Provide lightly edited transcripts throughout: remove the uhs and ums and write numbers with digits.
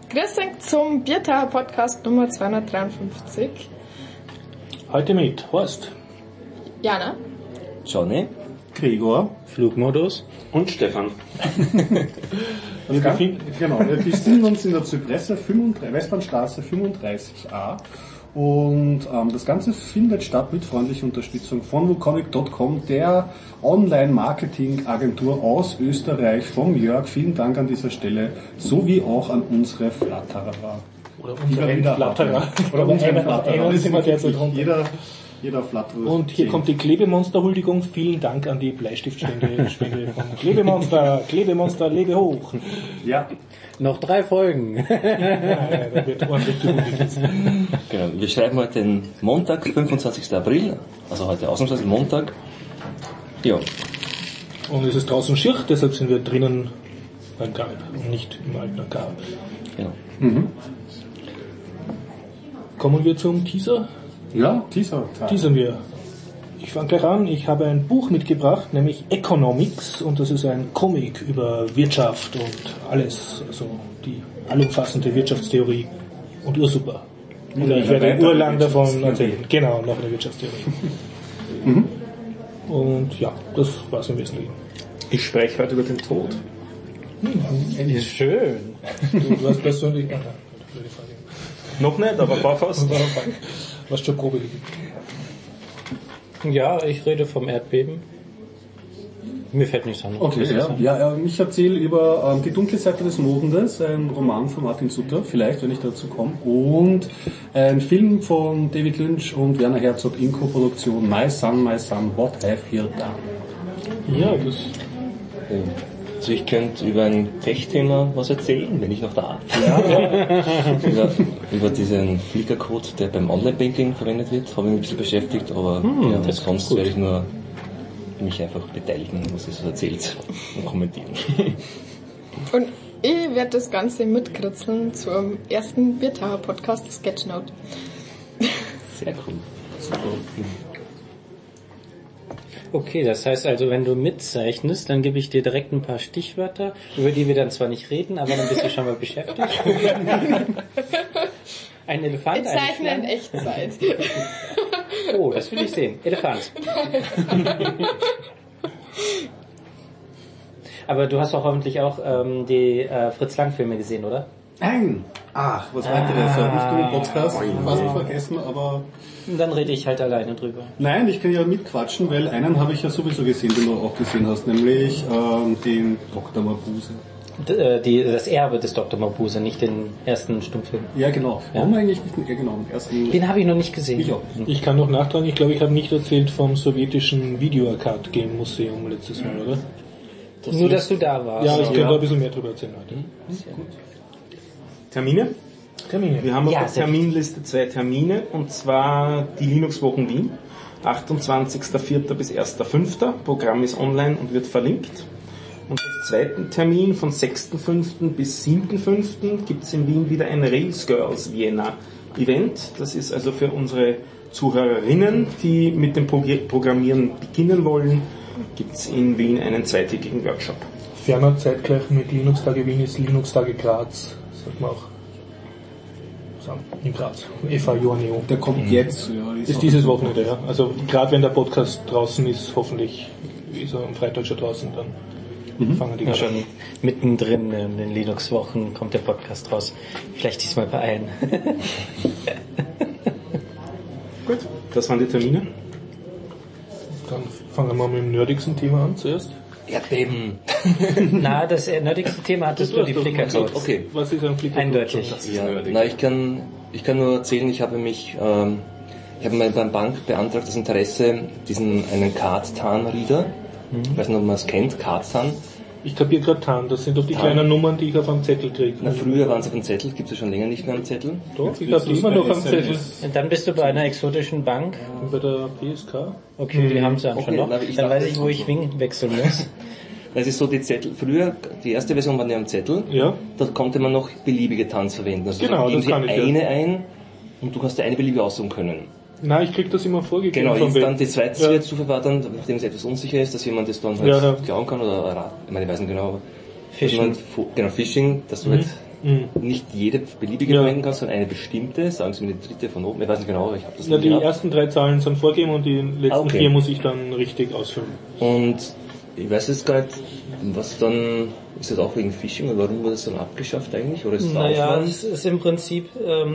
Grüß euch zum Biertaucher Podcast Nummer 253. Heute mit Horst, Jana, Johnny, Gregor, Flugmodus und Stefan. wir befinden uns in der Zypresse Westbahnstraße 35a und das Ganze findet statt mit freundlicher Unterstützung von wukonic.com, der Online-Marketing-Agentur aus Österreich, vom Jörg. Vielen Dank an dieser Stelle, sowie auch an unsere Flatterer. Oder unseren Flatterer. Oder unseren Flatterer. Das sind wir derzeit runter. Jeder Flatterer. Und hier kommt die Klebemonster-Huldigung. Vielen Dank an die Bleistiftspende von Klebemonster. Klebemonster, lebe hoch. Ja. Noch 3 Folgen. Ja, da wird ordentlich gehuldigt. Genau, wir schreiben heute den Montag, 25. April, also heute ausnahmsweise Montag. Ja. Und es ist draußen schier, deshalb sind wir drinnen beim Galb und nicht im alten Galb. Genau. Kommen wir zum Teaser. Ja, Teaser. Teasern wir. Ich fange gleich an. Ich habe ein Buch mitgebracht, nämlich Economics, und das ist ein Comic über Wirtschaft und alles, also die allumfassende Wirtschaftstheorie und ursuper. Und ich werde urlang davon erzählen. Genau, noch eine Wirtschaftstheorie. Und ja, das war's im Wesentlichen. Ich spreche heute über den Tod. Ist schön. Du warst persönlich... blöde Frage. Noch nicht, aber war fast. Was schon Probe liegen. Ja, ich rede vom Erdbeben. Mir fällt nichts an. Okay, ich erzähle über Die dunkle Seite des Mondes, ein Roman von Martin Sutter, vielleicht, wenn ich dazu komme, und ein Film von David Lynch und Werner Herzog in Koproduktion, My Son, What Have You Done? Ja, das... Also ich könnte über ein Tech-Thema was erzählen, wenn ich noch darf. über diesen Flickercode, der beim Online-Banking verwendet wird, habe ich mich ein bisschen beschäftigt, aber sonst werde ich nur mich einfach beteiligen, was ihr so erzählt und kommentieren. und ich werde das Ganze mitkritzeln zum ersten Biertaucher-Podcast Sketchnote. Sehr cool. Super. Okay, das heißt also, wenn du mitzeichnest, dann gebe ich dir direkt ein paar Stichwörter, über die wir dann zwar nicht reden, aber dann bist du schon mal beschäftigt. Ein Elefant, Ich zeichne in Echtzeit. Oh, das will ich sehen. Elefant. Aber du hast doch hoffentlich auch die Fritz-Lang-Filme gesehen, oder? Nein! Ach, was weiteres. Nicht nur im Podcast, fast vergessen, aber... Dann rede ich halt alleine drüber. Nein, ich kann ja mitquatschen, weil einen habe ich ja sowieso gesehen, den du auch gesehen hast, nämlich den Dr. Mabuse. Das Erbe des Dr. Mabuse, nicht den ersten Stummfilm. Ja, genau. Ja? Warum eigentlich nicht den ersten? Den habe ich noch nicht gesehen. Ich auch. Ich kann noch nachtragen, ich glaube, ich habe nicht erzählt vom sowjetischen Video-Arcade-Game-Museum letztes Mal, oder? Nur, dass du da warst. Ja, ich könnte da ein bisschen mehr drüber erzählen heute. Sehr gut. Termine? Wir haben auf Ja, der Terminliste 2 Termine, und zwar die Linux-Wochen Wien, 28.04. bis 1.05. Programm ist online und wird verlinkt. Und als zweiten Termin von 6.05. bis 7.05. gibt es in Wien wieder ein Rails Girls Vienna Event. Das ist also für unsere Zuhörerinnen, die mit dem Programmieren beginnen wollen, gibt es in Wien einen zweitägigen Workshop. Ferner zeitgleich mit Linux-Tage Wien ist Linux-Tage Graz, sagt man auch. In Graz. FA Joanneo. Der kommt jetzt. Ja, Ist dieses Wochenende, ja. Also gerade wenn der Podcast draußen ist, hoffentlich ist er am Freitag schon draußen, dann fangen die Ja, gerade an. schon mittendrin in den Linux-Wochen kommt der Podcast raus. Vielleicht diesmal beeilen. Gut, das waren die Termine. Dann fangen wir mit dem nerdigsten Thema an zuerst. Erdbeben. Na, das nerdigste Thema hattest du, die Flickr-Codes. Okay. Was ist ein Flickr? Eindeutig. Ja, na, ich kann nur erzählen, ich habe mal beim Bank beantragt das Interesse, einen Card-Tan-Reader. Ich weiß nicht, ob man es kennt, Card-Tan. Ich kapiere gerade TAN, das sind doch die kleinen Nummern, die ich auf einem Zettel kriege. Na, früher waren sie auf dem Zettel, gibt es ja schon länger nicht mehr am Zettel. Doch, ich habe die immer noch am Zettel. Und dann bist du bei einer exotischen Bank. Und bei der PSK. Okay, die haben sie dann schon Okay, noch. na, Dann weiß ich, wo ich wechseln muss. Das ist so, die Zettel, früher, die erste Version war ja am Zettel, Ja. da konnte man noch beliebige Tanz verwenden. Also Genau, geben das sie kann ich, ja. eine ein und du kannst dir eine beliebige aussuchen können. Nein, ich krieg das immer vorgegeben. Genau, von jetzt wem. dann die zweite Stufe war dann, nachdem es etwas unsicher ist, dass jemand das dann halt Ja. klauen kann oder erraten. Ich meine, ich weiß nicht genau, aber Phishing. Genau, Phishing, dass du halt nicht jede beliebige verwenden kannst, sondern eine bestimmte, sagen Sie mir die dritte von oben, ich weiß nicht genau, aber ich habe das Ja, nicht die gehabt. ersten 3 Zahlen sind vorgegeben und die letzten 4 muss ich dann richtig ausfüllen. Und ich weiß jetzt gar nicht, was dann, ist das auch wegen Phishing, oder warum wurde das dann abgeschafft eigentlich? Oder ist es Naja, es ist im Prinzip,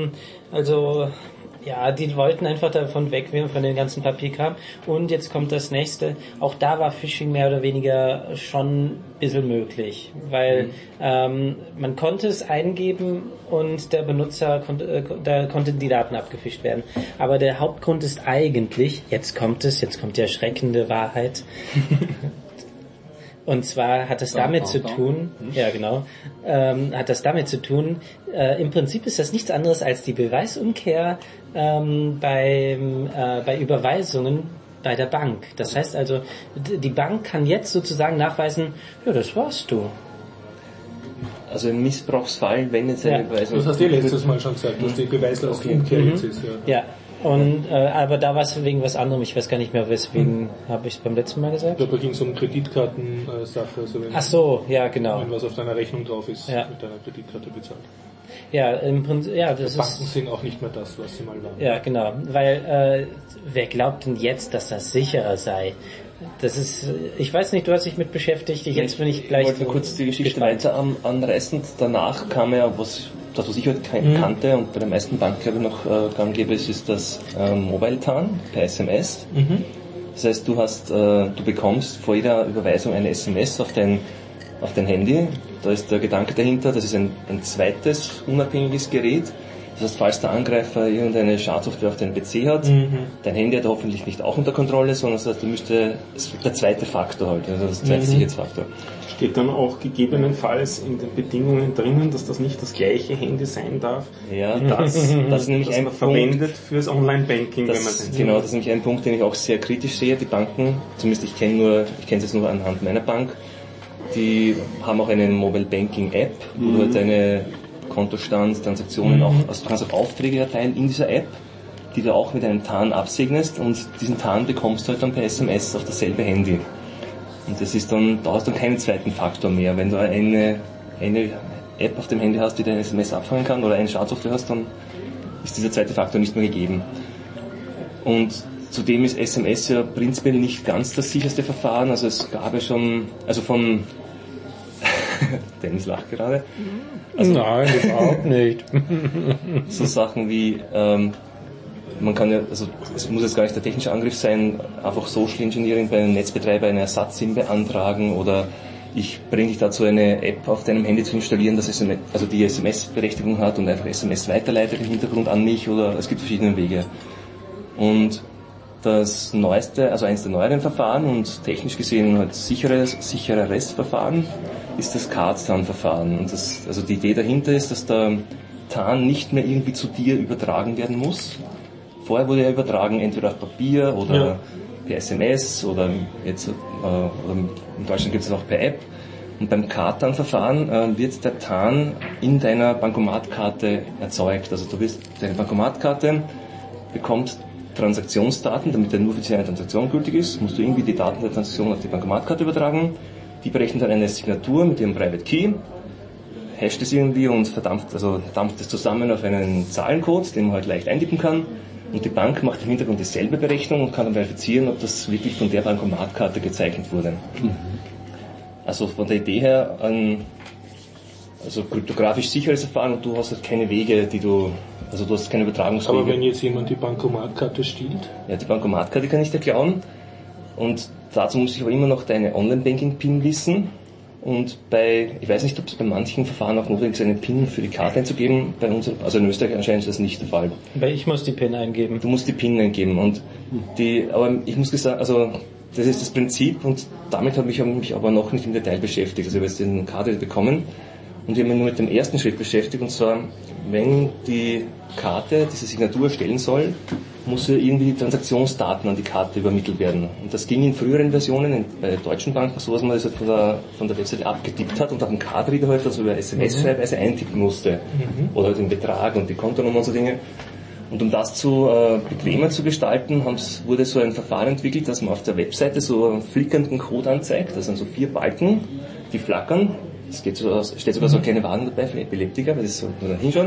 die wollten einfach davon weg, von den ganzen Papierkram. Und jetzt kommt das nächste. Auch da war Phishing mehr oder weniger schon ein bisschen möglich, weil man konnte es eingeben und der Benutzer da konnten die Daten abgefischt werden. Aber der Hauptgrund ist eigentlich, jetzt kommt die erschreckende Wahrheit. Und zwar hat es damit zu tun, im Prinzip ist das nichts anderes als die Beweisumkehr bei Überweisungen bei der Bank. Das heißt also, die Bank kann jetzt sozusagen nachweisen, ja, das warst du. Also im Missbrauchsfall, wenn jetzt eine Beweisung... Das hast du letztes Mal schon gesagt, dass die Beweislastumkehr jetzt ist. Ja. Und aber da war es wegen was anderem, ich weiß gar nicht mehr, weswegen habe ich es beim letzten Mal gesagt. Da ging es um Kreditkartensache, also wenn, Ach so, ja genau. wenn was auf deiner Rechnung drauf ist, mit deiner Kreditkarte bezahlt. Ja, im Prinzip, ja, das Banken ist... sind auch nicht mehr das, was sie mal waren. Ja, genau, weil wer glaubt denn jetzt, dass das sicherer sei? Das ist, ich weiß nicht, du hast dich mit beschäftigt, jetzt bin ich gleich... Ich wollte kurz die Geschichte weiter anreißen. Danach kam ja was ich halt kannte und bei den meisten Banken, glaube ich, noch gang gäbe, ist das Mobile-TAN per SMS. Das heißt, du bekommst vor jeder Überweisung eine SMS auf dein Handy. Da ist der Gedanke dahinter, das ist ein zweites unabhängiges Gerät. Das heißt, falls der Angreifer irgendeine Schadsoftware auf deinem PC hat, dein Handy hat er hoffentlich nicht auch unter Kontrolle, sondern das heißt, der zweite Faktor halt, also das zweite Sicherheitsfaktor. Steht dann auch gegebenenfalls in den Bedingungen drinnen, dass das nicht das gleiche Handy sein darf, ja, das ist nämlich das ein man Punkt, verwendet fürs Online-Banking, wenn man den... Genau, das ist nämlich ein Punkt, den ich auch sehr kritisch sehe. Die Banken, zumindest ich kenne es jetzt nur anhand meiner Bank, die haben auch eine Mobile Banking App, wo du halt deine Kontostand, Transaktionen also du kannst auch Aufträge erteilen in dieser App, die du auch mit einem TAN absegnest, und diesen TAN bekommst du halt dann per SMS auf dasselbe Handy. Und das ist dann, da hast du keinen zweiten Faktor mehr. Wenn du eine App auf dem Handy hast, die dein SMS abfangen kann, oder eine Schadsoftware hast, dann ist dieser zweite Faktor nicht mehr gegeben. Und zudem ist SMS ja prinzipiell nicht ganz das sicherste Verfahren. Also es gab ja schon, also von Dennis lacht gerade. Also, nein, überhaupt nicht. So Sachen wie, man kann ja, also es muss jetzt gar nicht der technische Angriff sein, einfach Social Engineering bei einem Netzbetreiber einen Ersatz-SIM beantragen, oder ich bringe dich dazu, eine App auf deinem Handy zu installieren, also die SMS-Berechtigung hat und einfach SMS weiterleitet im Hintergrund an mich, oder es gibt verschiedene Wege. Und das neueste, also eines der neueren Verfahren und technisch gesehen halt sichereres Verfahren ist das Card-TAN-Verfahren. Und also die Idee dahinter ist, dass der TAN nicht mehr irgendwie zu dir übertragen werden muss. Vorher wurde er übertragen, entweder auf Papier oder per SMS oder jetzt oder in Deutschland gibt es auch per App. Und beim Card-TAN-Verfahren wird der TAN in deiner Bankomatkarte erzeugt. Also deine Bankomatkarte bekommt Transaktionsdaten, damit der nur für eine Transaktion gültig ist, musst du irgendwie die Daten der Transaktion auf die Bankomatkarte übertragen. Die berechnet dann eine Signatur mit ihrem Private Key, hasht es irgendwie und dampft es zusammen auf einen Zahlencode, den man halt leicht eintippen kann. Und die Bank macht im Hintergrund dieselbe Berechnung und kann dann verifizieren, ob das wirklich von der Bankomatkarte gezeichnet wurde. Also von der Idee her also kryptografisch sicheres Verfahren, und du hast halt keine Wege, du hast keine Übertragungswege. Aber wenn jetzt jemand die Bankomatkarte stiehlt? Ja, die Bankomatkarte kann ich dir klauen, und dazu muss ich aber immer noch deine Online-Banking-PIN wissen. Und ich weiß nicht, ob es bei manchen Verfahren auch notwendig ist, eine PIN für die Karte einzugeben. Bei uns, also in Österreich anscheinend ist das nicht der Fall. Weil ich muss die PIN eingeben. Du musst die PIN eingeben, und aber ich muss sagen, also das ist das Prinzip, und damit habe ich mich aber noch nicht im Detail beschäftigt. Also ich habe jetzt den Karte bekommen und wir haben mich nur mit dem ersten Schritt beschäftigt, und zwar, wenn die Karte diese Signatur erstellen soll, muss ja irgendwie die Transaktionsdaten an die Karte übermittelt werden. Und das ging in früheren Versionen bei der Deutschen Bank so, dass man das halt von der Webseite abgetippt hat und auf dem Cardreader halt also über SMS-Schreibweise eintippen musste. Oder halt den Betrag und die Kontonummer und so Dinge. Und um das bequemer zu gestalten, wurde so ein Verfahren entwickelt, dass man auf der Webseite so einen flickernden Code anzeigt. Das sind so 4 Balken, die flackern. Es steht sogar so eine kleine Warnung dabei für Epileptiker, weil das so nur da hinschauen.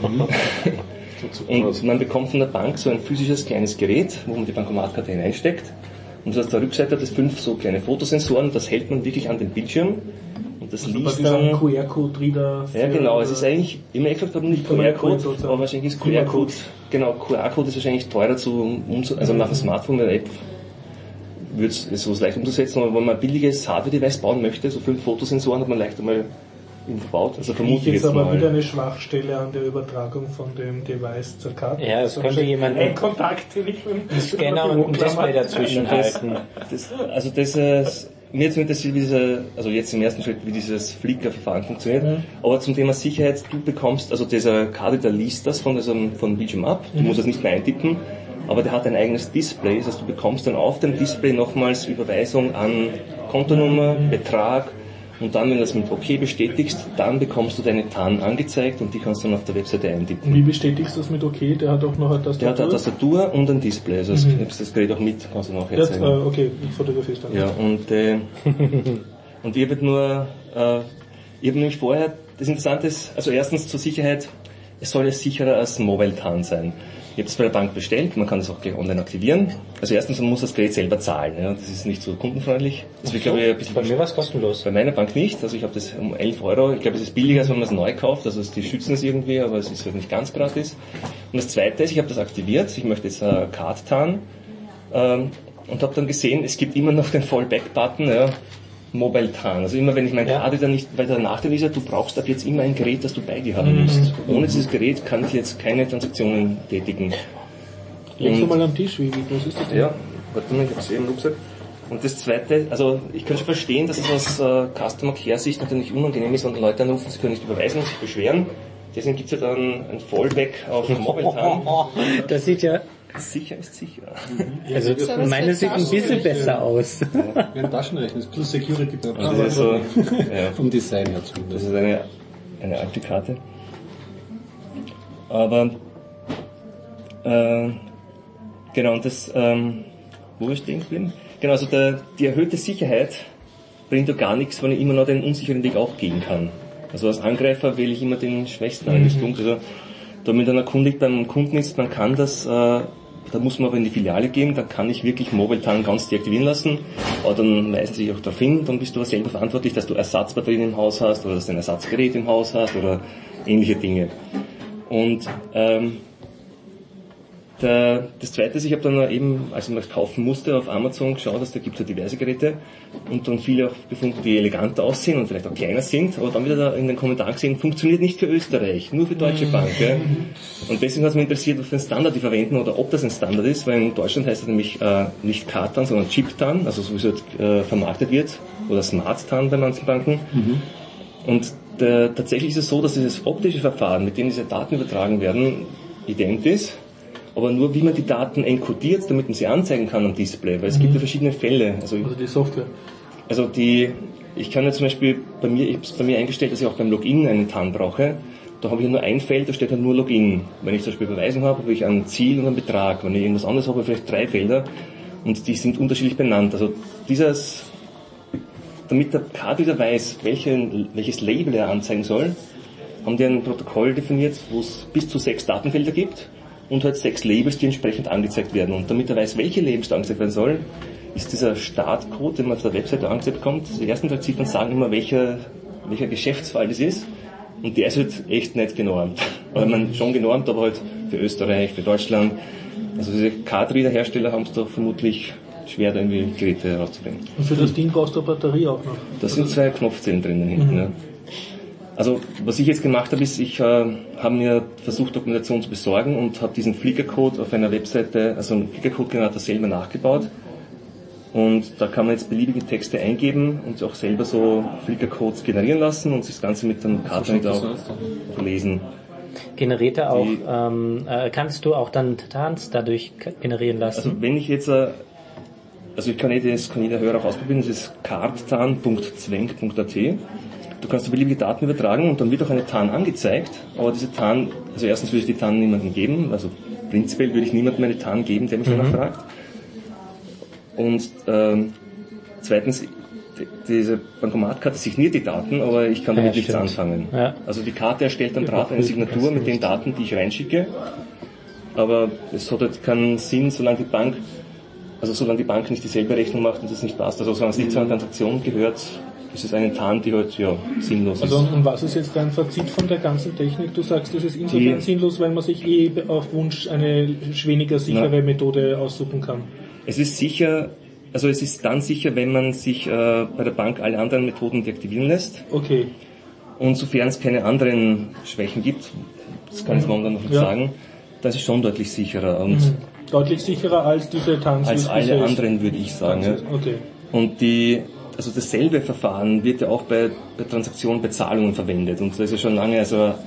Und man bekommt von der Bank so ein physisches kleines Gerät, wo man die Bankomatkarte hineinsteckt. Und auf der Rückseite hat es 5 so kleine Fotosensoren, das hält man wirklich an den Bildschirm. Und das liest dann... QR-Code-Reader. Ja, genau, es ist eigentlich, immer gefragt, warum nicht QR-Code, aber wahrscheinlich ist QR-Code, genau, QR-Code ist wahrscheinlich teurer also nach dem Smartphone der App wird es so leicht umzusetzen, aber wenn man ein billiges Hardware-Device bauen möchte, so 5 Fotosensoren hat man leicht einmal verbaut, also vermute ich jetzt aber mal. wieder eine Schwachstelle an der Übertragung von dem Device zur Karte. Ja, es könnte jemand ein Kontakt, den ich einen Scanner und ein Display dazwischen halten. Mir jetzt interessiert, also jetzt im ersten Schritt, wie dieses Flickr-Verfahren funktioniert. Aber zum Thema Sicherheit, du bekommst, also dieser Karte, der liest das von Bildschirm ab, du musst das nicht mehr eintippen, aber der hat ein eigenes Display, das heißt, du bekommst dann auf dem Display nochmals Überweisung an Kontonummer, Betrag, und dann, wenn du das mit OK bestätigst, dann bekommst du deine TAN angezeigt und die kannst du dann auf der Webseite eintippen. Und wie bestätigst du das mit OK? Der hat auch noch eine Tastatur? Der hat eine Tastatur und ein Display, also das Gerät auch mit, kannst du nachher zeigen. Okay, ich fotografiere es dann. Ja, und ihr wird nur, ich habe nämlich vorher, das Interessante ist, also erstens zur Sicherheit, es soll ja sicherer als Mobile TAN sein. Ich habe das bei der Bank bestellt, man kann das auch gleich online aktivieren. Also erstens, man muss das Gerät selber zahlen, ja, das ist nicht so kundenfreundlich. Das So, ein bisschen bei mir war es kostenlos. Bei meiner Bank nicht, also ich habe das um 11 Euro, ich glaube es ist billiger, als wenn man es neu kauft, also die schützen es irgendwie, aber es ist halt nicht ganz gratis. Und das zweite ist, ich habe das aktiviert, ich möchte jetzt Card TAN und habe dann gesehen, es gibt immer noch den Fallback-Button, ja, Mobile TAN. Also immer wenn ich mein Karte dann nicht, weil der Nachteil ist ja, du brauchst ab jetzt immer ein Gerät, das du bei dir haben musst. Ohne dieses Gerät kann ich jetzt keine Transaktionen tätigen. Legst du mal am Tisch, wie groß ist das denn? Ja, warte mal, ich habe es eben gesagt. Und das zweite, also ich kann schon verstehen, dass es aus Customer Care Sicht natürlich unangenehm ist, wenn Leute anrufen, sie können nicht überweisen und sich beschweren. Deswegen gibt es ja dann ein Fallback auf Mobile TAN. Das sieht ja... Sicher ist sicher. Also meine sieht ein bisschen besser aus. Wie ein Taschenrechner, ist ein bisschen Security dabei. Also das ist so, ja. Vom Design her Das zumindest. ist eine alte Karte. Aber, genau, und das, wo wir stehen geblieben? Genau, also die erhöhte Sicherheit bringt doch gar nichts, wenn ich immer noch den unsicheren Weg auch gehen kann. Also als Angreifer wähle ich immer den schwächsten Angriffspunkt. Also, da mir dann erkundigt beim Kunden ist, man kann das, da muss man aber in die Filiale gehen, da kann ich wirklich Mobile TAN ganz deaktivieren lassen, aber dann weisen sie sich auch darauf hin, dann bist du aber selber verantwortlich, dass du Ersatzbatterien im Haus hast oder dass du ein Ersatzgerät im Haus hast oder ähnliche Dinge. Und das zweite ist, ich habe dann eben, als ich mir das kaufen musste, auf Amazon geschaut, dass da gibt es ja diverse Geräte und dann viele auch gefunden, die eleganter aussehen und vielleicht auch kleiner sind, aber dann wieder da in den Kommentaren gesehen, funktioniert nicht für Österreich, nur für Deutsche Bank. Ja. Und deswegen hat es mich interessiert, was für einen Standard die verwenden oder ob das ein Standard ist, weil in Deutschland heißt es nämlich nicht Card-TAN, sondern Chip-TAN, also so wie es vermarktet wird, oder Smart-TAN bei manchen Banken. Und tatsächlich ist es so, dass dieses optische Verfahren, mit dem diese Daten übertragen werden, ident ist, aber nur wie man die Daten encodiert, damit man sie anzeigen kann am Display, weil es gibt ja verschiedene Fälle. Also die Software. Also ich kann ja zum Beispiel ich habe es bei mir eingestellt, dass ich auch beim Login einen TAN brauche. Da habe ich ja nur ein Feld, da steht dann nur Login. Wenn ich zum Beispiel Überweisung habe ich ein Ziel und einen Betrag. Wenn ich irgendwas anderes habe, vielleicht 3 Felder und die sind unterschiedlich benannt. Also damit der Card wieder weiß, welches Label er anzeigen soll, haben die ein Protokoll definiert, wo es bis zu 6 Datenfelder gibt und halt 6 Labels, die entsprechend angezeigt werden. Und damit er weiß, welche Labels da angezeigt werden sollen, ist dieser Startcode, den man auf der Webseite angezeigt bekommt, die ersten 3 Ziffern sagen immer, welcher Geschäftsfall das ist. Und der ist halt echt nicht genormt. Oder man schon genormt, aber halt für Österreich, für Deutschland. Also diese Card-Reader-Hersteller haben es doch vermutlich schwer, da irgendwie Geräte herauszubringen. Und für das Ding brauchst du eine Batterie auch noch? Da sind 2 Knopfzellen drinnen hinten. Ja. Also was ich jetzt gemacht habe, ist, ich habe mir versucht, Dokumentation zu besorgen und habe diesen Flickr-Code auf einer Webseite, also einen Flickr-Code-Generator selber nachgebaut. Und da kann man jetzt beliebige Texte eingeben und auch selber so Flickr-Codes generieren lassen und das Ganze mit dem Card-Reader auch lesen. Generiert er auch, kannst du auch dann TANs dadurch generieren lassen? Also wenn ich jetzt, ich kann jeder Hörer auch ausprobieren, das ist cardtan.zweng.at. Du kannst beliebige Daten übertragen und dann wird auch eine TAN angezeigt, aber diese TAN, also erstens würde ich die TAN niemandem geben, also prinzipiell würde ich niemandem eine TAN geben, der mich danach fragt. Und zweitens, diese Bankomatkarte signiert die Daten, aber ich kann damit nichts stimmt. anfangen. Ja. Also die Karte erstellt dann brav eine Signatur mit den Daten, die ich reinschicke, aber es hat halt keinen Sinn, solange die Bank nicht dieselbe Rechnung macht und das nicht passt. Also solange es nicht zu einer Transaktion gehört, ist es eine TAN, die halt sinnlos Also ist. und was ist jetzt dein Fazit von der ganzen Technik? Du sagst, das ist insofern sinnlos, weil man sich auf Wunsch eine weniger sichere Methode aussuchen kann. Es ist sicher, also es ist dann sicher, wenn man sich bei der Bank alle anderen Methoden deaktivieren lässt. Okay. Und sofern es keine anderen Schwächen gibt, das kann ich momentan noch nicht sagen, das ist schon deutlich sicherer. Und Deutlich sicherer als diese TANs. als alle anderen, würde ich sagen. Ja. Okay. Und also dasselbe Verfahren wird ja auch bei Transaktionen, bei Zahlungen verwendet. Und das ist ja schon lange,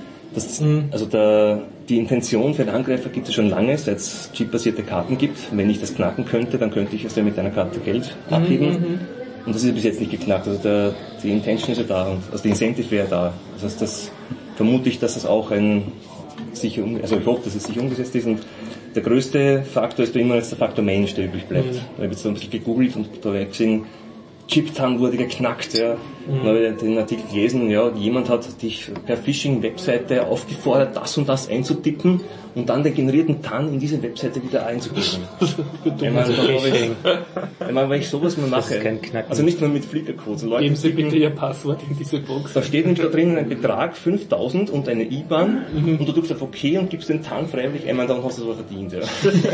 die Intention für den Angreifer gibt es schon lange, seit es chipbasierte Karten gibt. Wenn ich das knacken könnte, dann könnte ich also mit einer Karte Geld abheben. Und das ist ja bis jetzt nicht geknackt. Also die Intention ist ja da und also die Incentive wäre da. Das vermute ich, dass das auch ich hoffe, dass es sicher umgesetzt ist. Und der größte Faktor ist immer jetzt der Faktor Mensch, der übrig bleibt. Ich habe jetzt so ein bisschen gegoogelt und da habe ich gesehen, Chip-TAN wurde geknackt, ja. Dann habe ich den Artikel gelesen, jemand hat dich per Phishing-Webseite aufgefordert, das und das einzutippen und dann den generierten TAN in diese Webseite wieder einzugeben. Wenn ich sowas mal mache, also nicht nur mit Flickercodes. Geben Sie bitte Ihr Passwort in diese Box. Da steht nämlich da drin ein Betrag, 5.000 und eine IBAN und du drückst auf OK und gibst den TAN freiwillig ein, dann hast du es aber verdient, ja.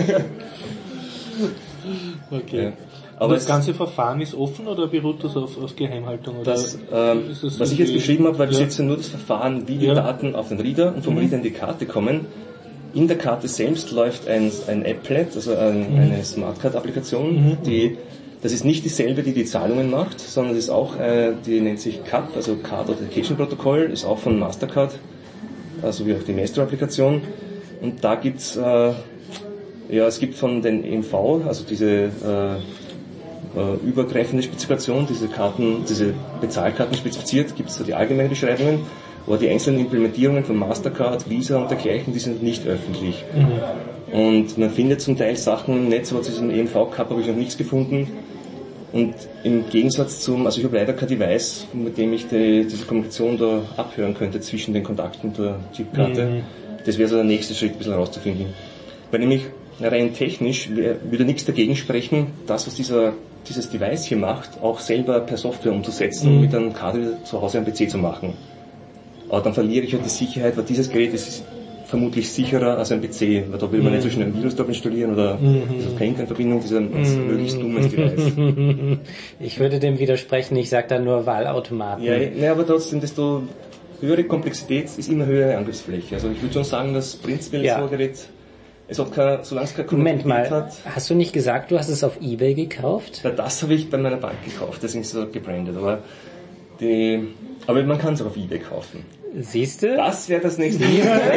Okay. Ja. Aber das ganze Verfahren ist offen oder beruht das auf Geheimhaltung? Oder was ich jetzt geschrieben habe, weil bis jetzt nur das Verfahren, wie die Daten auf den Reader und vom Reader in die Karte kommen. In der Karte selbst läuft ein Applet, also eine Smartcard-Applikation, das ist nicht dieselbe, die Zahlungen macht, sondern das ist auch, die nennt sich CAP, also Card Authentication Protocol, ist auch von Mastercard, also wie auch die Maestro-Applikation. Und da gibt's, es gibt von den EMV, also diese übergreifende Spezifikation, diese Bezahlkarten spezifiziert, gibt es so die allgemeinen Beschreibungen, aber die einzelnen Implementierungen von Mastercard, Visa und dergleichen, die sind nicht öffentlich. Und man findet zum Teil Sachen im Netz, aber zu diesem EMV-Cup habe ich noch nichts gefunden. Und im Gegensatz also ich habe leider kein Device, mit dem ich diese Kommunikation da abhören könnte zwischen den Kontakten der Chipkarte. Das wäre so der nächste Schritt, ein bisschen herauszufinden. Weil nämlich rein technisch würde nichts dagegen sprechen, das, was dieses Device hier macht, auch selber per Software umzusetzen und mit einem Karte zu Hause am PC zu machen. Aber dann verliere ich halt die Sicherheit, weil dieses Gerät ist vermutlich sicherer als ein PC, weil da will man nicht so schnell ein Virus drauf installieren oder keine Internetverbindung, das ist ein möglichst dummes Device. Ich würde dem widersprechen, ich sage da nur Wahlautomaten. Ja, aber trotzdem, desto höhere Komplexität ist immer höhere Angriffsfläche. Also ich würde schon sagen, dass prinzipiell so ein Gerät, solange es keine Moment mal, hast du nicht gesagt, du hast es auf eBay gekauft? Ja, das habe ich bei meiner Bank gekauft, deswegen ist es so gebrandet. Aber man kann es auch auf eBay kaufen. Siehst du? Das wäre das nächste.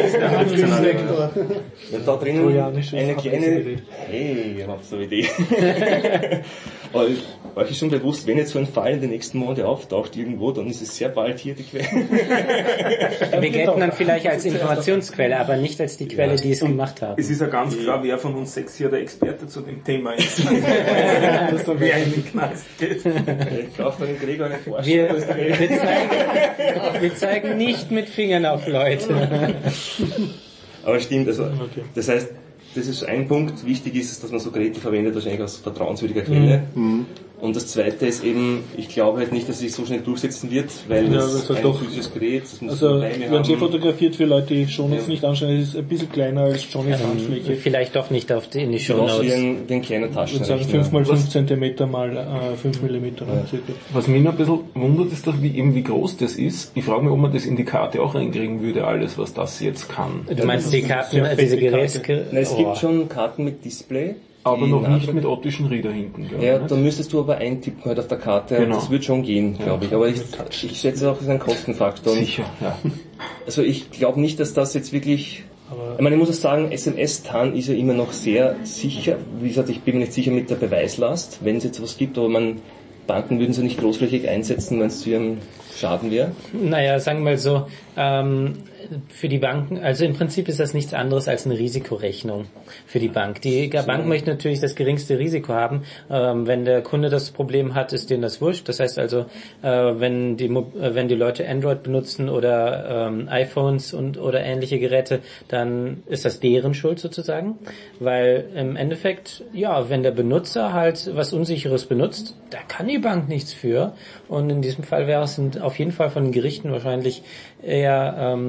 Da drinnen eine kleine... Hey, ihr habt so eine Idee. Aber euch ist schon bewusst, wenn jetzt so ein Fall in den nächsten Monaten auftaucht irgendwo, dann ist es sehr bald hier die Quelle. Wir gelten dann vielleicht als Informationsquelle, aber nicht als die Quelle, die es gemacht hat. Es ist ja ganz klar, wer von uns 6 hier der Experte zu dem Thema ist. Wer in den Knast geht. Ich kaufe dann den Gregor einen Vorschlag. Wir zeigen nicht mit Fingern auf Leute. Aber stimmt, also das heißt, das ist ein Punkt. Wichtig ist, dass man so Geräte verwendet, wahrscheinlich aus vertrauenswürdiger Quelle. Und das zweite ist eben, ich glaube halt nicht, dass es sich so schnell durchsetzen wird, weil das ist ein physisches Gerät, das muss also, man wenn sie fotografiert für Leute, die Shownotes nicht anschauen, ist es ein bisschen kleiner als Johnnys Handfläche. Vielleicht doch nicht in die Shownotes. Wie ein kleiner Taschenrechner. Ich würde sagen 5 x 5 cm mal 5 mm. Was mich noch ein bisschen wundert, ist doch, wie groß das ist. Ich frage mich, ob man das in die Karte auch reinkriegen würde, alles, was das jetzt kann. Du meinst die Karten, diese Geräte? Es gibt schon Karten mit Display. Aber noch nicht mit optischen Reader hinten. Ja, da müsstest du aber eintippen halt auf der Karte. Genau. Das wird schon gehen, glaube ich. Aber ich schätze auch, das ist ein Kostenfaktor. Sicher, ja. Also ich glaube nicht, dass das jetzt wirklich... Ich meine, ich muss auch sagen, SMS-TAN ist ja immer noch sehr sicher. Wie gesagt, ich bin mir nicht sicher mit der Beweislast, wenn es jetzt was gibt, aber Banken würden sie nicht großflächig einsetzen, wenn es zu ihrem schaden wäre? Naja, sagen wir mal so, für die Banken, also im Prinzip ist das nichts anderes als eine Risikorechnung für die Bank. Die Bank möchte natürlich das geringste Risiko haben. Wenn der Kunde das Problem hat, ist denen das wurscht. Das heißt also, wenn die Leute Android benutzen oder iPhones oder ähnliche Geräte, dann ist das deren Schuld sozusagen. Weil im Endeffekt, ja, wenn der Benutzer halt was Unsicheres benutzt, da kann die Bank nichts für. Und in diesem Fall wäre es auf jeden Fall von den Gerichten wahrscheinlich eher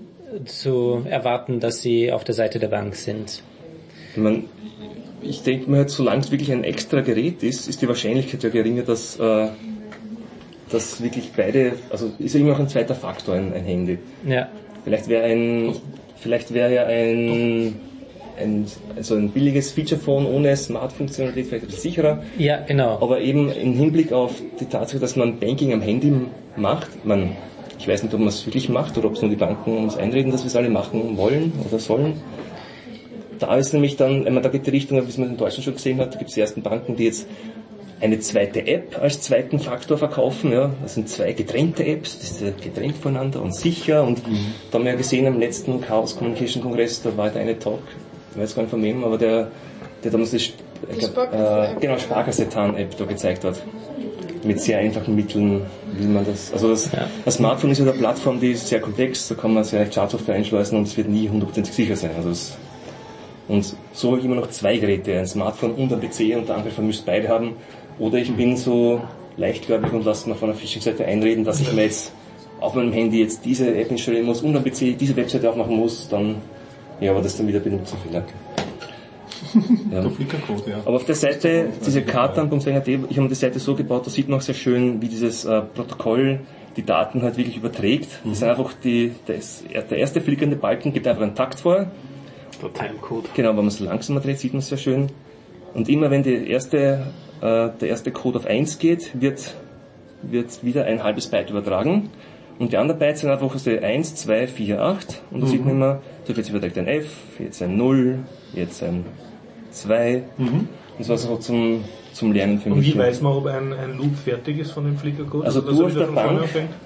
zu erwarten, dass sie auf der Seite der Bank sind. Ich denke mir, solange es wirklich ein extra Gerät ist die Wahrscheinlichkeit ja geringer, dass wirklich beide, also ist ja immer noch ein zweiter Faktor, ein Handy. Ja. Vielleicht wäre ja ein billiges Feature-Phone ohne Smart-Funktionalität vielleicht etwas sicherer. Ja, genau. Aber eben im Hinblick auf die Tatsache, dass man Banking am Handy macht, ich weiß nicht, ob man es wirklich macht oder ob es nur die Banken uns einreden, dass wir es alle machen wollen oder sollen. Da ist nämlich dann, da geht die Richtung, wie man in Deutschland schon gesehen hat, da gibt es die ersten Banken, die jetzt eine zweite App als zweiten Faktor verkaufen. Ja. Das sind zwei getrennte Apps, das ist getrennt voneinander und sicher. Und da haben wir ja gesehen am letzten Chaos Communication Kongress, da war der eine Talk, ich weiß gar nicht von wem, aber der damals die Sparkasse-Tarn-App da gezeigt hat. Mit sehr einfachen Mitteln will man das. Also das Smartphone ist ja eine Plattform, die ist sehr komplex, da kann man sehr leicht Schadsoftware einschleusen und es wird nie 100% sicher sein. Und so habe ich immer noch zwei Geräte, ein Smartphone und ein PC, und der andere vermischt beide haben. Oder ich bin so leichtgläubig und lasse mir von einer Phishing-Seite einreden, dass ich mir jetzt auf meinem Handy jetzt diese App installieren muss und am PC diese Webseite aufmachen muss, dann, ja, aber das ist dann wieder Benutzerfehler. Ja. Der Flickercode, ja. Aber auf der Seite, diese Kartan.at, ich habe mir die Seite so gebaut, da sieht man auch sehr schön, wie dieses Protokoll die Daten halt wirklich überträgt. Das ist einfach der erste flickernde Balken gibt einfach einen Takt vor. Der Timecode. Genau, wenn man es langsamer dreht, sieht man es sehr schön. Und immer wenn der erste Code auf 1 geht, wird wieder ein halbes Byte übertragen. Und die anderen Bytes sind einfach 1, 2, 4, 8. Und da sieht man immer, so jetzt überträgt ein F, jetzt ein 0, jetzt ein 2. Und das war so zum Lernen für mich. Und wie weiß man, ob ein Loop fertig ist von dem Flickercode? Also du auf der Bank,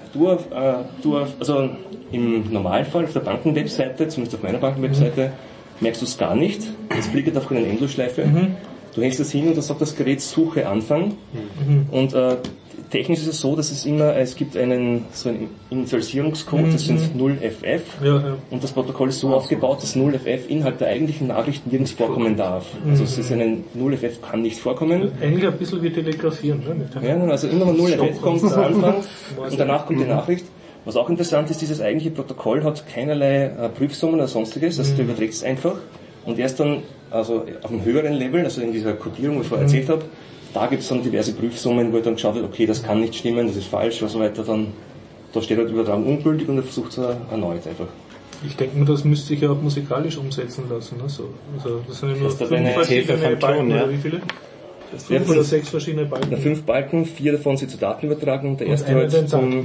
also im Normalfall auf der Bankenwebseite, zumindest auf meiner Bankenwebseite, merkst du es gar nicht. Es flickert auf eine Endlosschleife. Du hältst es hin und dann sagt das Gerät Suche Anfang. Und technisch ist es so, dass es gibt so einen Initialisierungscode, das sind 0FF. Und das Protokoll ist so aufgebaut, dass 0FF innerhalb der eigentlichen Nachricht nirgends vorkommen darf. Also es ist 0FF kann nicht vorkommen. Eigentlich ein bisschen wie Telegrafieren, ne? Ja, also immer wenn 0FF kommt am Anfang und danach kommt die Nachricht. Was auch interessant ist, dieses eigentliche Protokoll hat keinerlei Prüfsummen oder sonstiges, also du überträgst es einfach. Und erst dann, also auf einem höheren Level, also in dieser Codierung, wie ich vorher erzählt habe, da gibt es dann diverse Prüfsummen, wo ich dann geschaut habe, okay, das kann nicht stimmen, das ist falsch und so weiter. Dann, da steht halt Übertragung ungültig und er versucht es erneut einfach. Ich denke mir, das müsste sich ja auch musikalisch umsetzen lassen. Ne? So. Also das sind ja nur 5 verschiedene Balken, oder wie viele? 5 oder 6 verschiedene Balken. 5 Balken, 4 davon sind zur Datenübertragung, der erste halt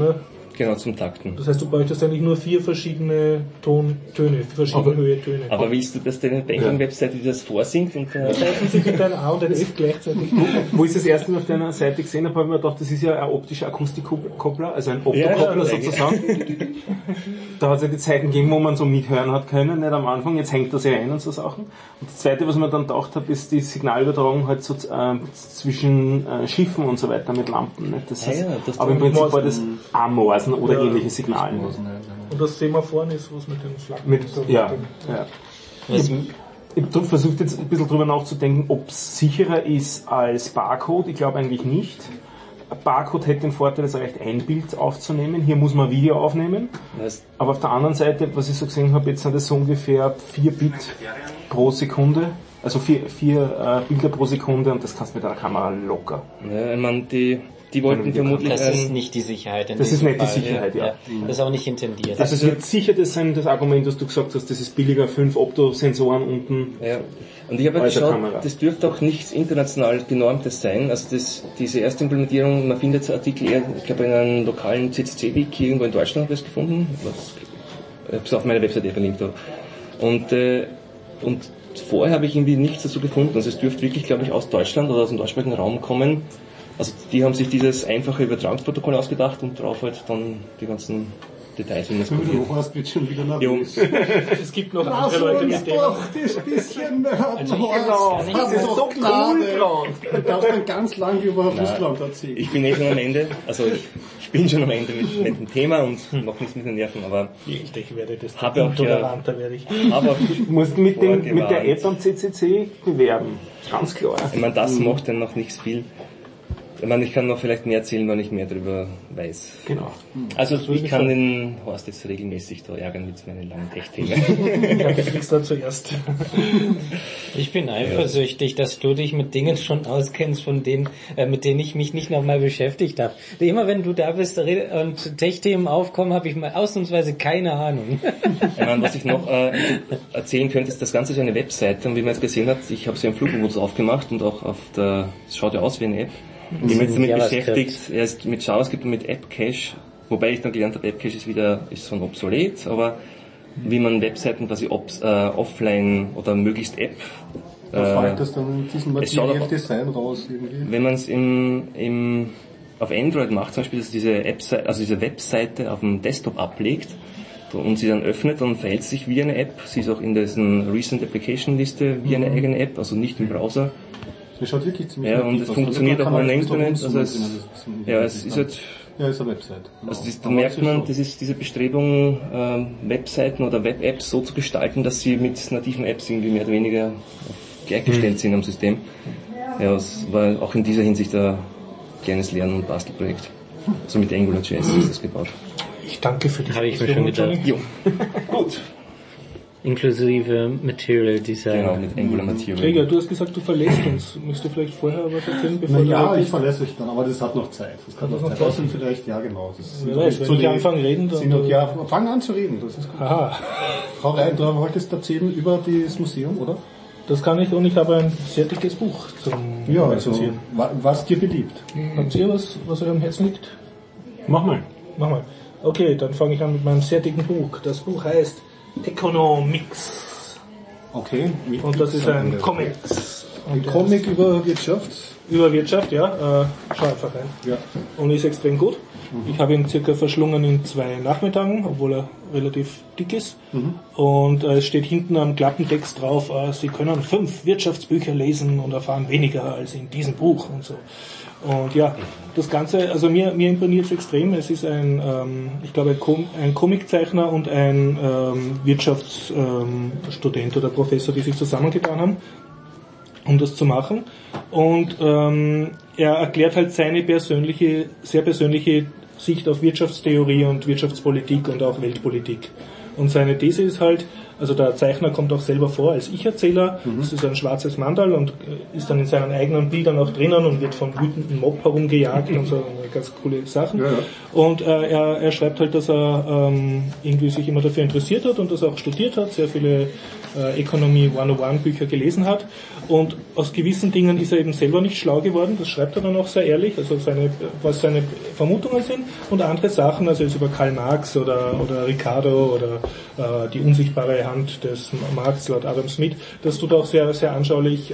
zum Takten. Das heißt, du bräuchtest eigentlich nur 4 verschiedene Tontöne, verschiedene Höhetöne. Aber willst du, dass deine Banking-Webseite das vorsingt? Und Seiten sich mit ein A und ein F gleichzeitig. Wo ich das erste Mal auf deiner Seite gesehen habe, habe ich mir gedacht, das ist ja ein optischer Akustikkoppler, also ein Optokoppler sozusagen. Da hat es ja die Zeiten gegeben, wo man so mithören hat können, nicht am Anfang, jetzt hängt das ja ein und so Sachen. Und das zweite, was man dann gedacht habe, ist die Signalübertragung halt so zwischen Schiffen und so weiter mit Lampen. Nicht? Das heißt, aber im Prinzip war das Amorsen oder ähnliche Signale. Und das Semaphore ist was mit den Flaggen. Ja. Ich habe versucht jetzt ein bisschen drüber nachzudenken, ob es sicherer ist als Barcode. Ich glaube eigentlich nicht. Barcode hätte den Vorteil, es reicht ein Bild aufzunehmen. Hier muss man ein Video aufnehmen. Aber auf der anderen Seite, was ich so gesehen habe, jetzt sind das so ungefähr 4 Bit pro Sekunde. Also 4 Bilder pro Sekunde, und das kannst du mit einer Kamera locker. Ja, ich meine, die wollten vermutlich... Das ist nicht die Sicherheit. Das ist nicht die Sicherheit, ja. Das ist auch nicht intendiert. Also es wird sicher das sein, das Argument, das du gesagt hast, das ist billiger, 5 Optosensoren unten. Ja. Und ich habe geschaut, das dürfte auch nichts international genormtes sein. Also diese erste Implementierung, man findet so Artikel eher, ich glaube in einem lokalen CCC-Wiki irgendwo in Deutschland habe ich es gefunden. Ich habe es auf meiner Webseite verlinkt. Und vorher habe ich irgendwie nichts dazu gefunden. Also es dürfte wirklich, glaube ich, aus Deutschland oder aus dem deutschsprachigen Raum kommen. Also die haben sich dieses einfache Übertragungsprotokoll ausgedacht und darauf halt dann die ganzen Details Du hast jetzt schon wieder nervös. Es gibt noch andere Leute mit dem. Das bisschen Genau, das ist so cool. Du darfst dann ganz lang über Russland erzählen. Ich bin schon am Ende, also ich bin schon am Ende mit dem Thema und noch nichts mit den Nerven, aber Ich werde das Habe auch intoleranter, werde ich. aber Du musst mit der App am CCC bewerben. Ganz klar. ich meine, das macht dann noch nichts viel. Ich meine, ich kann noch vielleicht mehr erzählen, wenn ich mehr darüber weiß. Genau. Also ich kann den Horst jetzt regelmäßig da ärgern mit meinen langen Tech-Themen. Du kriegst da zuerst. Ich bin eifersüchtig, dass du dich mit Dingen schon auskennst, von denen, mit denen ich mich nicht nochmal beschäftigt habe. Immer wenn du da bist und Tech-Themen aufkommen, habe ich mal ausnahmsweise keine Ahnung. Ich meine, was ich noch erzählen könnte, ist, das Ganze ist eine Webseite und wie man jetzt gesehen hat, ich habe sie am Flugmodus aufgemacht und auch es schaut ja aus wie eine App. Ich bin jetzt damit beschäftigt, erst mit JavaScript und mit App-Cache, wobei ich dann gelernt habe, App-Cache ist schon obsolet, aber wie man Webseiten quasi offline oder möglichst App Da fällt das dann in diesem Material Design raus irgendwie. wenn man es auf Android macht, zum Beispiel, dass diese Webseite auf dem Desktop ablegt und sie dann öffnet, dann verhält sie sich wie eine App. Sie ist auch in diesen Recent Application Liste wie eine eigene App, also nicht im Browser. Das schaut wirklich ziemlich Ja, und es funktioniert auch im Internet. Also es ist halt, ja, ist eine Website. also da merkt man, das ist diese Bestrebung, Webseiten oder Web-Apps so zu gestalten, dass sie mit nativen Apps irgendwie mehr oder weniger gleichgestellt sind am System. Ja, es war auch in dieser Hinsicht ein kleines Lern- und Bastelprojekt. Also mit AngularJS ist das gebaut. Ich danke für die Habe ich mir schon gedacht. Jo. Gut. Inklusive Material Design. Genau, mit Angular Material. Gregor, du hast gesagt, du verlässt uns. Möchtest du vielleicht vorher was erzählen, bevor Ja, du ich gehst? verlässt euch dann, aber das hat noch Zeit. Das kann noch Zeit. Außerdem vielleicht, ja genau. Das Wer weiß, wenn wir anfangen reden, dann... ja, fang an zu reden, das ist gut. Aha, Frau Rein, du wolltest erzählen über das Museum, oder? das kann ich und ich habe ein sehr dickes Buch zum Ja, also, Rezensieren. was dir beliebt. Habt ihr was euch am Herzen liegt? Mach mal. Mach mal. Okay, dann fange ich an mit meinem sehr dicken Buch. Das Buch heißt Economics. Okay. Und das ist ein Comic. Ein Comic über Wirtschaft. Über Wirtschaft, ja. Schau einfach rein. Ja. Und ist extrem gut. Ich habe ihn circa verschlungen in 2 Nachmittagen, obwohl er relativ dick ist. Und es steht hinten am Klappentext drauf, Sie können 5 Wirtschaftsbücher lesen und erfahren weniger als in diesem Buch und so. Und ja, das Ganze, also mir imponiert es extrem. Es ist ich glaube, ein Comiczeichner und ein Wirtschaftsstudent oder Professor, die sich zusammengetan haben, um das zu machen. Und er erklärt halt seine sehr persönliche Sicht auf Wirtschaftstheorie und Wirtschaftspolitik und auch Weltpolitik. Und seine These ist halt, also der Zeichner kommt auch selber vor als Ich-Erzähler, das ist ein schwarzes Mandal und ist dann in seinen eigenen Bildern auch drinnen und wird vom wütenden Mob herumgejagt und so, ganz coole Sachen. Ja. Und er schreibt halt, dass er irgendwie sich immer dafür interessiert hat und das auch studiert hat, sehr viele Economy 101 Bücher gelesen hat und aus gewissen Dingen ist er eben selber nicht schlau geworden, das schreibt er dann auch sehr ehrlich, also was seine Vermutungen sind und andere Sachen, also jetzt über Karl Marx oder Ricardo oder die unsichtbare Hand des Marx laut Adam Smith, das tut auch sehr, sehr anschaulich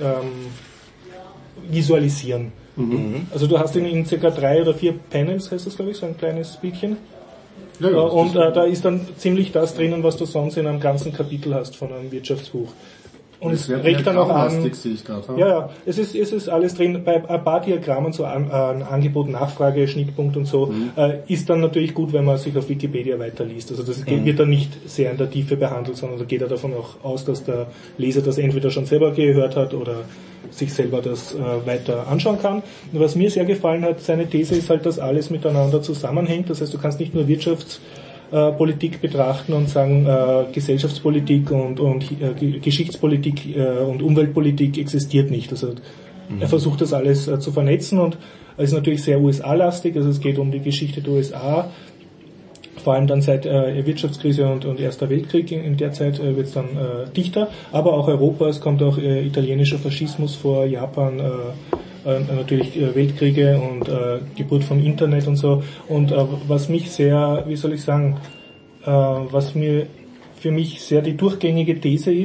visualisieren. Also du hast ihn in ca. 3 oder 4 Panels, heißt das glaube ich, so ein kleines Bildchen. Ja, Und da ist dann ziemlich das drinnen, was du sonst in einem ganzen Kapitel hast von einem Wirtschaftsbuch. Und es regt dann auch an. Sehe ich grad, Ja, es ist alles drin. Bei ein paar Diagrammen, so Angebot, Nachfrage, Schnittpunkt und so, ist dann natürlich gut, wenn man sich auf Wikipedia weiterliest. Also das wird dann nicht sehr in der Tiefe behandelt, sondern da geht er davon auch aus, dass der Leser das entweder schon selber gehört hat oder sich selber das weiter anschauen kann. Und was mir sehr gefallen hat, seine These ist halt, dass alles miteinander zusammenhängt. Das heißt, du kannst nicht nur Wirtschaftspolitik betrachten und sagen, Gesellschaftspolitik und Geschichtspolitik und Umweltpolitik existiert nicht. Also er versucht das alles zu vernetzen und ist natürlich sehr USA-lastig. Also es geht um die Geschichte der USA, vor allem dann seit Wirtschaftskrise und Erster Weltkrieg. In der Zeit wird es dann dichter, aber auch Europa. Es kommt auch italienischer Faschismus vor, Japan, natürlich Weltkriege und Geburt vom Internet und so. Und was mich sehr, was mir für mich sehr die durchgängige These ist,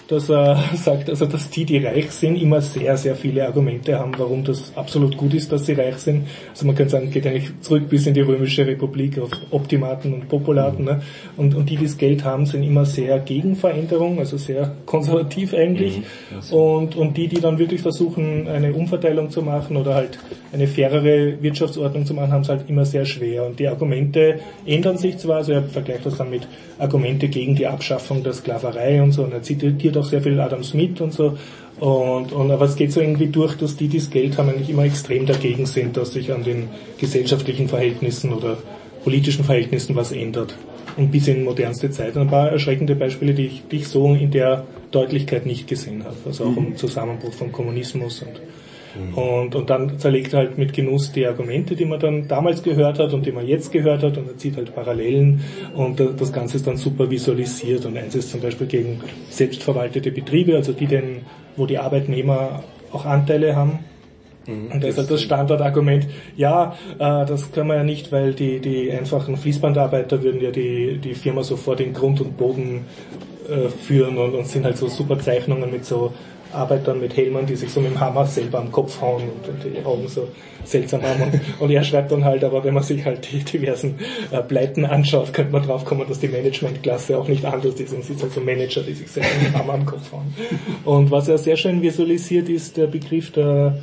dass er sagt, also dass die reich sind, immer sehr, sehr viele Argumente haben, warum das absolut gut ist, dass sie reich sind. Also man kann sagen, geht eigentlich zurück bis in die Römische Republik auf Optimaten und Populaten. Ne? Und die das Geld haben, sind immer sehr gegen Veränderung, also sehr konservativ eigentlich. Und die dann wirklich versuchen, eine Umverteilung zu machen oder halt eine fairere Wirtschaftsordnung zu machen, haben es halt immer sehr schwer. Und die Argumente ändern sich zwar, also er vergleicht das dann mit Argumente gegen die Abschaffung der Sklaverei und so, und er zitiert auch sehr viel Adam Smith und so, aber es geht so irgendwie durch, dass die das Geld haben, eigentlich immer extrem dagegen sind, dass sich an den gesellschaftlichen Verhältnissen oder politischen Verhältnissen was ändert. Und bis in modernste Zeit. Ein paar erschreckende Beispiele, die ich so in der Deutlichkeit nicht gesehen habe. Also auch um Zusammenbruch vom Kommunismus und dann zerlegt er halt mit Genuss die Argumente, die man dann damals gehört hat und die man jetzt gehört hat, und er zieht halt Parallelen, und das Ganze ist dann super visualisiert. Und eins ist zum Beispiel gegen selbstverwaltete Betriebe, also wo die Arbeitnehmer auch Anteile haben. Und da ist halt das Standardargument, das können wir ja nicht, weil die einfachen Fließbandarbeiter würden ja die Firma sofort in Grund und Boden führen, und sind halt so super Zeichnungen mit so Arbeitern mit Helmen, die sich so mit dem Hammer selber am Kopf hauen und die Augen so seltsam haben. Und er schreibt dann halt, aber wenn man sich halt die diversen Pleiten anschaut, könnte man drauf kommen, dass die Managementklasse auch nicht anders ist, und es sind halt so Manager, die sich selber mit dem Hammer am Kopf hauen. Und was er sehr schön visualisiert, ist der Begriff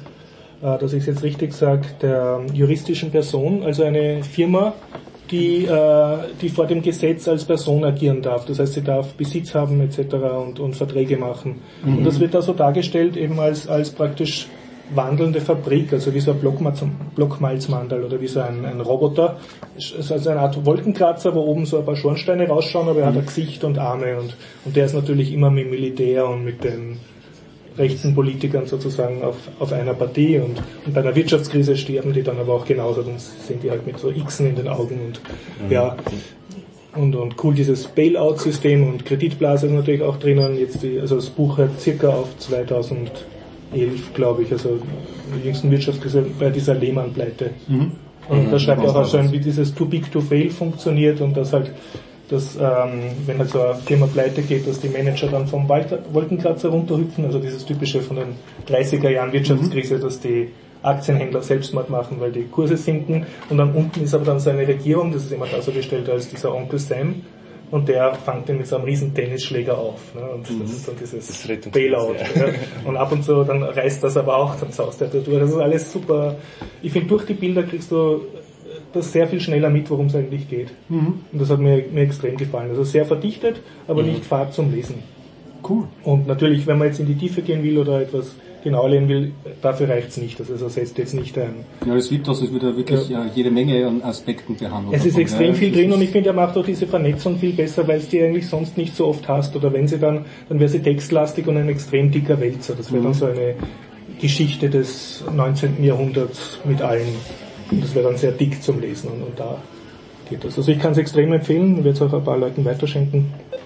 dass ich es jetzt richtig sage, der juristischen Person, also eine Firma, die vor dem Gesetz als Person agieren darf. Das heißt, sie darf Besitz haben etc. und Verträge machen. Und das wird da so dargestellt eben als praktisch wandelnde Fabrik, also wie so ein Blockmalzmandel oder wie so ein Roboter. Es ist also eine Art Wolkenkratzer, wo oben so ein paar Schornsteine rausschauen, aber er hat ein Gesicht und Arme, und der ist natürlich immer mit dem Militär und mit den rechten Politikern sozusagen auf einer Partie, und bei einer Wirtschaftskrise sterben die dann aber auch genauso, dann sind die halt mit so Xen in den Augen und cool, dieses Bailout-System und Kreditblase ist natürlich auch drinnen. Also das Buch hört circa auf 2011, glaube ich, also die jüngsten Wirtschaftskrise bei dieser Lehman-Pleite. Und da schreibt er auch schon, wie dieses Too Big to Fail funktioniert, und dass halt wenn halt so eine Firma pleite geht, dass die Manager dann vom Wolkenkratzer runterhüpfen, also dieses typische von den 30er Jahren Wirtschaftskrise, dass die Aktienhändler Selbstmord machen, weil die Kurse sinken, und dann unten ist aber dann so eine Regierung, das ist immer da so gestellt als dieser Onkel Sam, und der fängt den mit so einem riesen Tennisschläger auf, ne? Und das ist dann dieses Bailout. Ja. Und ab und zu dann reißt das aber auch, dann saust der da durch. Das ist alles super. Ich finde, durch die Bilder kriegst du das sehr viel schneller mit, worum es eigentlich geht. Und das hat mir extrem gefallen. Also sehr verdichtet, aber nicht fad zum Lesen. Cool. Und natürlich, wenn man jetzt in die Tiefe gehen will oder etwas genau lernen will, dafür reicht's nicht. Also es ersetzt jetzt nicht ein... Ja, es wird wieder wirklich jede Menge an Aspekten behandelt. Es ist extrem viel drin, und ich finde, er macht auch diese Vernetzung viel besser, weil es die eigentlich sonst nicht so oft hast. Oder wenn sie dann wäre sie textlastig und ein extrem dicker Wälzer. Das wäre dann so eine Geschichte des 19. Jahrhunderts mit allen. Und das wäre dann sehr dick zum Lesen, und da geht das. Also ich kann es extrem empfehlen, ich werde es auch ein paar Leuten weiterschenken.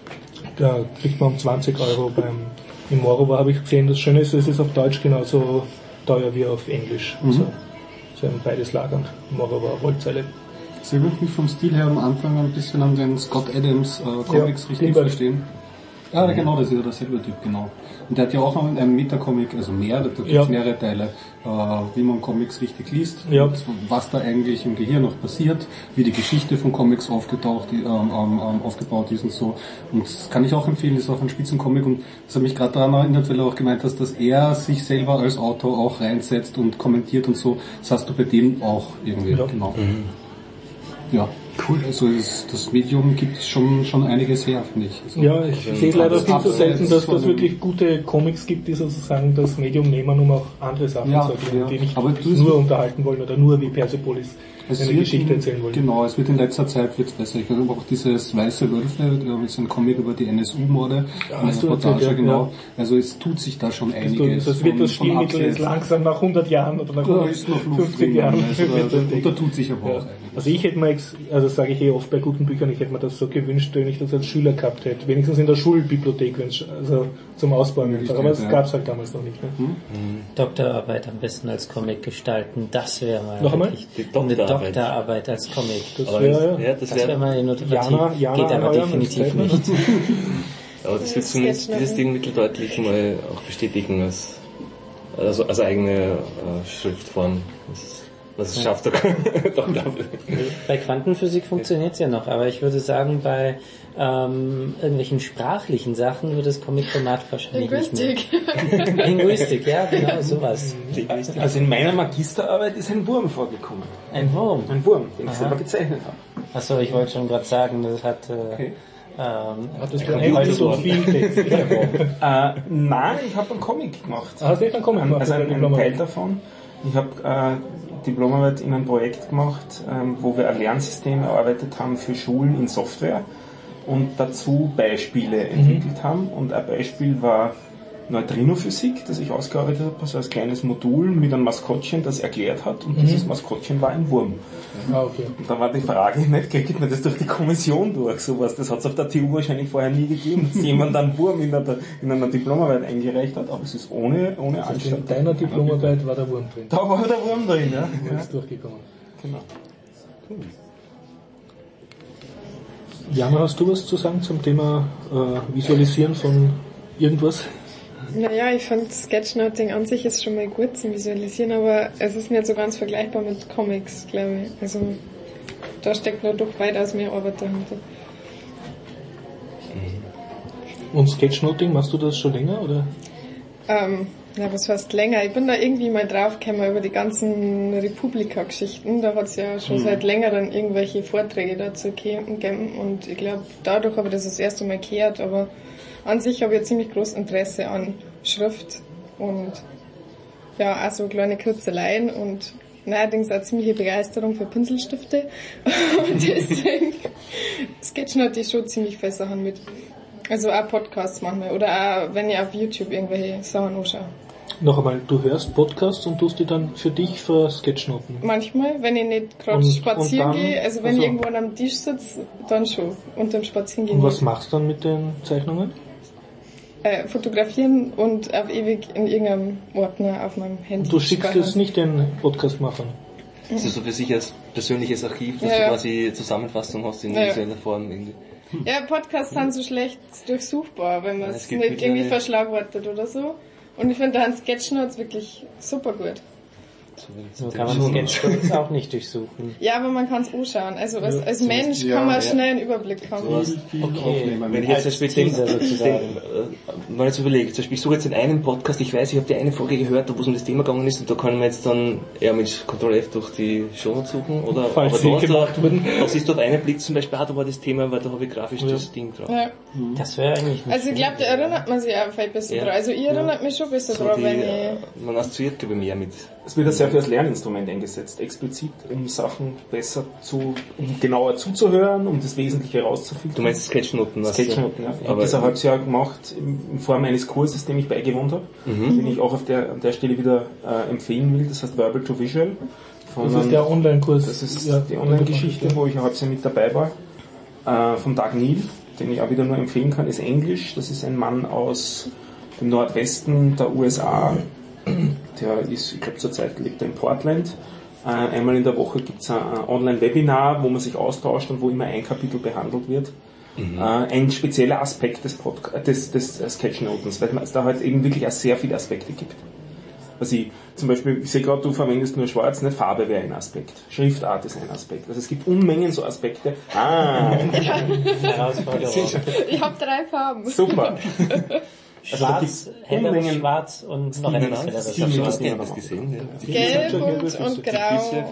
Da kriegt man um 20 € im Morover, habe ich gesehen. Das Schöne ist, es ist auf Deutsch genauso teuer wie auf Englisch. Also sie haben beides lagernd. Morover, Wollzeile. Sie würde mich vom Stil her am Anfang ein bisschen an den Scott Adams Comics richtig verstehen. Ja, genau, das ist ja derselbe Typ, genau. Und der hat ja auch noch einen Metacomic, also da gibt es mehrere Teile, wie man Comics richtig liest, und was da eigentlich im Gehirn noch passiert, wie die Geschichte von Comics aufgebaut ist und so. Und das kann ich auch empfehlen, das ist auch ein Spitzencomic, und das hat mich gerade daran erinnert, weil du auch gemeint hast, dass er sich selber als Autor auch reinsetzt und kommentiert und so. Das hast du bei dem auch irgendwie, genau. Ja, cool. Also das Medium gibt schon einiges her, finde ich. Also ja, ich sehe es leider viel zu selten, dass es wirklich gute Comics gibt, die sozusagen das Medium nehmen, um auch andere Sachen zu erklären, die nicht nur unterhalten wollen oder nur wie Persepolis eine Geschichte erzählen wollen. Genau, es wird in letzter Zeit besser. Ich glaube auch dieses Weiße Wölfe, da ist ein Comic über die NSU-Morde, eine Reportage, genau. Also es tut sich da schon einiges. Das wird das Stilmittel ist langsam nach 100 Jahren oder nach 50 Jahren. Und da tut sich aber auch einiges. Also ich hätte mir, also sage ich oft bei guten Büchern, ich hätte mir das so gewünscht, wenn ich das als Schüler gehabt hätte. Wenigstens in der Schulbibliothek, also zum Ausbauen. Aber das gab es halt damals noch nicht. Ne? Doktorarbeit am besten als Comic gestalten, das wäre mal noch einmal? Eine Doktorarbeit als Comic. Das wäre mal innovativ. Geht aber definitiv nicht. Aber das wird zumindest dieses Ding mitteldeutlich mal auch bestätigen als eigene Schriftform. Das schafft doch glaube ich. Bei Quantenphysik funktioniert es ja noch, aber ich würde sagen, bei irgendwelchen sprachlichen Sachen wird das Comic-Format wahrscheinlich Linguistik. nicht mehr. Linguistik, ja, genau, sowas. Also in meiner Magisterarbeit ist ein Wurm vorgekommen. Ein Wurm. Ein Wurm, den ich selber gezeichnet habe. Achso, ich wollte schon gerade sagen, das hat... Hattest du eigentlich so viel Text? Nein, ich habe einen Comic gemacht. Hast du echt einen Comic gemacht? Also einen Teil davon. Ich habe Diplomarbeit in einem Projekt gemacht, wo wir ein Lernsystem erarbeitet haben für Schulen in Software und dazu Beispiele entwickelt haben. Und ein Beispiel war Neutrinophysik, das ich ausgearbeitet habe, also als kleines Modul mit einem Maskottchen, das erklärt hat. Und dieses Maskottchen war ein Wurm. Okay. Und dann war die Frage, nicht, kriegt man das durch die Kommission durch, sowas. Das hat es auf der TU wahrscheinlich vorher nie gegeben, dass jemand einen Wurm in einer Diplomarbeit eingereicht hat, aber es ist ohne Anstand. In deiner Diplomarbeit war der Wurm drin. Da war der Wurm drin, ja. Der ist durchgekommen. Genau. Jana, hast du was zu sagen zum Thema Visualisieren von irgendwas? Naja, ich fand Sketchnoting an sich ist schon mal gut zum Visualisieren, aber es ist nicht so ganz vergleichbar mit Comics, glaube ich. Also da steckt noch doch weitaus mehr Arbeit dahinter. Und Sketchnoting, machst du das schon länger, oder? Ja, was heißt länger? Ich bin da irgendwie mal draufgekommen über die ganzen Republika-Geschichten. Da hat es ja schon seit längerem irgendwelche Vorträge dazu gegeben und ich glaube, dadurch habe ich das erste Mal gehört, aber an sich habe ich ein ziemlich großes Interesse an Schrift und ja, auch so kleine Kritzeleien und neuerdings auch ziemliche Begeisterung für Pinselstifte und deswegen sketchnote ich schon ziemlich viele Sachen mit. Also auch Podcasts manchmal oder auch wenn ich auf YouTube irgendwelche Sachen anschaue. Noch einmal, du hörst Podcasts und tust die dann für dich für Sketchnoten? Manchmal, wenn ich nicht gerade spazieren gehe, also wenn ich irgendwo an einem Tisch sitze, dann schon, unterm Spazierengehen. Und was machst du dann mit den Zeichnungen? Fotografieren und auf ewig in irgendeinem Ordner auf meinem Handy. Du schickst es nicht den Podcast-Machern? Das ist so für sich als persönliches Archiv, dass du quasi Zusammenfassung hast in visueller Form irgendwie. Ja, Podcasts sind so schlecht durchsuchbar, wenn man es nicht irgendwie verschlagwortet oder so. Und ich finde da ein Sketchnotes wirklich super gut. So kann man Sketchnotes auch nicht durchsuchen. Ja, aber man kann es anschauen. Also als Mensch kann man schnell einen Überblick haben. Okay, wenn ich jetzt zum Beispiel mal jetzt überlege, zum Beispiel ich suche jetzt in einem Podcast, ich weiß, ich habe die eine Folge gehört, wo es um das Thema gegangen ist und da kann man jetzt dann eher mit Ctrl F durch die Shownotes suchen oder falls sie gemacht wurden. Da siehst du auf einen Blick zum Beispiel, da war das Thema, weil da habe ich grafisch das Ding drauf. Ja. Das wäre eigentlich nicht Also ich glaube, da erinnert man sich auch vielleicht besser dran. Also ich erinnert mich schon besser So dran, wenn ich... man assoziiert glaube ich mehr mit. Es wird ja sehr viel als Lerninstrument eingesetzt, explizit, um Sachen besser um genauer zuzuhören, um das Wesentliche herauszufiltern. Du meinst Sketchnoten? Sketchnoten, ja. Ich habe das ein halbes Jahr gemacht in Form eines Kurses, dem ich beigewohnt habe, den ich auch an der Stelle wieder empfehlen will. Das heißt Verbal to Visual. Das ist der Online-Kurs. Das ist die Online-Geschichte, wo ich ein halbes Jahr mit dabei war. Von Doug Neal, den ich auch wieder nur empfehlen kann, ist Englisch. Das ist ein Mann aus dem Nordwesten der USA. Der ist, ich glaube zurzeit lebt er in Portland. Einmal in der Woche gibt es ein Online-Webinar, wo man sich austauscht und wo immer ein Kapitel behandelt wird. Ein spezieller Aspekt des Sketchnotens, weil es da halt eben wirklich auch sehr viele Aspekte gibt. Also ich sehe gerade, du verwendest nur schwarz, nicht Farbe wäre ein Aspekt. Schriftart ist ein Aspekt. Also es gibt Unmengen so Aspekte. Herausforderung. Ich habe 3 Farben. Super. Schwarz, helleres Schwarz und noch ein helleres Schwarz. Ich habe das gesehen. Gelb und grau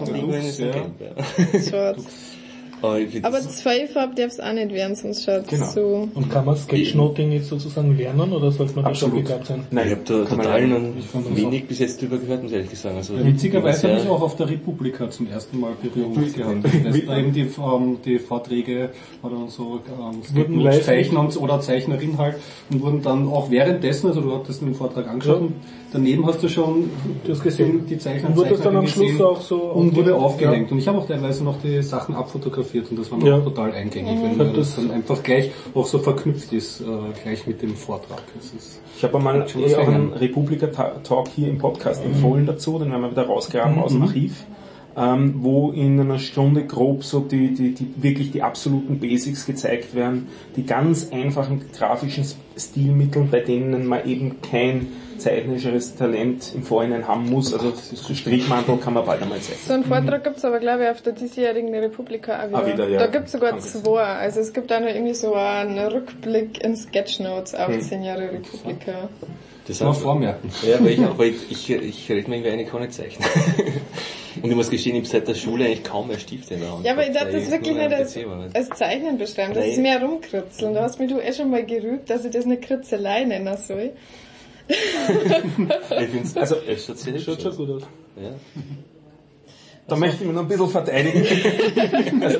und schwarz. Aber 2 Farben darf es auch nicht werden, sonst schaut es so... Und kann man Sketchnoting jetzt sozusagen lernen oder sollte man da schon begabt sein? Nein, ich habe da total wenig bis jetzt drüber gehört, muss ich ehrlich sagen. Also, witzigerweise habe ich auch auf der Republika zum ersten Mal Berührung gehabt. Da eben die Vorträge oder so Zeichner oder Zeichnerin halt und wurden dann auch währenddessen, also du hattest den Vortrag angeschaut und daneben hast du schon gesehen, die Zeichner und wurde das dann am Schluss auch so und wurde aufgehängt. Und ich habe auch teilweise noch die Sachen abfotografiert und das war noch total eingängig, wenn das dann einfach gleich auch so verknüpft ist, gleich mit dem Vortrag. Ich habe einmal auch einen Republika-Talk hier im Podcast empfohlen dazu, den werden wir wieder rausgraben aus dem Archiv. wo in einer Stunde grob so die wirklich die absoluten Basics gezeigt werden, die ganz einfachen grafischen Stilmittel, bei denen man eben kein zeichnerisches Talent im Vorhinein haben muss. Also so Strichmantel kann man bald einmal zeichnen. So einen Vortrag gibt's aber, glaube ich, auf der diesjährigen Republika auch wieder. Ja. Da gibt's sogar zwei. Also es gibt auch noch irgendwie so einen Rückblick in Sketchnotes auf 10 Jahre Republika. Das mal vormerken. Ja, aber ich rede mir irgendwie eine, ich kann nicht zeichnen. Und ich muss gestehen, ich habe seit der Schule eigentlich kaum mehr Stifte in der Hand. Ja, aber ich darf das wirklich nicht nicht als Zeichnen beschreiben. Das ist mehr rumkritzeln. Da hast mich du schon mal gerügt, dass ich das eine Kritzelei nennen soll. Ich finde es, also, es schaut schon gut aus. Ja. Da möchte ich mich noch ein bisschen verteidigen. Also,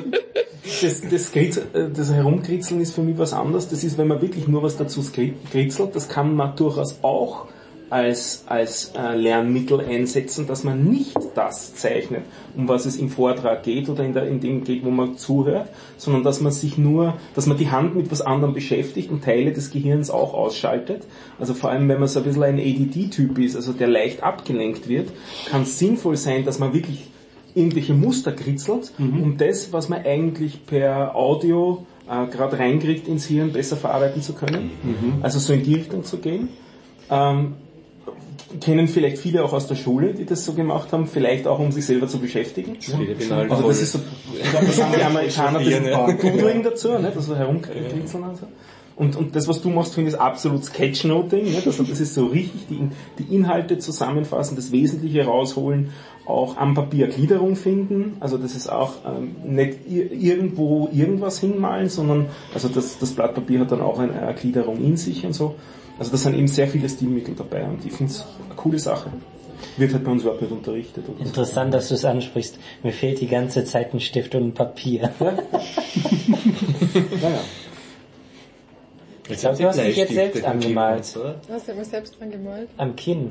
das Herumkritzeln ist für mich was anderes. Das ist, wenn man wirklich nur was dazu kritzelt, das kann man durchaus auch als Lernmittel einsetzen, dass man nicht das zeichnet, um was es im Vortrag geht oder in dem geht, wo man zuhört, sondern dass man die Hand mit was anderem beschäftigt und Teile des Gehirns auch ausschaltet. Also vor allem, wenn man so ein bisschen ein ADD-Typ ist, also der leicht abgelenkt wird, kann es sinnvoll sein, dass man wirklich irgendwelche Muster kritzelt, um das, was man eigentlich per Audio gerade reinkriegt ins Hirn, besser verarbeiten zu können. Also so in die Richtung zu gehen. Kennen vielleicht viele auch aus der Schule, die das so gemacht haben, vielleicht auch um sich selber zu beschäftigen. Also das ist so, das haben die Amerikaner das Doodling dazu, ne, das so herumkritzeln und so. Und das, was du machst, finde ich, ist absolut Sketchnoting, ne? Also das ist so richtig, die Inhalte zusammenfassen, das Wesentliche rausholen, auch am Papier Gliederung finden, also das ist auch nicht irgendwo irgendwas hinmalen, sondern also das Blatt Papier hat dann auch eine Gliederung in sich und so. Also da sind eben sehr viele Stilmittel dabei und ich finde es eine coole Sache. Wird halt bei uns überhaupt nicht unterrichtet. Oder Interessant, dass du es ansprichst. Mir fehlt die ganze Zeit ein Stift und ein Papier. Ja. Naja. Ich glaube, du hast dich jetzt selbst angemalt. Du hast ja immer selbst dran gemalt. Am Kinn.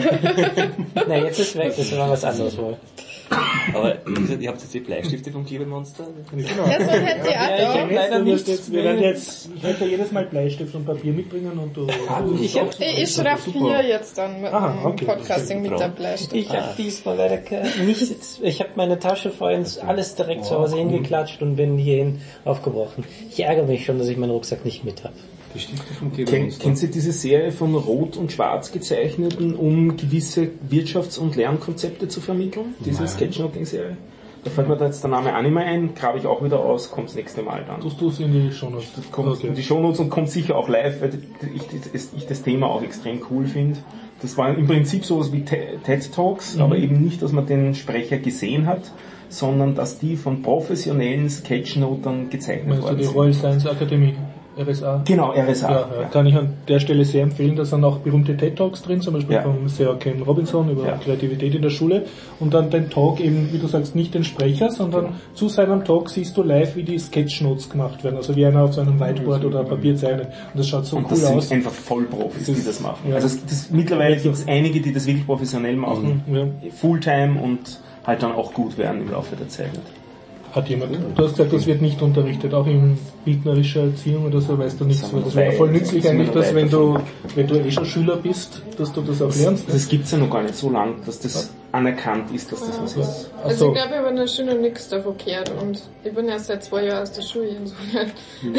Na, jetzt ist weg, das war was anderes wohl. Aber wie gesagt, ihr habt jetzt die Bleistifte vom Klebemonster? Genau. Ja, so hätte ich auch da. Leider nicht. Ich werde jedes Mal Bleistift und Papier mitbringen und du... Ich schraffiere jetzt dann mit dem Podcasting mit der Bleistift. Ich habe diesmal leider nichts. Ich habe meine Tasche vorhin alles direkt zu Hause hingeklatscht und bin hierhin aufgebrochen. Ich ärgere mich schon, dass ich meinen Rucksack nicht mit habe. Kennt ihr diese Serie von Rot und Schwarz gezeichneten, um gewisse Wirtschafts- und Lernkonzepte zu vermitteln? Diese Sketchnoting-Serie? Da fällt mir da jetzt der Name Anime ein, grabe ich auch wieder aus, kommt das nächste Mal dann. Tust du es in die Shownotes? Das kommt in die Shownotes und kommt sicher auch live, weil ich das Thema auch extrem cool finde. Das war im Prinzip sowas wie TED Talks, aber eben nicht, dass man den Sprecher gesehen hat, sondern dass die von professionellen Sketchnotern gezeichnet worden Die sind. Royal Science Academy, RSA? Genau, RSA. Ja. Kann ich an der Stelle sehr empfehlen, da sind auch berühmte TED-Talks drin, zum Beispiel von Sir Ken Robinson über Kreativität in der Schule und dann den Talk eben, wie du sagst, nicht den Sprecher, sondern zu seinem Talk siehst du live, wie die Sketchnotes gemacht werden, also wie einer auf seinem Whiteboard oder Papier zeichnet und das schaut so und cool das sind aus. einfach Vollprofis, die das machen. Ja. Also mittlerweile gibt es einige, die das wirklich professionell machen, Fulltime und halt dann auch gut werden im Laufe der Zeit. Hat jemand, du hast gesagt, das wird nicht unterrichtet, auch in bildnerischer Erziehung oder so, weißt du nichts. Das wäre voll nützlich eigentlich, dass wenn du schon Schüler bist, dass du das auch lernst. Das gibt's ja noch gar nicht so lang, dass das anerkannt ist, dass das was ist. Also ich glaube, ich habe schon noch nichts davon gehört und ich bin erst seit 2 Jahren aus der Schule insofern.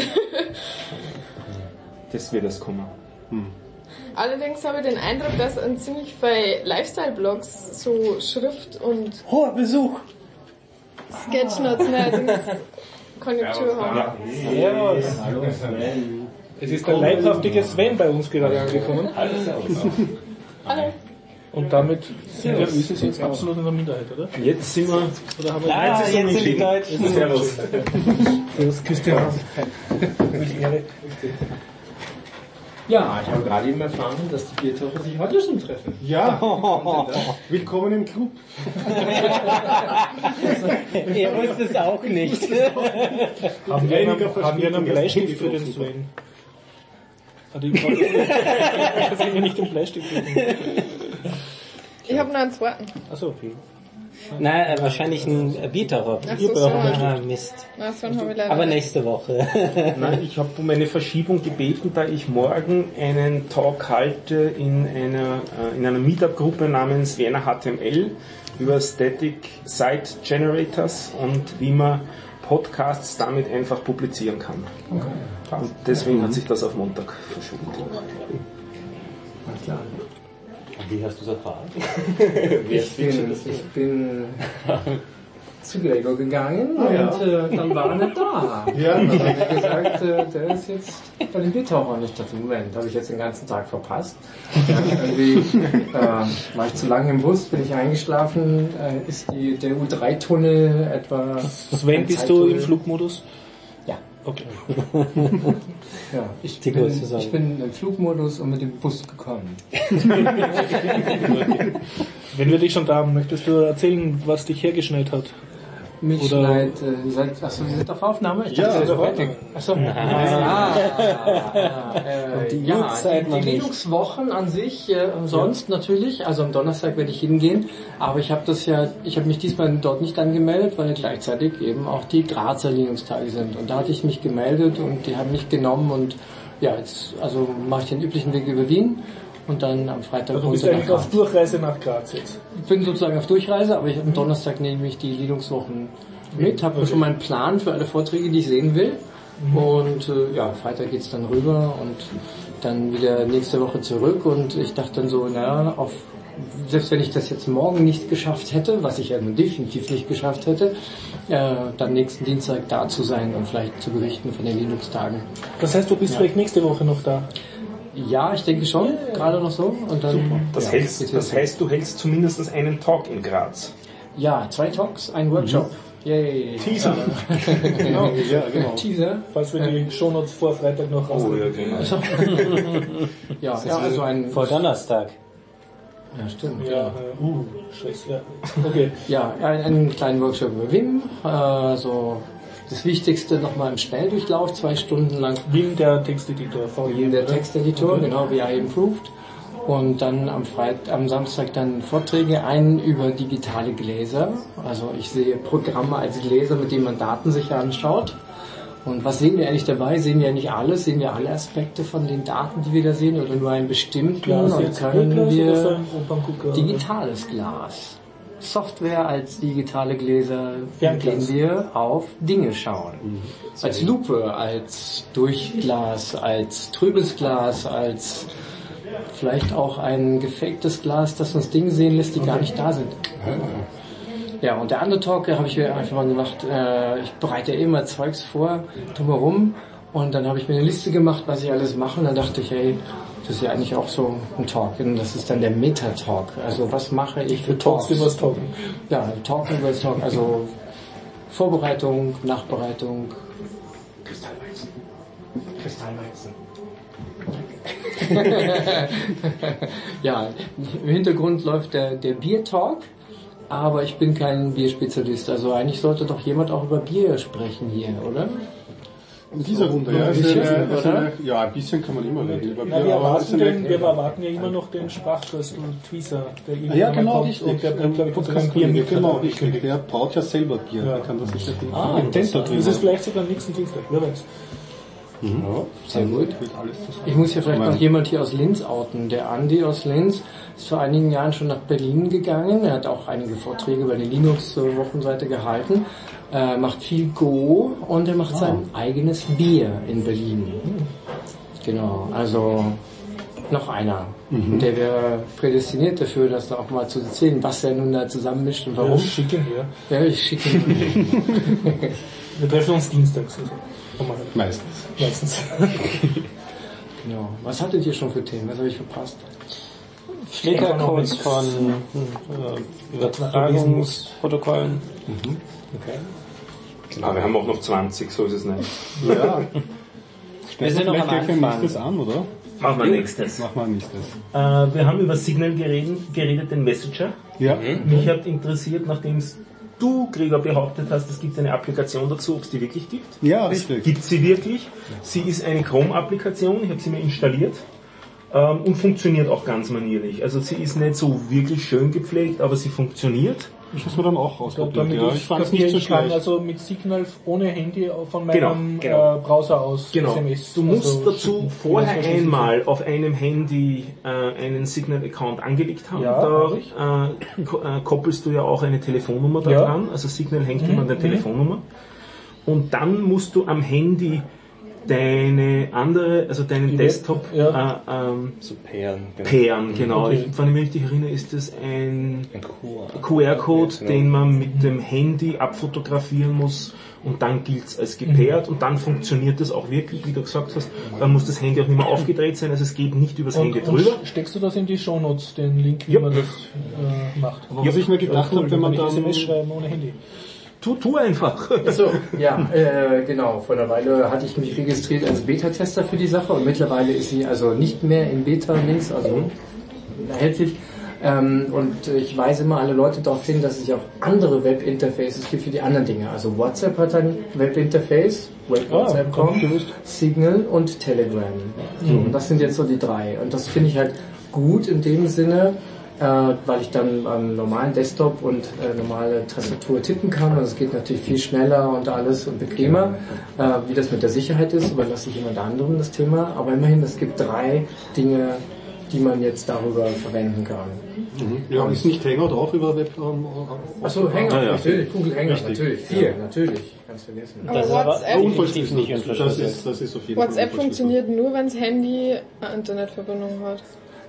Das wird erst kommen. Allerdings habe ich den Eindruck, dass an ziemlich viele Lifestyle-Blogs so Schrift und Hoher Besuch! Sketchnotes mehr Konjunktur haben. Servus! Es ist der leibhaftige Sven bei uns gerade angekommen. Hallo. Und damit sind wir Ösis jetzt absolut in der Minderheit, oder? Jetzt sind wir... Oder haben wir Jetzt sind die Deutschen. Servus. Servus, Christian. Mich Ehre. Ja, ich habe gerade eben erfahren, dass die Biertaucher sich heute schon treffen. Ja, willkommen im Club. Er wusste es auch nicht. Haben wir einen Bleistift für den Sven? Ich kann nicht den Bleistift geben. Ich habe noch einen zweiten. Achso, okay. Nein, wahrscheinlich ein Biertaucher. Ach so, so. Ah, Mist. Na, so habe ich leider Aber nicht. nächste Woche. Nein, ich habe um eine Verschiebung gebeten, da ich morgen einen Talk halte in einer Meetup-Gruppe namens Werner HTML über Static Site Generators und wie man Podcasts damit einfach publizieren kann. Okay. Und deswegen hat sich das auf Montag verschoben. Alles klar. Wie hast du es erfahren? Ich bin zu Gregor gegangen und dann war er nicht da. Ja. Und dann habe ich gesagt, der ist jetzt bei den Biertauchern nicht da. Moment, habe ich jetzt den ganzen Tag verpasst. Ja, irgendwie war ich zu lange im Bus, bin ich eingeschlafen, ist der U3-Tunnel etwa... Sven, bist du im Flugmodus? Ja. Okay. Ja, ich bin im Flugmodus und mit dem Bus gekommen. Wenn wir dich schon da haben, möchtest du erzählen, was dich hergeschneit hat? Mitschneid, ihr seid auf Aufnahme? Ich dachte, ihr seid fertig. Achso. Die Linux-Wochen an sich, sonst natürlich, also am Donnerstag werde ich hingehen, aber ich habe mich diesmal dort nicht angemeldet, weil gleichzeitig eben auch die Grazer Linux-Tage sind. Und da hatte ich mich gemeldet und die haben mich genommen und ja, jetzt, also mache ich den üblichen Weg über Wien. Und dann am Freitag... Also du bist eigentlich auf Durchreise nach Graz jetzt? Ich bin sozusagen auf Durchreise, aber am Donnerstag nehme ich die Linux-Wochen mit, habe schon meinen Plan für alle Vorträge, die ich sehen will. Und Freitag geht's dann rüber und dann wieder nächste Woche zurück. Und ich dachte dann so, selbst wenn ich das jetzt morgen nicht geschafft hätte, was ich ja definitiv nicht geschafft hätte, dann nächsten Dienstag da zu sein und vielleicht zu berichten von den Linux-Tagen. Das heißt, du bist vielleicht nächste Woche noch da? Ja, ich denke schon, gerade noch so. Und dann, das heißt, du hältst zumindest einen Talk in Graz. Ja, 2 Talks, ein Workshop. Yay. Teaser. Genau. Teaser. Falls wir die Shownotes vor Freitag noch raus. Oh ja, genau. Also ein... Vor Donnerstag. Ja, stimmt. Scheiße. Ja. Okay. Ja, einen kleinen Workshop über Vim, das Wichtigste nochmal im Schnelldurchlauf, 2 Stunden lang. Vim, der Texteditor. Vim, der Texteditor, genau, wie VI Improved. Und dann am Samstag dann Vorträge, einen über digitale Gläser. Also ich sehe Programme als Gläser, mit denen man Daten sich anschaut. Und was sehen wir eigentlich dabei? Sehen wir nicht alles? Sehen wir alle Aspekte von den Daten, die wir da sehen, oder nur einen bestimmten? Und können wir digitales Glas, Software als digitale Gläser, mit denen wir auf Dinge schauen. Als Lupe, als Durchglas, als trübes Glas, als vielleicht auch ein gefaktes Glas, das uns Dinge sehen lässt, die gar nicht da sind. Ja, und der andere Talk, habe ich mir einfach mal gemacht, ich bereite immer Zeugs vor, drumherum, und dann habe ich mir eine Liste gemacht, was ich alles mache, und dann dachte ich, hey, das ist ja eigentlich auch so ein Talk, und das ist dann der Meta-Talk, also was mache ich für Talks? Übers Talken. Ja, Talken übers Talk, also Vorbereitung, Nachbereitung. Kristallweizen. Ja, im Hintergrund läuft der Bier-Talk, aber ich bin kein Bierspezialist, also eigentlich sollte doch jemand auch über Bier sprechen hier, oder? In dieser Runde, ja. Ein bisschen kann man immer reden über Bier. Wir erwarten ja immer noch den Sprachkurs und Tweezer, der genau, kommt, und der bringt, glaube ich, kein Bier mit. Genau, richtig. Der braut ja selber Bier. Der kann das nicht das ist vielleicht sogar am nächsten Dienstag, wer weiß. Ja, sehr gut. Ich muss ja vielleicht noch jemand hier aus Linz outen. Der Andi aus Linz ist vor einigen Jahren schon nach Berlin gegangen. Er hat auch einige Vorträge über die Linux-Wochenseite gehalten. Macht viel Go und er macht sein eigenes Bier in Berlin. Genau, also noch einer. Und der wäre prädestiniert dafür, das da auch mal zu erzählen, was er nun da zusammenmischt und warum. Ja, schick ihn her. Ja, ich schicke ihn her. Wir treffen uns dienstags. Also. Meistens. Genau. Was hattet ihr schon für Themen? Was habe ich verpasst? Flickercodes von Übertragungsprotokollen. Okay. Aber wir haben auch noch 20, so ist es nicht. Ja. Wir sind noch am Anfang. Nächstes an, oder? Machen wir nächstes. Wir haben über Signal geredet, den Messenger. Ja. Mich hat interessiert, nachdem du, Gregor, behauptet hast, es gibt eine Applikation dazu, ob es die wirklich gibt. Ja, richtig. Gibt sie wirklich. Sie ist eine Chrome-Applikation, ich habe sie mir installiert und funktioniert auch ganz manierlich. Also sie ist nicht so wirklich schön gepflegt, aber sie funktioniert. Ich hab's mir dann auch ausprobiert. Damit Ja, ich fand es nicht so schlecht. Also mit Signal ohne Handy von meinem Browser aus SMS. Du musst also dazu vorher einmal auf einem Handy einen Signal-Account angelegt haben. Ja, Da koppelst du ja auch eine Telefonnummer dran. Also Signal hängt immer an der Telefonnummer. Und dann musst du am Handy deinen Desktop so pairen. genau. Okay. Wenn ich mich richtig erinnere, ist das ein Ja, QR-Code, genau. den man mit dem Handy abfotografieren muss und dann gilt's als gepaart und dann funktioniert das auch wirklich, wie du gesagt hast. Dann muss das Handy auch nicht mehr aufgedreht sein, also es geht nicht übers Handy drüber. Und steckst du das in die Shownotes, den Link, wie man das macht? Aber was ich mir gedacht habe, wenn man dann... SMS schreiben ohne Handy. Tu einfach. Achso, ja, genau. Vor einer Weile hatte ich mich registriert als Beta-Tester für die Sache und mittlerweile ist sie also nicht mehr in Beta-Links, also erhältlich. Und ich weise immer alle Leute darauf hin, dass es ja auch andere Webinterfaces gibt für die anderen Dinge. Also WhatsApp hat ein Webinterface, WhatsApp.com, Signal und Telegram. So, und das sind jetzt so die drei. Und das finde ich halt gut in dem Sinne, weil ich dann am normalen Desktop und normale Tastatur tippen kann und es geht natürlich viel schneller und alles und bequemer. Wie das mit der Sicherheit ist, überlasse ich jemand anderem das Thema, aber immerhin, es gibt drei Dinge, die man jetzt darüber verwenden kann. Ja, ist nicht Hangout auch über Web... Achso, Hangout, natürlich, Google Hangout, natürlich, natürlich, ganz vergessen. Aber Das ist aber WhatsApp, definitiv nicht unverschlüsselt. Das ist auf jeden Fall WhatsApp funktioniert nur, wenn das Handy eine Internetverbindung hat.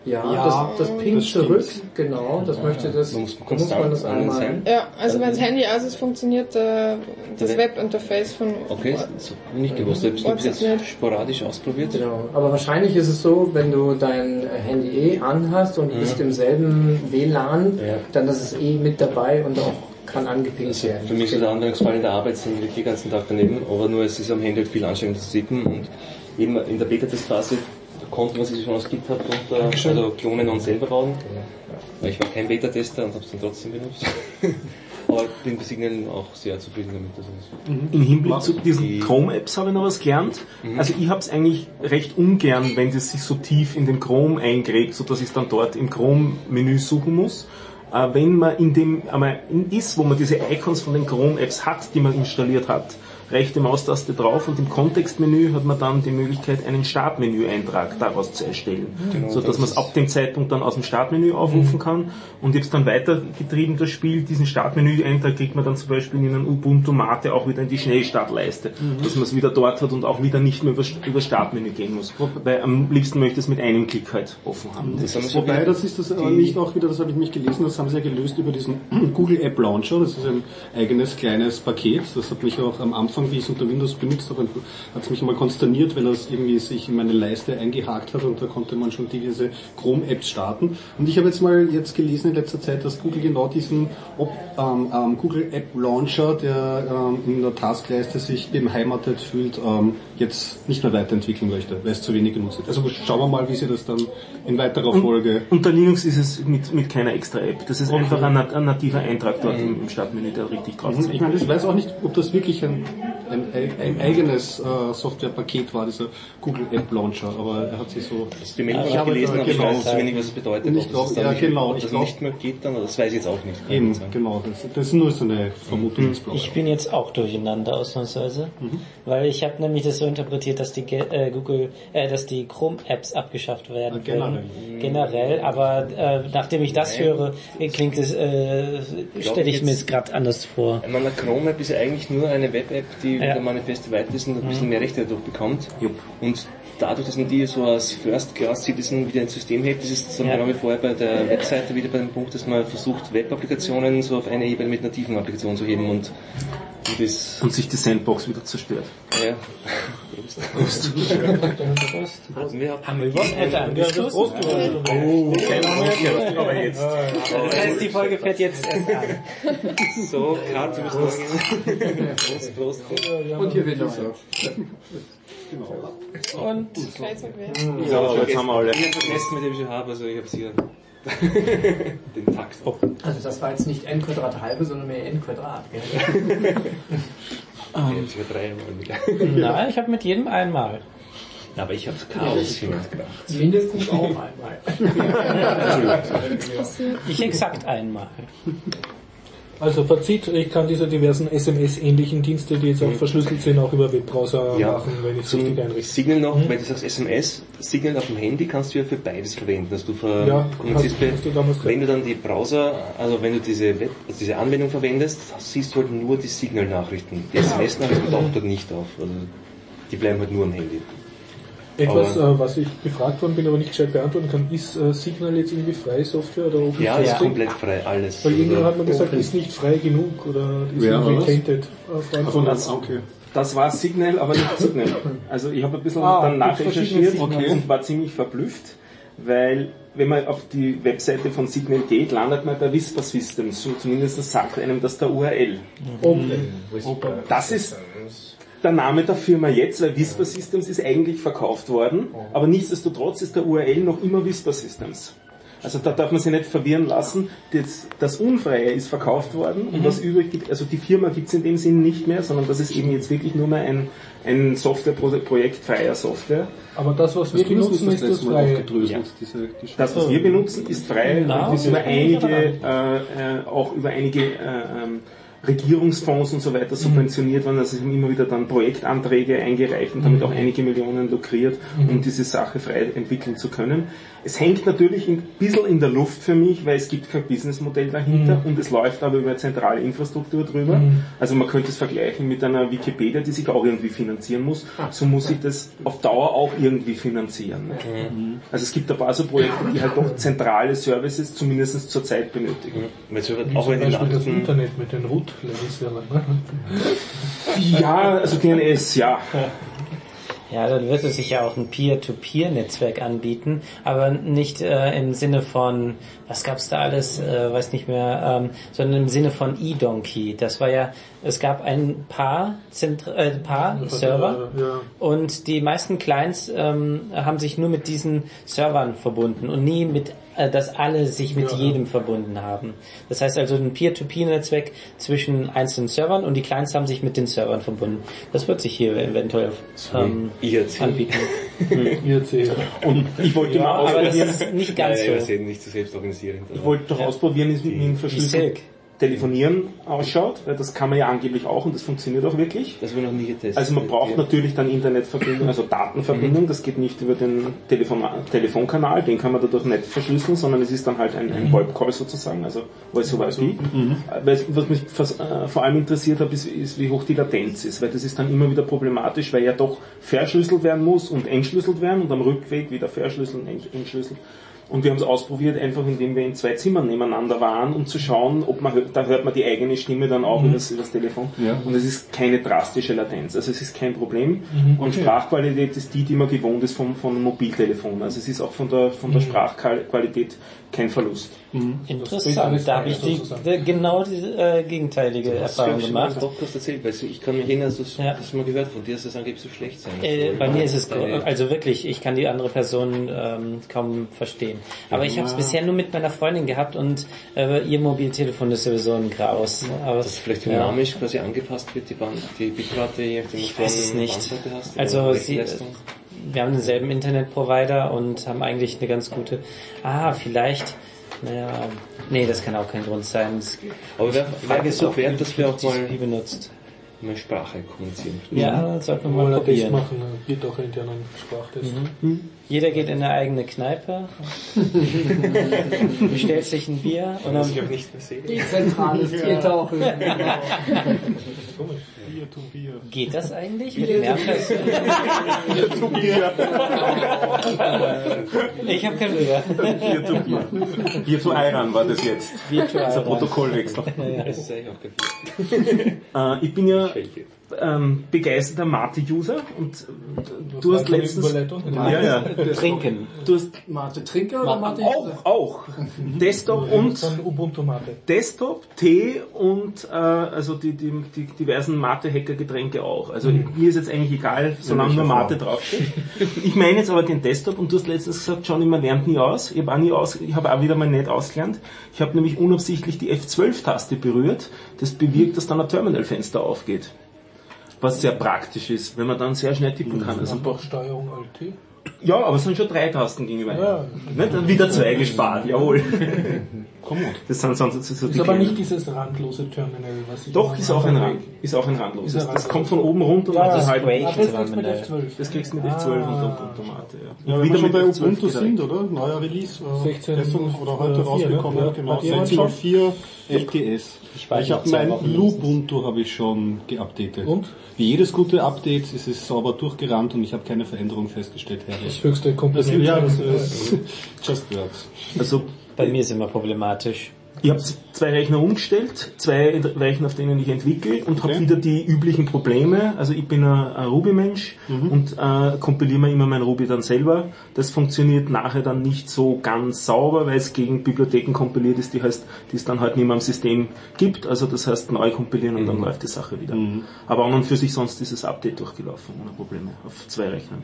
Ja, das pinkt das stimmt. zurück, genau, das möchte das, Man muss muss konstant man das einmal... sein. Ja, also wenn das Handy aus ist, funktioniert das Webinterface von Okay, das habe ich nicht gewusst. Hast du bis jetzt sporadisch ausprobiert? Genau, aber wahrscheinlich ist es so, wenn du dein Handy anhast und bist im selben WLAN, dann ist es mit dabei und auch kann angepinkt werden. Für mich ist der Anwendungsfall in der Arbeit, sind wir den ganzen Tag daneben, aber nur es ist am Handy halt viel anstrengender zu tippen und eben in der Beta-Testphase konnte man sich schon aus GitHub also klonen und selber bauen. Weil ich war kein Beta-Tester und habe es dann trotzdem benutzt. Aber bin bei Signal auch sehr zufrieden damit. Also Im Hinblick zu diesen Chrome-Apps habe ich noch was gelernt. Also ich habe es eigentlich recht ungern, wenn das sich so tief in den Chrome eingräbt, sodass ich es dann dort im Chrome-Menü suchen muss. Wenn man in dem ist, wo man diese Icons von den Chrome-Apps hat, die man installiert hat, rechte Maustaste drauf und im Kontextmenü hat man dann die Möglichkeit, einen Startmenü-Eintrag daraus zu erstellen, so dass man es ab dem Zeitpunkt dann aus dem Startmenü aufrufen kann. Und jetzt dann weitergetrieben das Spiel, diesen Startmenü-Eintrag kriegt man dann zum Beispiel in einem Ubuntu Mate auch wieder in die Schnellstartleiste, dass man es wieder dort hat und auch wieder nicht mehr über Startmenü gehen muss. Weil am liebsten möchte ich es mit einem Klick halt offen haben. Wobei, das ist das aber nicht auch wieder, das habe ich nicht gelesen, das haben sie ja gelöst über diesen Google App Launcher, das ist ein eigenes kleines Paket, das hat mich auch am Anfang, wie ich es unter Windows benutzt habe, hat es mich mal konsterniert, weil das irgendwie sich in meine Leiste eingehakt hat und da konnte man schon diese Chrome-Apps starten. Und ich habe jetzt gelesen in letzter Zeit, dass Google genau diesen Google App Launcher, der in der Taskleiste sich beheimatet fühlt, jetzt nicht mehr weiterentwickeln möchte, weil es zu wenig genutzt wird. Also schauen wir mal, wie sie das dann in weiterer Folge... Unter Linux ist es mit keiner extra App. Das ist einfach ein nativer Eintrag dort im Startmenü, der richtig drauf ist. Ich meine, ich weiß auch nicht, ob das wirklich ein eigenes Softwarepaket war, dieser Google App Launcher, aber er hat sich so... die Meldung, die ich gelesen habe, ich weiß zu wenig, was es bedeutet. Und ich glaube, ja genau. Ob das nicht mehr geht dann, das weiß ich jetzt auch nicht. Eben, genau. Das ist nur so eine Vermutung. Ich bin jetzt auch durcheinander ausnahmsweise, weil ich habe nämlich das so interpretiert, dass die dass die Chrome-Apps abgeschafft werden generell, aber nachdem ich das höre, klingt es, stelle ich mir es gerade anders vor. Eine Chrome-App ist ja eigentlich nur eine Web-App, die der Manifest weit ist und ein bisschen mehr Rechte dadurch bekommt. Und dadurch, dass man die so als First-Class-Citizen wieder ins System hebt, ist es so genau wie vorher bei der Webseite wieder bei dem Punkt, dass man versucht, Web-Applikationen so auf eine Ebene mit nativen Applikationen zu heben und sich die Sandbox wieder zerstört. Ja. Prost. Haben wir überhaupt nicht angestoßen? Aber jetzt. Das heißt, die Folge fährt jetzt erst an. So, Kat, du bist Prost. Prost. Und hier wird noch. Und Ja, jetzt haben wir alle. Ich habe vergessen, mit dem ich habe, also ich habe es hier. Den Takt. Also das war jetzt nicht n Quadrat halbe, sondern mehr n Quadrat. Ich habe dreimal wieder. Nein, ich habe mit jedem einmal. Aber ich habe Chaos gemacht. Mindestens auch einmal. Ich exakt einmal. Also Fazit, ich kann diese diversen SMS-ähnlichen Dienste, die jetzt auch verschlüsselt sind, auch über Webbrowser machen, wenn ich es richtig einrichte. Signal noch, wenn du sagst SMS, Signal auf dem Handy kannst du ja für beides verwenden. Also du wenn du dann die Browser, also wenn du diese Anwendung verwendest, siehst du halt nur die Signal-Nachrichten. Die SMS-Nachrichten tauchen dort nicht auf. Also die bleiben halt nur am Handy. Etwas, was ich gefragt worden bin, aber nicht gescheit beantworten kann, ist Signal jetzt irgendwie freie Software oder Open Source? Ja, ist komplett frei, alles. Weil irgendwann hat man gesagt, ist nicht frei genug oder ist irgendwie tainted. Das war Signal, aber nicht Signal. Also ich habe ein bisschen dann nachrecherchiert und war ziemlich verblüfft, weil wenn man auf die Webseite von Signal geht, landet man bei Whisper Systems. Zumindest sagt einem das der URL. Das ist der Name der Firma jetzt, weil Whisper Systems ist eigentlich verkauft worden, aber nichtsdestotrotz ist der URL noch immer Whisper Systems. Also da darf man sich nicht verwirren lassen, das Unfreie ist verkauft worden und was übrig gibt, also die Firma gibt es in dem Sinn nicht mehr, sondern das ist eben jetzt wirklich nur mehr ein Softwareprojekt freier Software. Aber das, was wir benutzen, ist das freie. Ja. Das, was wir benutzen, ist frei und ist über einige Regierungsfonds und so weiter subventioniert worden, also haben immer wieder dann Projektanträge eingereicht und damit auch einige Millionen lukriert, um diese Sache frei entwickeln zu können. Es hängt natürlich ein bisschen in der Luft für mich, weil es gibt kein Businessmodell dahinter und es läuft aber über eine zentrale Infrastruktur drüber. Also man könnte es vergleichen mit einer Wikipedia, die sich auch irgendwie finanzieren muss. So muss ich das auf Dauer auch irgendwie finanzieren. Also es gibt ein paar so Projekte, die halt doch zentrale Services zumindest zur Zeit benötigen. Auch wenn das Internet mit den Root. Ja, also DNS, ja. Ja, dann wird es sich ja auch ein Peer-to-Peer-Netzwerk anbieten, aber nicht im Sinne von, was gab's da alles, weiß nicht mehr, sondern im Sinne von eDonkey. Das war ja, es gab ein paar Server und die meisten Clients haben sich nur mit diesen Servern verbunden und nie mit dass alle sich mit jedem verbunden haben. Das heißt also ein Peer-to-Peer-Netzwerk zwischen einzelnen Servern und die Clients haben sich mit den Servern verbunden. Das wird sich hier eventuell anbieten. Und ich wollte mal ausprobieren. Aber das ist nicht ganz so. Nicht so selbst organisieren. Ich wollte doch ausprobieren, wie es mit dem verschlüsselten Telefonieren ausschaut, weil das kann man ja angeblich auch und das funktioniert auch wirklich. Das wird noch nie getestet. Also man braucht natürlich dann Internetverbindung, also Datenverbindung, das geht nicht über den Telefonkanal, den kann man dadurch nicht verschlüsseln, sondern es ist dann halt ein VoIP-Call sozusagen, also Voice-over-IP. Was mich vor allem interessiert hat, ist, wie hoch die Latenz ist, weil das ist dann immer wieder problematisch, weil ja doch verschlüsselt werden muss und entschlüsselt werden und am Rückweg wieder verschlüsseln und entschlüsseln. Und wir haben es ausprobiert, einfach indem wir in 2 Zimmern nebeneinander waren, um zu schauen, ob man, da hört man die eigene Stimme dann auch über das Telefon. Ja. Und es ist keine drastische Latenz, also es ist kein Problem. Und Sprachqualität ist die man gewohnt ist vom Mobiltelefon. Also es ist auch von der Sprachqualität kein Verlust. Interessant, da habe ich genau die gegenteilige Erfahrung gemacht. Erzählt, weil ich kann mich erinnern, dass du das mal gehört von dir, dass das angeblich so schlecht sein soll. Bei mir ist es, also wirklich, ich kann die andere Person kaum verstehen. Aber ich habe es bisher nur mit meiner Freundin gehabt und ihr Mobiltelefon ist sowieso ein Graus. Aber dass vielleicht dynamisch quasi angepasst wird, die Bitrate, je nachdem, ich weiß es nicht. Also wir haben denselben Internetprovider und haben eigentlich eine ganz gute, vielleicht, nee, das kann auch kein Grund sein. Aber wäre es so wert, dass wir auch mal Sprache kommunizieren? Ja, das sollten wir mal probieren. Machen, geht auch intern einen Sprachtest. Jeder geht in eine eigene Kneipe, bestellt sich ein Bier und dann... Dezentrales Biertauchen. Geht das eigentlich? Mit mehr Personen? Ich habe kein Bier. Bier zu Ayran war das jetzt. Bier zu Ayran. Das ist ein Protokollwechsel. Das ist eigentlich auch ich bin ja begeisterter Mate-User und du hast letztens... Trinken. Du hast Mate-Trinker oder Mate-User? Auch. Desktop und... Ubuntu Mate. Desktop, Tee und also die diversen Mate-Hacker-Getränke auch. Also mir ist jetzt eigentlich egal, solange nur Mate draufsteht. Ich meine jetzt aber den Desktop und du hast letztens gesagt, Johnny, man lernt nie aus. Ich habe auch wieder mal nicht ausgelernt. Ich habe nämlich unabsichtlich die F12-Taste berührt. Das bewirkt, dass dann ein Terminalfenster aufgeht. Was sehr praktisch ist, wenn man dann sehr schnell tippen kann. Also Steuerung Alt-T? Ja, aber es sind schon 3 Tasten gegenüber. Ja. Nicht? Wieder 2 gespart, jawohl. Das sind so ist aber nicht dieses randlose Terminal, was ich... Doch, ist auch ein randloses. Das kommt von oben runter und das halt mit F12. Das kriegst du mit F12 und Automate, ja. Wenn wir schon bei Ubuntu sind, oder? Neuer Release. 16 oder heute rausgekommen. Ne? Genau, 16.04 LTS. Ich habe mein Lubuntu habe ich schon geupdatet. Und? Wie jedes gute Update ist es sauber durchgerannt und ich habe keine Veränderung festgestellt. Das höchste Kompliment. Ja, das ist just works. Also bei mir ist immer problematisch. Ich habe 2 Rechner umgestellt, 2 Rechner, auf denen ich entwickle und habe wieder die üblichen Probleme. Also ich bin ein Ruby-Mensch und kompiliere mir immer mein Ruby dann selber. Das funktioniert nachher dann nicht so ganz sauber, weil es gegen Bibliotheken kompiliert ist, die es dann halt nicht mehr im System gibt. Also das heißt neu kompilieren und dann läuft die Sache wieder. Aber an und für sich sonst ist das Update durchgelaufen, ohne Probleme, auf 2 Rechnern.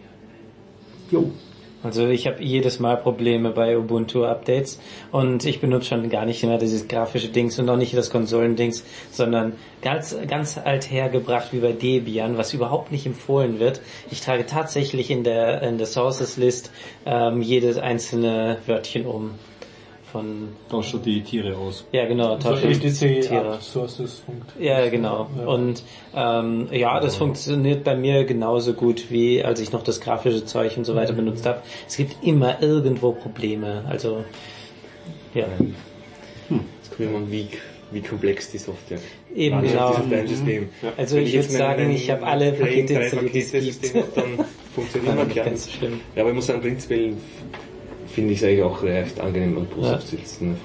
Jo. Also ich habe jedes Mal Probleme bei Ubuntu-Updates und ich benutze schon gar nicht mehr dieses grafische Dings und auch nicht das Konsolendings, sondern ganz alt hergebracht wie bei Debian, was überhaupt nicht empfohlen wird. Ich trage tatsächlich in der Sources-List jedes einzelne Wörtchen um. Tauscht du die Tiere aus. Ja, genau. Tauscht die Tiere. Sources. Ja, genau. Ja. Und das funktioniert bei mir genauso gut, wie als ich noch das grafische Zeug und so weiter benutzt habe. Es gibt immer irgendwo Probleme. Also, ja. Jetzt gucken wir mal, wie komplex die Software eben genau. System. Also ich würde sagen, ich habe alle Pakete installiert, die es gibt. Dann funktioniert man ganz so schlimm. Ja, aber ich muss sagen, prinzipiell finde ich es eigentlich auch recht angenehm und positiv zu sitzen.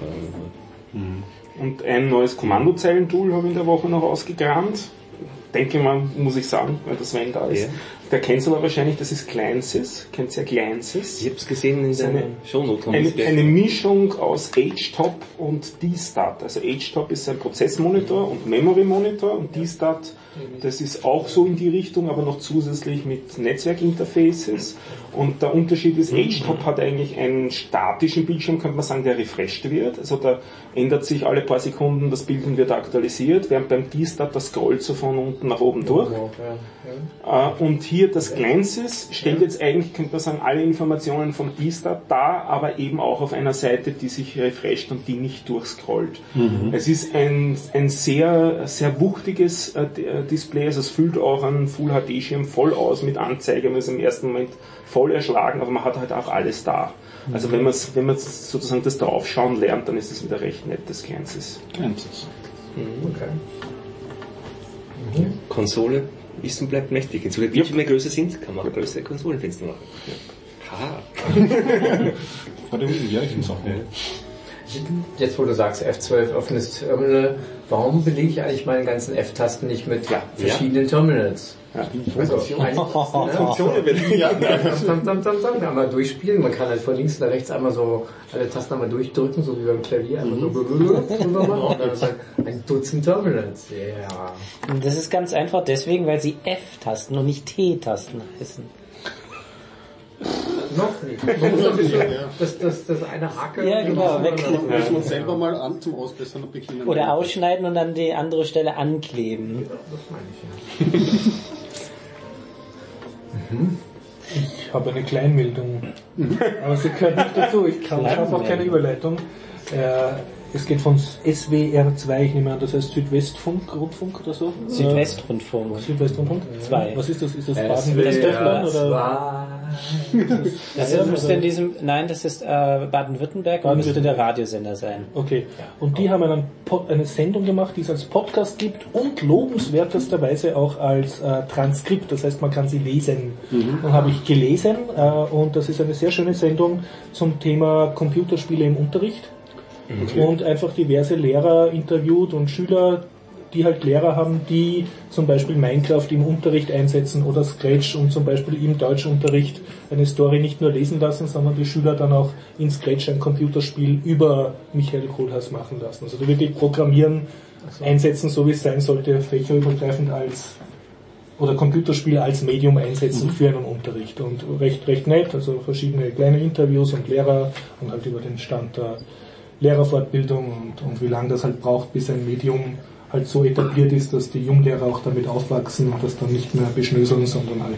Und ein neues Kommandozeilentool habe ich in der Woche noch ausgekramt. Denke mal, muss ich sagen, weil der Sven da ist. Ja. Der kennt es aber wahrscheinlich, das ist Glances. Kennt ihr ja Glances? Ich habe es gesehen in seiner Shownote. Eine Mischung aus HTOP und DStat. Also HTOP ist ein Prozessmonitor und Memory Monitor und DStat, das ist auch so in die Richtung, aber noch zusätzlich mit Netzwerkinterfaces. Und der Unterschied ist, HTOP hat eigentlich einen statischen Bildschirm, könnte man sagen, der refreshed wird. Also da ändert sich alle paar Sekunden das Bild und wird aktualisiert, während beim DStat das scrollt so von unten nach oben durch. Und hier das Glances stellt jetzt eigentlich, könnte man sagen, alle Informationen vom DStat dar, aber eben auch auf einer Seite, die sich refresht und die nicht durchscrollt. Es ist ein sehr, sehr wuchtiges Display, also es füllt auch einen Full-HD-Schirm voll aus mit Anzeige, man ist im ersten Moment voll erschlagen, aber man hat halt auch alles da. Also wenn man sozusagen das Draufschauen lernt, dann ist es wieder recht nett, das Glances. Okay. Konsole ist und bleibt mächtig. Wenn die Bildschirme größer sind, kann man auch größere Konsolenfenster machen. Bei dem Sachen. Jetzt wo du sagst F12 offenes Terminal, warum belege ich eigentlich meine ganzen F-Tasten nicht mit verschiedenen Terminals? Ja. Also Funktion überlegen. Einmal durchspielen. Man kann halt von links nach rechts einmal so alle Tasten einmal durchdrücken, so wie beim Klavier. Einmal so und dann ist halt ein Dutzend Terminals. Ja. Das ist ganz einfach deswegen, weil sie F-Tasten und nicht T-Tasten heißen. Noch nicht. Das eine Hacke. Ja, genau. Muss man selber mal zum Ausbessern beginnen. Oder ausschneiden und dann die andere Stelle ankleben. Ja, das meine ich ja. Ich habe eine Kleinmeldung. Aber sie gehört nicht dazu. Ich schaffe auch keine Überleitung. Es geht von SWR2, ich nehme an, das heißt Südwestrundfunk oder so? Südwestrundfunk. Südwestrundfunk? 2. Was ist das? Ist das Baden-Württemberg? Das müsste in diesem, nein, das ist Baden-Württemberg und müsste der Radiosender sein. Okay. Und die haben eine Sendung gemacht, die es als Podcast gibt und lobenswertesterweise auch als Transkript. Das heißt, man kann sie lesen. Dann habe ich gelesen und das ist eine sehr schöne Sendung zum Thema Computerspiele im Unterricht. Okay. Und einfach diverse Lehrer interviewt und Schüler, die halt Lehrer haben, die zum Beispiel Minecraft im Unterricht einsetzen oder Scratch und zum Beispiel im Deutschunterricht eine Story nicht nur lesen lassen, sondern die Schüler dann auch in Scratch ein Computerspiel über Michael Kohlhaas machen lassen. Also da wirklich Programmieren einsetzen, so wie es sein sollte, fächerübergreifend oder Computerspiel als Medium einsetzen für einen Unterricht. Und recht nett, also verschiedene kleine Interviews und Lehrer und halt über den Stand der Lehrerfortbildung und wie lange das halt braucht, bis ein Medium halt so etabliert ist, dass die Junglehrer auch damit aufwachsen und das dann nicht mehr beschnöseln, sondern halt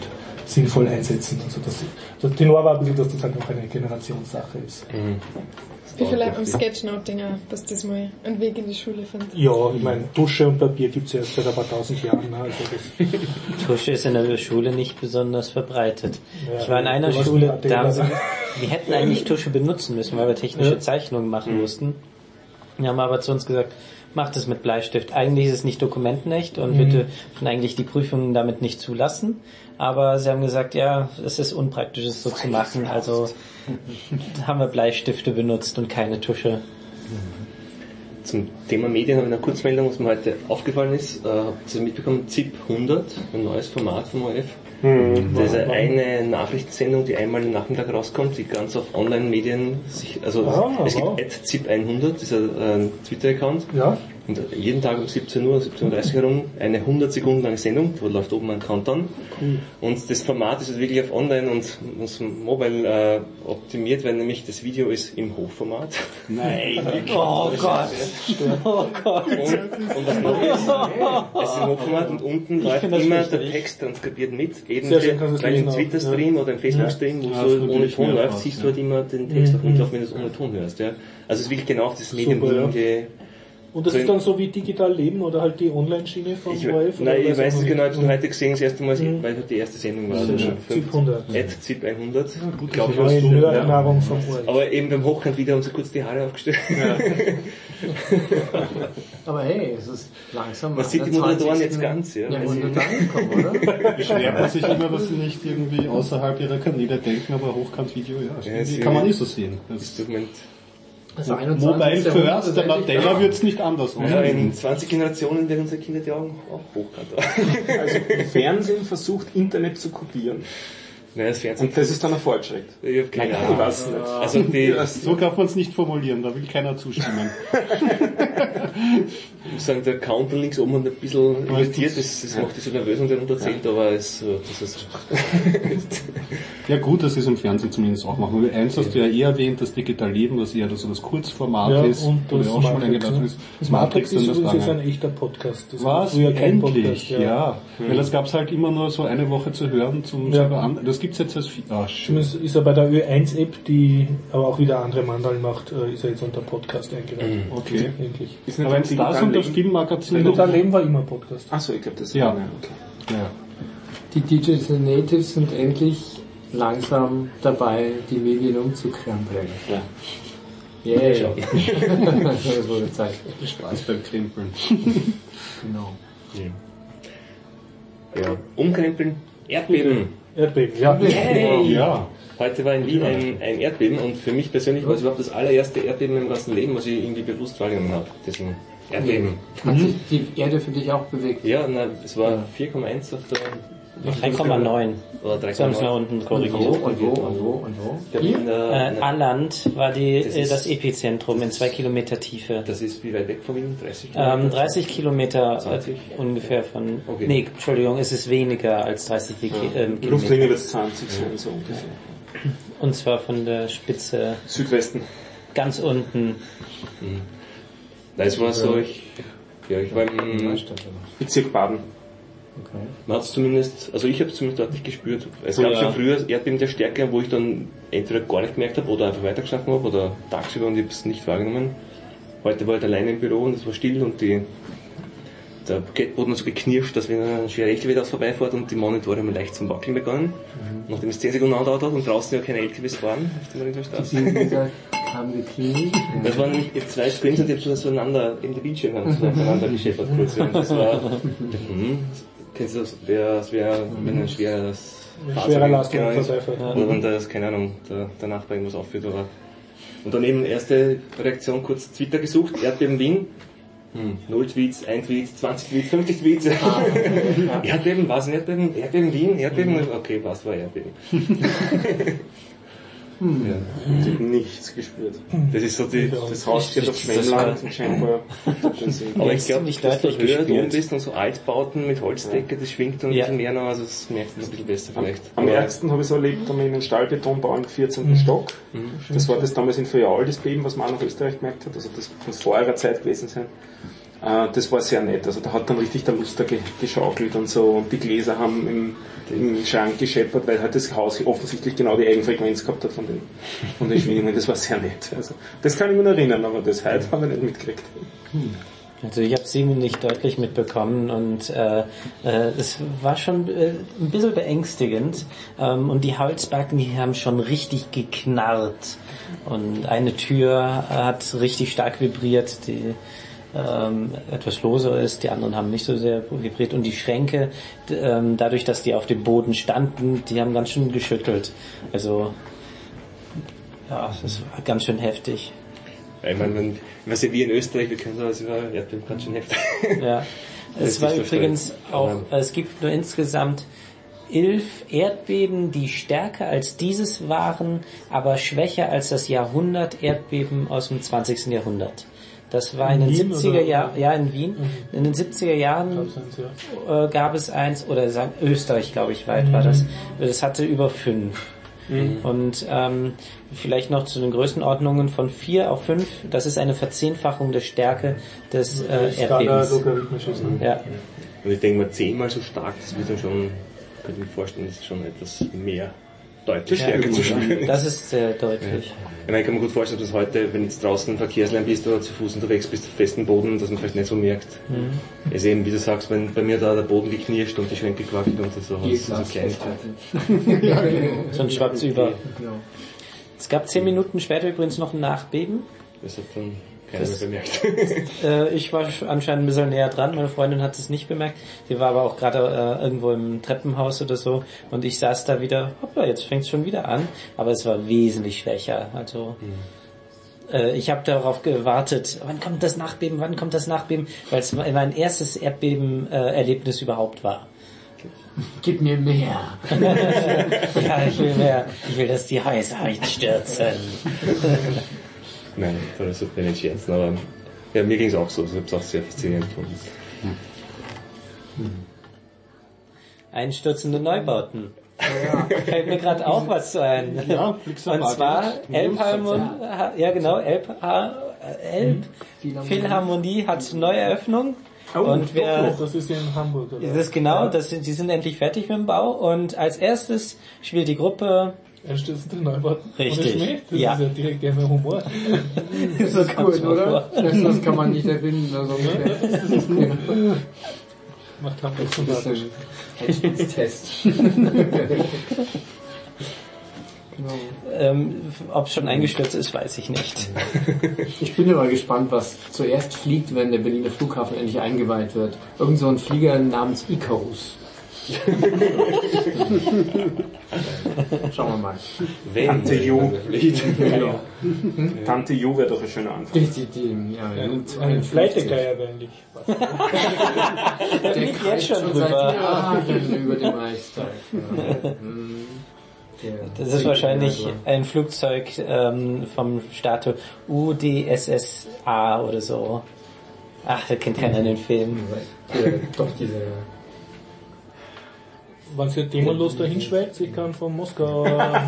sinnvoll einsetzen. Also der Tenor war ein bisschen, dass das halt auch eine Generationssache ist. Wie vielleicht am Sketchnoting auch, dass das mal einen Weg in die Schule findet. Ja, ich meine, Tusche und Papier gibt's ja erst seit ein paar tausend Jahren. Ne? Also das Tusche ist in der Schule nicht besonders verbreitet. Ja, Ich war in einer du warst Schule, mit da haben Adela. wir hätten eigentlich Tusche benutzen müssen, weil wir technische Zeichnungen machen mussten. Wir haben aber zu uns gesagt, macht es mit Bleistift. Eigentlich ist es nicht dokumentenecht und wir dürfen eigentlich die Prüfungen damit nicht zulassen. Aber sie haben gesagt, ja, es ist unpraktisch, es so zu machen. Also haben wir Bleistifte benutzt und keine Tusche. Zum Thema Medien habe ich eine Kurzmeldung, was mir heute aufgefallen ist. Habt ihr mitbekommen, ZIP 100, ein neues Format vom ORF? Das ist eine Nachrichtensendung, die einmal am Nachmittag rauskommt, die ganz auf Online-Medien es gibt @ZIP100, das ist ein Twitter-Account. Ja. Und jeden Tag um 17 Uhr, 17.30 Uhr herum, eine 100 Sekunden lange Sendung, da läuft oben ein Countdown. Cool. Und das Format ist wirklich auf Online und Mobile optimiert, weil nämlich das Video ist im Hochformat. Nein. Oh Gott. Oh Gott. Und was noch ist, es ist im Hochformat und unten läuft immer der Text transkribiert mit, eben Sehr schön, kannst du es weil im lesen auch. Twitter-Stream oder im Facebook-Stream, wo Ja, so das ohne natürlich Ton mehr läuft, aus, siehst ja. du halt immer den Text auch mit, auch wenn du es ohne Ton hörst. Ja. Also es ist wirklich genau auf das Medium Super, Und das ist dann so wie digital leben oder halt die Online-Schiene vom ORF? Nein, ich weiß es es genau, ich habe heute gesehen, das erste Mal, weil die erste Sendung war. Sehr schön. ZIP 100. @ZIP100. Glaube ich, neue Nerdnahrung vom ORF. Aber eben beim Hochkant wieder haben sie kurz die Haare aufgestellt. Aber hey, es ist langsam. Man sieht die Moderatoren jetzt ganz, ja. Jahrhundert angekommen, oder? Beschwert man sich immer, dass sie nicht irgendwie außerhalb ihrer Kanäle denken, aber Hochkant-Video, sie- kann man nicht so sehen. Das Dokument. Also 21. Mobile Jahrhundert first, der Nutella wird's nicht anders. Ja, in 20 Generationen werden unsere Kinder die Augen auch hochkant. Also Fernsehen versucht Internet zu kopieren. Nein, das Fernsehen. Und das ist dann ein Fortschritt. Ich habe keine Ich Ahnung. weiß nicht. Also die, So darf man es nicht formulieren, da will keiner zustimmen. ich muss sagen, der Counter links oben hat ein bisschen irritiert, das macht dich so nervös und dann unterzählt, aber das ist Ja gut, dass sie es im Fernsehen zumindest auch machen. Eins hast du ja eher erwähnt, das Digital Leben, was eher so das Kurzformat Ja, ist, und wo das wir auch schon mal Matrix, eingedacht ne? ist. Das Matrix ist dann das übrigens jetzt lange. ein echter Podcast. Das war Was? früher kein Endlich, Podcast. ja. Weil das gab's halt immer nur so eine Woche zu hören zum Ja. selber an. Das gibt's jetzt als schön. Zumindest ist er bei der Ö1-App, die aber auch wieder andere Mandeln macht, ist er jetzt unter Podcast eingereiht. Okay. Endlich. Ist nicht Aber wenn das es das digitale unter Leben? Stimmmagazin Digital Leben war immer Podcast. Achso, ich glaube, das ist Ja. okay. Ja. Die Digital Natives sind endlich langsam dabei, die Medien umzukrempeln. Ja. Yay. Das wurde Zeit. Spaß beim Krempeln. Genau. ja. Umkrempeln, Erdbeben. Erdbeben, ja. Yay! Ja. Heute war in Wien ein Erdbeben und für mich persönlich war es überhaupt das allererste Erdbeben im ganzen Leben, was ich irgendwie bewusst wahrgenommen habe. Deswegen Erdbeben. Hat sich die Erde für dich auch bewegt? Ja, na, es war 4,1 auf der 3,9. oder Sie haben es nach 3,9. unten Und korrigiert. wo? Ich glaube, in der- Alland war Das ist- das Epizentrum in 2 Kilometer Tiefe. Das ist wie weit weg von Wien? 30 Kilometer? 30 Kilometer 20? ungefähr von... Okay. Nee, Entschuldigung, es ist weniger als 30 Kilometer. Luftlinie wird es 20 sein, so ungefähr. Und zwar von der Spitze Südwesten. ganz unten. Nein, es war so, ich war im, Bezirk Baden. man hat es zumindest, also ich habe es zumindest deutlich gespürt. Es gab schon früher Erdbeben der Stärke, wo ich dann entweder gar nicht gemerkt habe oder einfach weitergeschlafen habe oder tagsüber und ich habe es nicht wahrgenommen. Heute war ich alleine im Büro und es war still und der Parkettboden hat so geknirscht, dass wenn ein schwerer LKW da vorbeifährt und die Monitore haben leicht zum Wackeln begonnen. Nachdem es 10 Sekunden andauert hat und draußen ja keine LKWs fahren auf der Marienstraße. Die gesagt haben geklingt. Das waren jetzt zwei Screens und die haben so zueinander, eben die Bildschirme haben so aufeinander gescheppert kurz. Und das war, kennst du das, wenn ein schweres Schwerer Lastwagen genau ist, vorbeifährt. oder wenn das, keine Ahnung, der Nachbar irgendwas aufführt, oder. Und dann eben erste Reaktion, kurz Twitter gesucht, Erdbeben Wien. 0 Tweets, 1 Tweet, 20 Tweets, 50 Tweets. Erdbeben, was? Erdbeben? Erdbeben Wien? Erdbeben? Okay, was war Erdbeben? Ja. Ich habe nichts gespürt. Das ist so Das Haus steht auf Schwemmland und scheinbar. Aber ich glaube, nicht dass du deutlich höher gespürt. oben bist und so Altbauten mit Holzdecke, das schwingt dann ein bisschen mehr noch, also das merkst du ein bisschen besser vielleicht. Am ärgsten habe ich so erlebt, haben wir in den Stahlbetonbau im 14. Stock. Das war das damals in Feuerl, das Beben, was man auch nach Österreich gemerkt hat, also das muss vor eurer Zeit gewesen sein. Das war sehr nett. Also da hat dann richtig der Luster geschaukelt und so, und die Gläser haben im Schrank gescheppert, weil halt das Haus offensichtlich genau die Eigenfrequenz gehabt hat von den Schwingungen. Das war sehr nett. Also das kann ich mir noch erinnern, aber das heute haben wir nicht mitgekriegt. Also ich habe es ziemlich deutlich mitbekommen und es war schon ein bisschen beängstigend und die Holzbalken, die haben schon richtig geknarrt und eine Tür hat richtig stark vibriert, die etwas loser ist, die anderen haben nicht so sehr vibriert und die Schränke, dadurch, dass die auf dem Boden standen, die haben ganz schön geschüttelt. Also ja, das war ganz schön heftig. Ich meine, was ja wie in Österreich, wir kennen sowas über Erdbeben ganz schön heftig. Ja, es war übrigens auch, es gibt nur insgesamt 11 Erdbeben, die stärker als dieses waren, aber schwächer als das Jahrhundert Erdbeben aus dem 20. Jahrhundert. Das war in den 70er Jahren, ja, in Wien. In den 70er Jahren gab es eins, oder Österreich, glaube ich, weit war das. Das hatte über 5. Und vielleicht noch zu den Größenordnungen von 4 auf 5, das ist eine Verzehnfachung der Stärke des Erdbebens. Ja. Und ich denke mal 10-mal so stark, das wird dann schon, könnte ich mir vorstellen, das ist schon etwas mehr, deutlich stärker zu spüren. Das ist sehr deutlich. Ich meine, ich kann mir gut vorstellen, dass heute, wenn du jetzt draußen im Verkehrslärm bist oder zu Fuß unterwegs bist, auf festem Boden, dass man vielleicht nicht so merkt. Also eben, wie du sagst, wenn bei mir da der Boden geknirscht und die Schränke gewackelt und so Kleinigkeiten. Sonst schwappt's über. Es gab 10 Minuten später übrigens noch ein Nachbeben. Das hat dann keiner mehr bemerkt. Ich war anscheinend ein bisschen näher dran, meine Freundin hat es nicht bemerkt. Sie war aber auch gerade irgendwo im Treppenhaus oder so und ich saß da wieder, hoppla, jetzt fängt es schon wieder an, aber es war wesentlich schwächer. Also ich habe darauf gewartet, wann kommt das Nachbeben, weil es mein erstes Erdbeben-Erlebnis überhaupt war. Gib mir mehr. Ja, ich will mehr. Ich will, dass die Häuser einstürzen. Nein, das sollte mir nicht scherzen, aber ja, mir ging es auch so. Ich habe es auch sehr faszinierend gefunden. Einstürzende Neubauten. Ja. Fällt mir gerade auch was zu ein. Ja, und zwar Elbphilharmonie hat Neueröffnung. Und das ist in Hamburg, oder? Das ist genau, die sind endlich fertig mit dem Bau und als erstes spielt die Gruppe Einstürzende Neubauten. Richtig. Das ist ja direkt immer Humor. Das ist cool, oder? Das kann man nicht erfinden. Also Macht Hamburg sympathisch. Test. Ob es schon eingestürzt ist, weiß ich nicht. Ich bin aber gespannt, was zuerst fliegt, wenn der Berliner Flughafen endlich eingeweiht wird. Irgend so ein Flieger namens Icarus. Schauen wir mal. Tante Jo. Tante Jo wäre doch ein schöner Anfang. Ein Fleitegeier eigentlich. Da bin ich jetzt schon drüber. Über den Reichstag. Das ist wahrscheinlich ein Flugzeug vom Staat UdSSA oder so. Ach, da kennt keiner den Film. Doch, diese... Wann es themenlos dahin schweigt, ich kann vom Moskau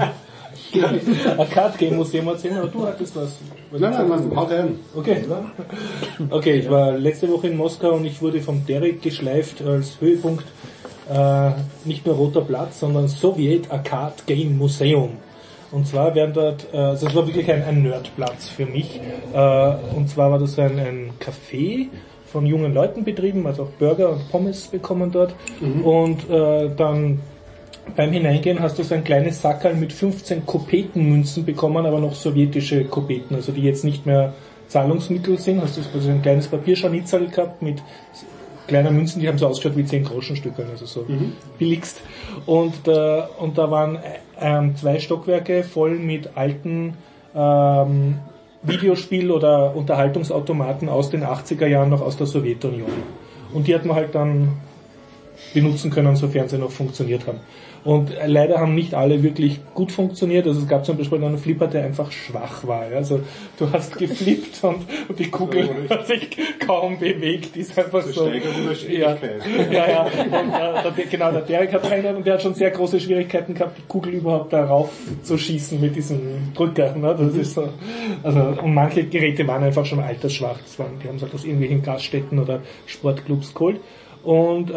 Arcade Game Museum erzählen, aber du hattest was. Nein, man haut rein. Okay, ich war letzte Woche in Moskau und ich wurde vom Derek geschleift als Höhepunkt. Nicht nur Roter Platz, sondern Soviet Arcade Game Museum. Und zwar werden dort, also es war wirklich ein Nerdplatz für mich. Und zwar war das ein Café von jungen Leuten betrieben, also auch Burger und Pommes bekommen dort. Und dann beim Hineingehen hast du so ein kleines Sackerl mit 15 Kopetenmünzen bekommen, aber noch sowjetische Kopeten, also die jetzt nicht mehr Zahlungsmittel sind. Hast du so ein kleines Papierscharnitzel gehabt mit kleiner Münzen, die haben so ausgeschaut wie 10-Groschen-Stücke, also so billigst. Und da waren 2 Stockwerke voll mit alten Videospiel- oder Unterhaltungsautomaten aus den 80er Jahren noch aus der Sowjetunion. Und die hat man halt dann benutzen können, sofern sie noch funktioniert haben. Und leider haben nicht alle wirklich gut funktioniert. Also es gab zum Beispiel einen Flipper, der einfach schwach war. Also du hast geflippt und die Kugel hat sich kaum bewegt. Die ist einfach so. Ja. Und genau, der Derek hat verändert und der hat schon sehr große Schwierigkeiten gehabt, die Kugel überhaupt darauf zu schießen mit diesem Drücker. Ne? Das ist so. Also, und manche Geräte waren einfach schon altersschwach. Die haben es halt aus irgendwelchen Gaststätten oder Sportclubs geholt. Und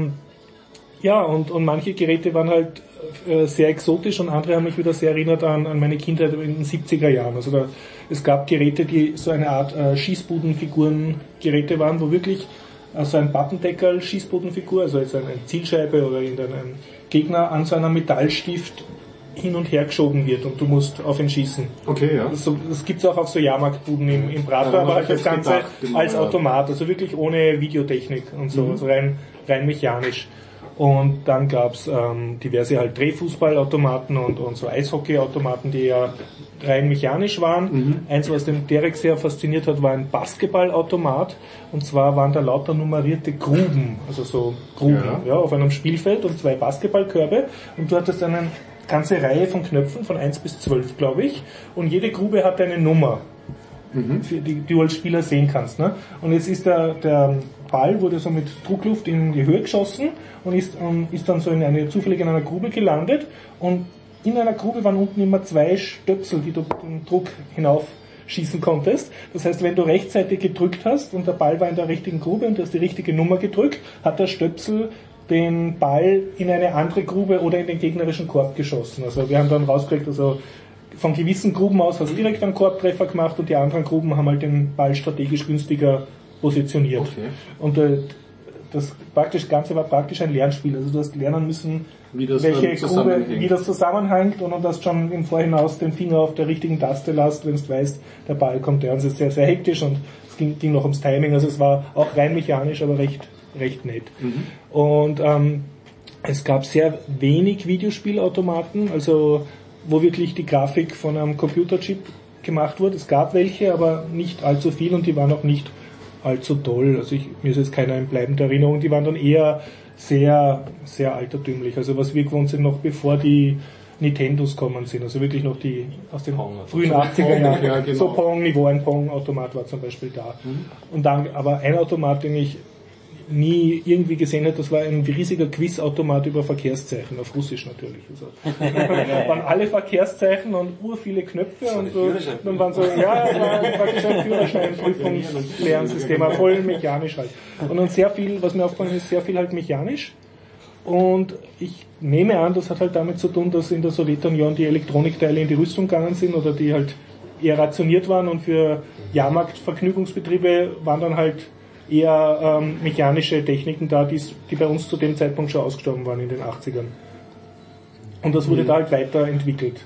und manche Geräte waren halt sehr exotisch und andere haben mich wieder sehr erinnert an meine Kindheit in den 70er Jahren. Also es gab Geräte, die so eine Art Schießbudenfiguren-Geräte waren, wo wirklich so ein Pappendeckel, Schießbudenfigur, also jetzt eine Zielscheibe oder irgendein Gegner an so einem Metallstift hin und her geschoben wird und du musst auf ihn schießen. Okay, ja. Das gibt's auch auf so Jahrmarktbuden im Prater, aber halt das Ganze als Automat, also wirklich ohne Videotechnik und so, also rein mechanisch. Und dann gab's diverse halt Drehfußballautomaten und so Eishockeyautomaten, die ja rein mechanisch waren. Eins, was den Derek sehr fasziniert hat, war ein Basketballautomat. Und zwar waren da lauter nummerierte Gruben, also so Gruben, auf einem Spielfeld und 2 Basketballkörbe. Und du hattest eine ganze Reihe von Knöpfen, von 1 bis 12, glaube ich. Und jede Grube hatte eine Nummer, für die du als Spieler sehen kannst. Ne? Und jetzt ist der Ball wurde so mit Druckluft in die Höhe geschossen und ist dann so zufällig in einer Grube gelandet und in einer Grube waren unten immer 2 Stöpsel, die du den Druck hinaufschießen konntest. Das heißt, wenn du rechtzeitig gedrückt hast und der Ball war in der richtigen Grube und du hast die richtige Nummer gedrückt, hat der Stöpsel den Ball in eine andere Grube oder in den gegnerischen Korb geschossen. Also wir haben dann rausgekriegt, also von gewissen Gruben aus hast du direkt einen Korbtreffer gemacht und die anderen Gruben haben halt den Ball strategisch günstiger positioniert. Okay. Und das Ganze war praktisch ein Lernspiel. Also du hast lernen müssen, welche Grube, wie das zusammenhängt und du hast schon im Vorhinaus den Finger auf der richtigen Taste lässt, wenn du weißt, der Ball kommt her. Und es ist sehr, sehr hektisch und es ging noch ums Timing. Also es war auch rein mechanisch, aber recht nett. Und es gab sehr wenig Videospielautomaten, also wo wirklich die Grafik von einem Computerchip gemacht wurde. Es gab welche, aber nicht allzu viel und die waren auch nicht allzu toll. Also mir ist jetzt keiner in bleibender Erinnerung. Die waren dann eher sehr, sehr altertümlich. Also was wir gewohnt sind, noch bevor die Nintendos kommen sind. Also wirklich noch die aus den frühen 80er Jahren. Ja, genau. So Pong-Niveau, ein Pong-Automat war zum Beispiel da. Und dann aber ein Automat, den ich nie irgendwie gesehen habe, das war ein riesiger Quizautomat über Verkehrszeichen, auf Russisch natürlich. Also, waren alle Verkehrszeichen und viele Knöpfe und so. Dann waren so, war praktisch ein Führerschein-Prüfungslernsystem, aber voll mechanisch halt. Und dann sehr viel, was mir aufgefallen ist, sehr viel halt mechanisch. Und ich nehme an, das hat halt damit zu tun, dass in der Sowjetunion die Elektronikteile in die Rüstung gegangen sind oder die halt eher rationiert waren und für Jahrmarktvergnügungsbetriebe waren dann halt eher mechanische Techniken da, die bei uns zu dem Zeitpunkt schon ausgestorben waren in den 80ern. Und das wurde da halt weiterentwickelt.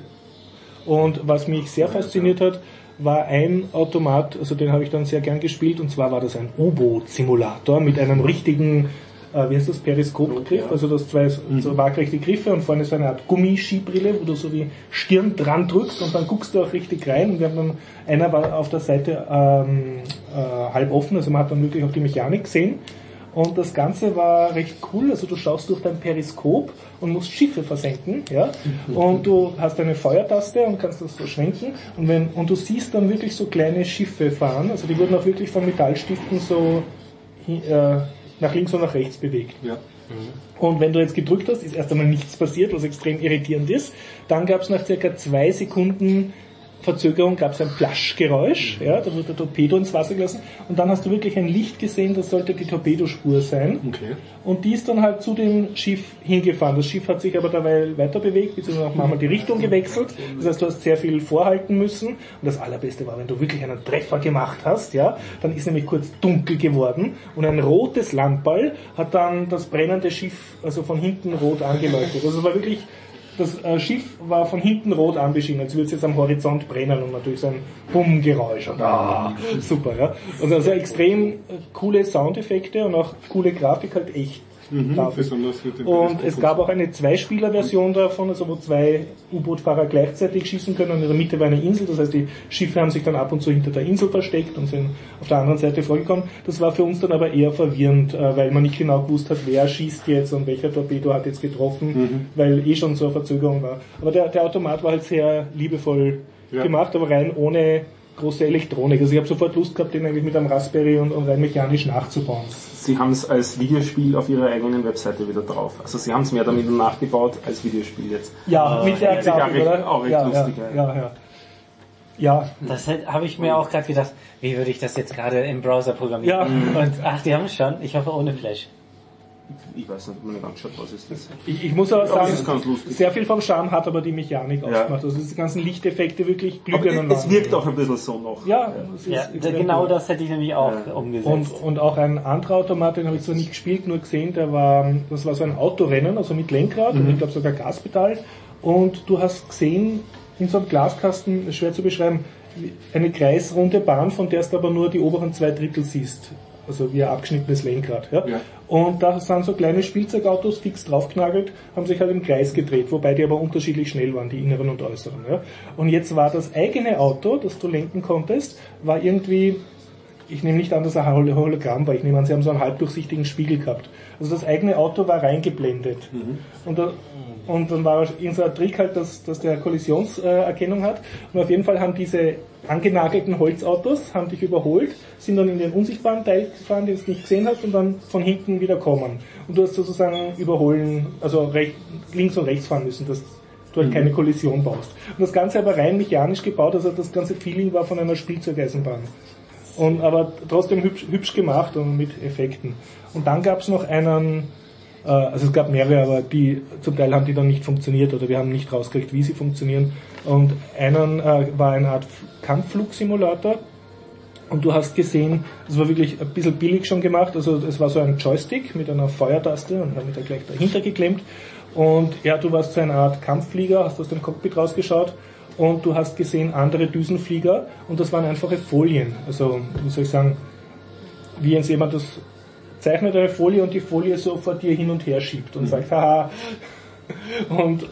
Und was mich sehr fasziniert hat, war ein Automat, also den habe ich dann sehr gern gespielt, und zwar war das ein U-Boot-Simulator mit einem richtigen Periskopgriff, also das 2 so waagrechte Griffe und vorne so eine Art Gummiskibrille, wo du so die Stirn dran drückst und dann guckst du auch richtig rein. Und wir haben dann, einer war auf der Seite halb offen, also man hat dann wirklich auch die Mechanik gesehen. Und das Ganze war recht cool, also du schaust durch dein Periskop und musst Schiffe versenken, ja, und du hast eine Feuertaste und kannst das so schwenken und du siehst dann wirklich so kleine Schiffe fahren, also die wurden auch wirklich von Metallstiften so nach links und nach rechts bewegt. Ja. Und wenn du jetzt gedrückt hast, ist erst einmal nichts passiert, was extrem irritierend ist. Dann gab es nach circa 2 Sekunden Verzögerung gab es ein Plaschgeräusch, ja, da wurde der Torpedo ins Wasser gelassen und dann hast du wirklich ein Licht gesehen, das sollte die Torpedospur sein. Okay. Und die ist dann halt zu dem Schiff hingefahren. Das Schiff hat sich aber dabei weiter bewegt, beziehungsweise auch manchmal die Richtung gewechselt. Das heißt, du hast sehr viel vorhalten müssen. Und das Allerbeste war, wenn du wirklich einen Treffer gemacht hast, ja, dann ist nämlich kurz dunkel geworden und ein rotes Lamperl hat dann das brennende Schiff also von hinten rot angeleuchtet. Also es war wirklich, das Schiff war von hinten rot anbeschienen, als würde es jetzt am Horizont brennen und natürlich so ein Bumm-Geräusch. Und super, ja. Und also extrem coole Soundeffekte und auch coole Grafik, halt echt Besonders für den Und es gab auch eine Zweispieler-Version davon, also wo zwei U-Boot-Fahrer gleichzeitig schießen können und in der Mitte war eine Insel, das heißt die Schiffe haben sich dann ab und zu hinter der Insel versteckt und sind auf der anderen Seite vorgekommen. Das war für uns dann aber eher verwirrend, weil man nicht genau gewusst hat, wer schießt jetzt und welcher Torpedo hat jetzt getroffen, weil schon so eine Verzögerung war. Aber der Automat war halt sehr liebevoll gemacht, aber rein ohne große Elektronik. Also ich habe sofort Lust gehabt, den eigentlich mit einem Raspberry und rein mechanisch nachzubauen. Sie haben es als Videospiel auf Ihrer eigenen Webseite wieder drauf. Also Sie haben es mehr damit nachgebaut als Videospiel jetzt. Ja, mit der Grafik, oder? Auch recht lustig. Ja. Das habe ich mir auch gerade gedacht, wie würde ich das jetzt gerade im Browser programmieren? Und die haben es schon, ich hoffe ohne Flash. Ich weiß nicht, ob man nicht anschaut, was ist das? Ich muss aber sagen, das ist ganz lustig. sehr viel vom Charme hat aber die Mechanik ausgemacht. Also die ganzen Lichteffekte wirklich glühbern. Es wirkt auch ein bisschen so noch. Ja, genau das hätte ich nämlich auch umgesetzt. Und auch ein anderer Automat, den habe ich zwar nicht gespielt, nur gesehen, das war so ein Autorennen, also mit Lenkrad und ich glaube sogar Gaspedal. Und du hast gesehen, in so einem Glaskasten, schwer zu beschreiben, eine kreisrunde Bahn, von der du aber nur die oberen 2/3 siehst. Also wie ein abgeschnittenes Lenkrad. Ja? Und da sind so kleine Spielzeugautos fix draufknagelt, haben sich halt im Kreis gedreht, wobei die aber unterschiedlich schnell waren, die inneren und äußeren. Ja? Und jetzt war das eigene Auto, das du lenken konntest, war irgendwie, ich nehme nicht an, dass es ein Hologramm war, ich nehme an, sie haben so einen halbdurchsichtigen Spiegel gehabt. Also das eigene Auto war reingeblendet. Und dann war so ein Trick halt, dass der Kollisionserkennung hat. Und auf jeden Fall haben diese angenagelten Holzautos, haben dich überholt, sind dann in den unsichtbaren Teil gefahren, den du nicht gesehen hast, und dann von hinten wieder kommen. Und du hast sozusagen überholen, also links und rechts fahren müssen, dass du halt keine Kollision baust. Und das Ganze aber rein mechanisch gebaut, also das ganze Feeling war von einer Spielzeugeisenbahn. Aber trotzdem hübsch gemacht und mit Effekten. Und dann gab es noch einen, also es gab mehrere, aber zum Teil haben die dann nicht funktioniert oder wir haben nicht rausgekriegt, wie sie funktionieren. Und einen war eine Art Kampfflugsimulator. Und du hast gesehen, es war wirklich ein bisschen billig schon gemacht, also es war so ein Joystick mit einer Feuertaste und damit er gleich dahinter geklemmt. Und ja, du warst so eine Art Kampfflieger, hast aus dem Cockpit rausgeschaut und du hast gesehen andere Düsenflieger und das waren einfache Folien. Also, wie soll ich sagen, wie jetzt jemand das zeichnet eine Folie und die Folie so vor dir hin und her schiebt und sagt, haha. Und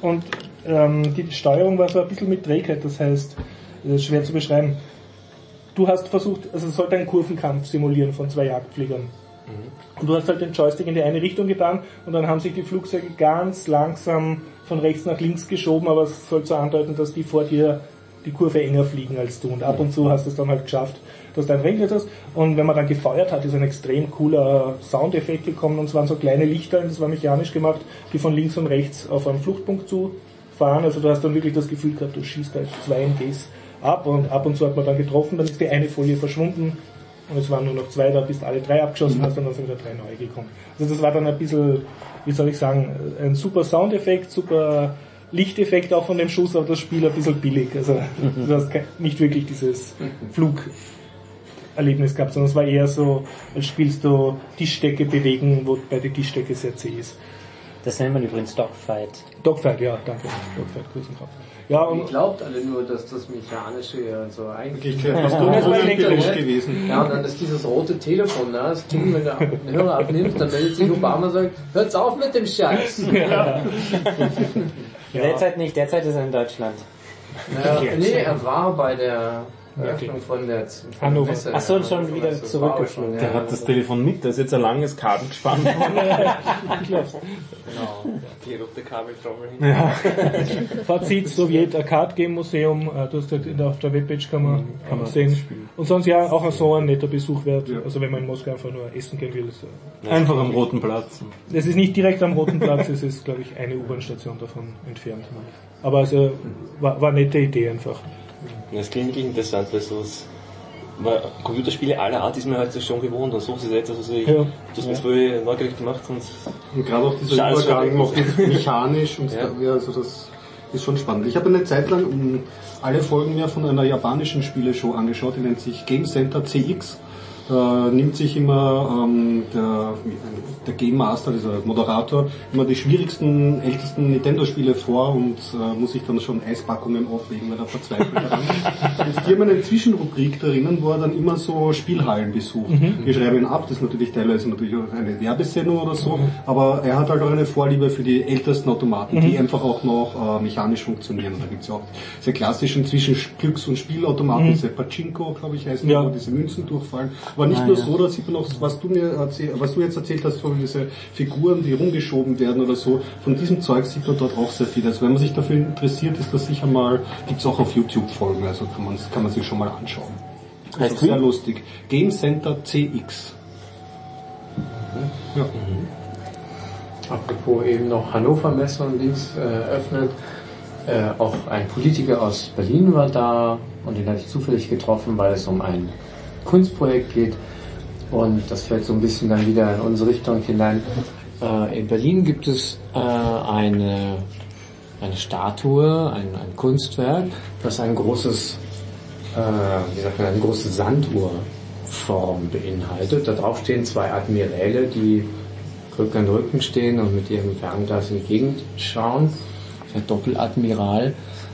die Steuerung war so ein bisschen mit Trägheit, das heißt, das ist schwer zu beschreiben. Du hast versucht, also es sollte einen Kurvenkampf simulieren von zwei Jagdfliegern. Und du hast halt den Joystick in die eine Richtung getan und dann haben sich die Flugzeuge ganz langsam von rechts nach links geschoben, aber es soll so andeuten, dass die vor dir die Kurve enger fliegen als du. Und ab und zu hast du es dann halt geschafft, dass du ein Renklet hast. Und wenn man dann gefeuert hat, ist ein extrem cooler Soundeffekt gekommen und es waren so kleine Lichter, das war mechanisch gemacht, die von links und rechts auf einen Fluchtpunkt zu fahren. Also du hast dann wirklich das Gefühl gehabt, du schießt halt 2 MGs ab und ab und zu hat man dann getroffen, dann ist die eine Folie verschwunden und es waren nur noch 2, da bist alle 3 abgeschossen hast und dann sind wieder 3 neue gekommen. Also das war dann ein bisschen, wie soll ich sagen, ein super Soundeffekt, super Lichteffekt auch von dem Schuss, aber das Spiel ein bisschen billig. Also du hast nicht wirklich dieses Flugerlebnis gehabt, sondern es war eher so, als spielst du Tischdecke bewegen, wobei die Tischdecke sehr zäh ist. Das nennt man übrigens Dogfight. Dogfight, ja, danke. Dogfight, grüßen drauf. Ja, und ihr glaubt alle nur, dass das Mechanische ja so eigentlich das ist gewesen. Ja, und dann ist dieses rote Telefon da, das Ding, wenn du den Hörer abnimmst, dann meldet sich Obama und sagt, hört's auf mit dem Scheiß. Ja. Derzeit nicht, derzeit ist er in Deutschland. Nee, er war bei der Eröffnung von der Hannover. Messe. Achso, und schon wieder zurückgeflogen. Der hat das Telefon mit, da ist jetzt ein langes Kabel gespannt. Genau. Die rote Kabeltrommel hin. Ja. Fazit, Sowjet Arcade Game Museum, du hast gesagt, auf der Webpage kann man sehen. Und sonst ja, auch so ein netter Besuch wert. Ja. Also wenn man in Moskau einfach nur essen gehen will. Einfach am Roten Platz. Es ist nicht direkt am Roten Platz, es ist, glaube ich, eine U-Bahn-Station davon entfernt. Aber also war eine nette Idee einfach. Das klingt wirklich interessant, weil weil Computerspiele aller Art ist mir halt schon gewohnt und so ist es jetzt, also du hast mich voll neugierig gemacht und gerade auch dieser Übergang macht es mechanisch und also das ist schon spannend. Ich habe eine Zeit lang alle Folgen mir von einer japanischen Spieleshow angeschaut, die nennt sich Game Center CX nimmt sich immer der Game Master, dieser Moderator, immer die schwierigsten, ältesten Nintendo-Spiele vor und muss sich dann schon Eispackungen auflegen, weil er verzweifelt daran. Und die haben eine Zwischenrubrik drinnen, wo er dann immer so Spielhallen besucht. Wir schreiben ihn ab, das ist natürlich teilweise auch eine Werbesendung oder so, aber er hat halt auch eine Vorliebe für die ältesten Automaten, die einfach auch noch mechanisch funktionieren. Da gibt's ja auch diese klassischen zwischen Glücks- und Spielautomaten, diese Pachinko, glaube ich, heißen, wo diese Münzen durchfallen. Aber nicht nur so, da sieht man auch, was du jetzt erzählt hast, von diese Figuren, die rumgeschoben werden oder so, von diesem Zeug sieht man dort auch sehr viel. Also wenn man sich dafür interessiert, ist das sicher mal, gibt's auch auf YouTube Folgen, also kann man sich schon mal anschauen. Das ist sehr lustig. Game Center CX. Ja. Apropos eben noch Hannover Messe und Dings eröffnet. Auch ein Politiker aus Berlin war da und den hatte ich zufällig getroffen, weil es um ein Kunstprojekt geht und das fällt so ein bisschen dann wieder in unsere Richtung hinein. In Berlin gibt es eine Statue, ein Kunstwerk, das ein großes, eine große Sanduhrform beinhaltet. Da drauf stehen zwei Admiräle, die Rücken an Rücken stehen und mit ihrem Fernglas in die Gegend schauen. Der Doppeladmiral.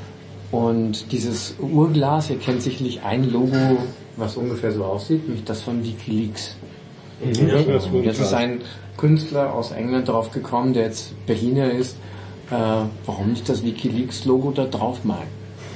Und dieses Uhrglas, ihr kennt sicherlich ein Logo, was ungefähr so aussieht, nämlich das von WikiLeaks. Jetzt ist ein Künstler aus England drauf gekommen, der jetzt Berliner ist, warum nicht das WikiLeaks-Logo da drauf malen?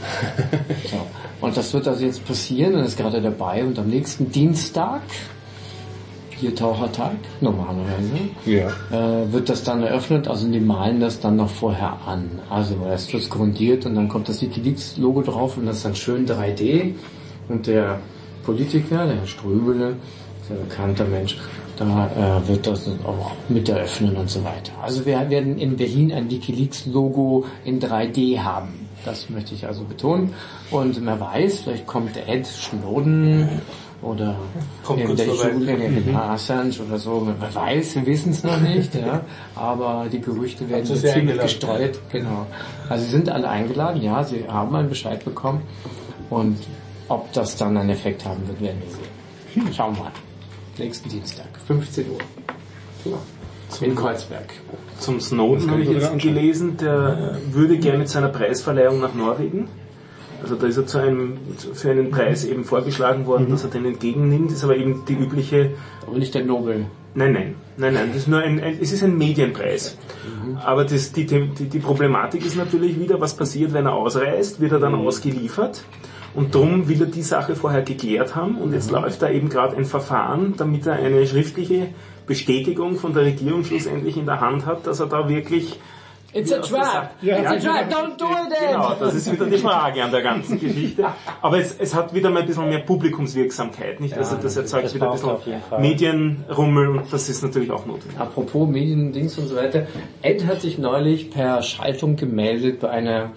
So. Und das wird also jetzt passieren, und ist gerade dabei, und am nächsten Dienstag, Biertauchertag, normalerweise, wird das dann eröffnet, also die malen das dann noch vorher an. Also erst wird es grundiert und dann kommt das WikiLeaks-Logo drauf und das ist dann schön 3D und der Politiker, der Herr Ströbele, sehr bekannter Mensch, da wird das auch mit eröffnen und so weiter. Also wir werden in Berlin ein WikiLeaks-Logo in 3D haben. Das möchte ich also betonen. Und wer weiß, vielleicht kommt Ed Snowden oder in der Julian Assange oder so, wer weiß, wir wissen es noch nicht, ja, aber die Gerüchte werden ziemlich gestreut, genau. Also sie sind alle eingeladen, ja, sie haben einen Bescheid bekommen und ob das dann einen Effekt haben wird, werden wir sehen. Schauen wir mal. Nächsten Dienstag, 15 Uhr. In Kreuzberg. Zum Snowden habe ich jetzt gelesen, der würde gerne mit seiner Preisverleihung nach Norwegen. Also da ist er für einen Preis eben vorgeschlagen worden, dass er den entgegennimmt, ist aber eben die übliche... Aber nicht der Nobel. Nein, das ist nur es ist ein Medienpreis. Aber die Problematik ist natürlich wieder, was passiert, wenn er ausreist, wird er dann ausgeliefert. Und darum will er die Sache vorher geklärt haben und jetzt läuft da eben gerade ein Verfahren, damit er eine schriftliche Bestätigung von der Regierung schlussendlich in der Hand hat, dass er da wirklich... It's a trap! It's a trap! Don't do it! Genau, das ist wieder die Frage an der ganzen Geschichte. Aber es hat wieder mal ein bisschen mehr Publikumswirksamkeit, nicht? Also das erzeugt wieder ein bisschen Medienrummel und das ist natürlich auch notwendig. Apropos Mediendings und so weiter. Ed hat sich neulich per Schaltung gemeldet bei einem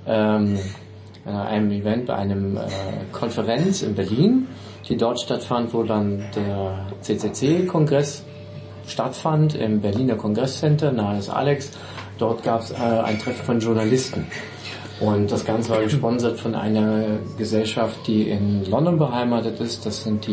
Event, bei einem Konferenz in Berlin, die dort stattfand, wo dann der CCC-Kongress stattfand, im Berliner Kongresscenter, nahe des Alex. Dort gab es ein Treffen von Journalisten. Und das Ganze war gesponsert von einer Gesellschaft, die in London beheimatet ist. Das sind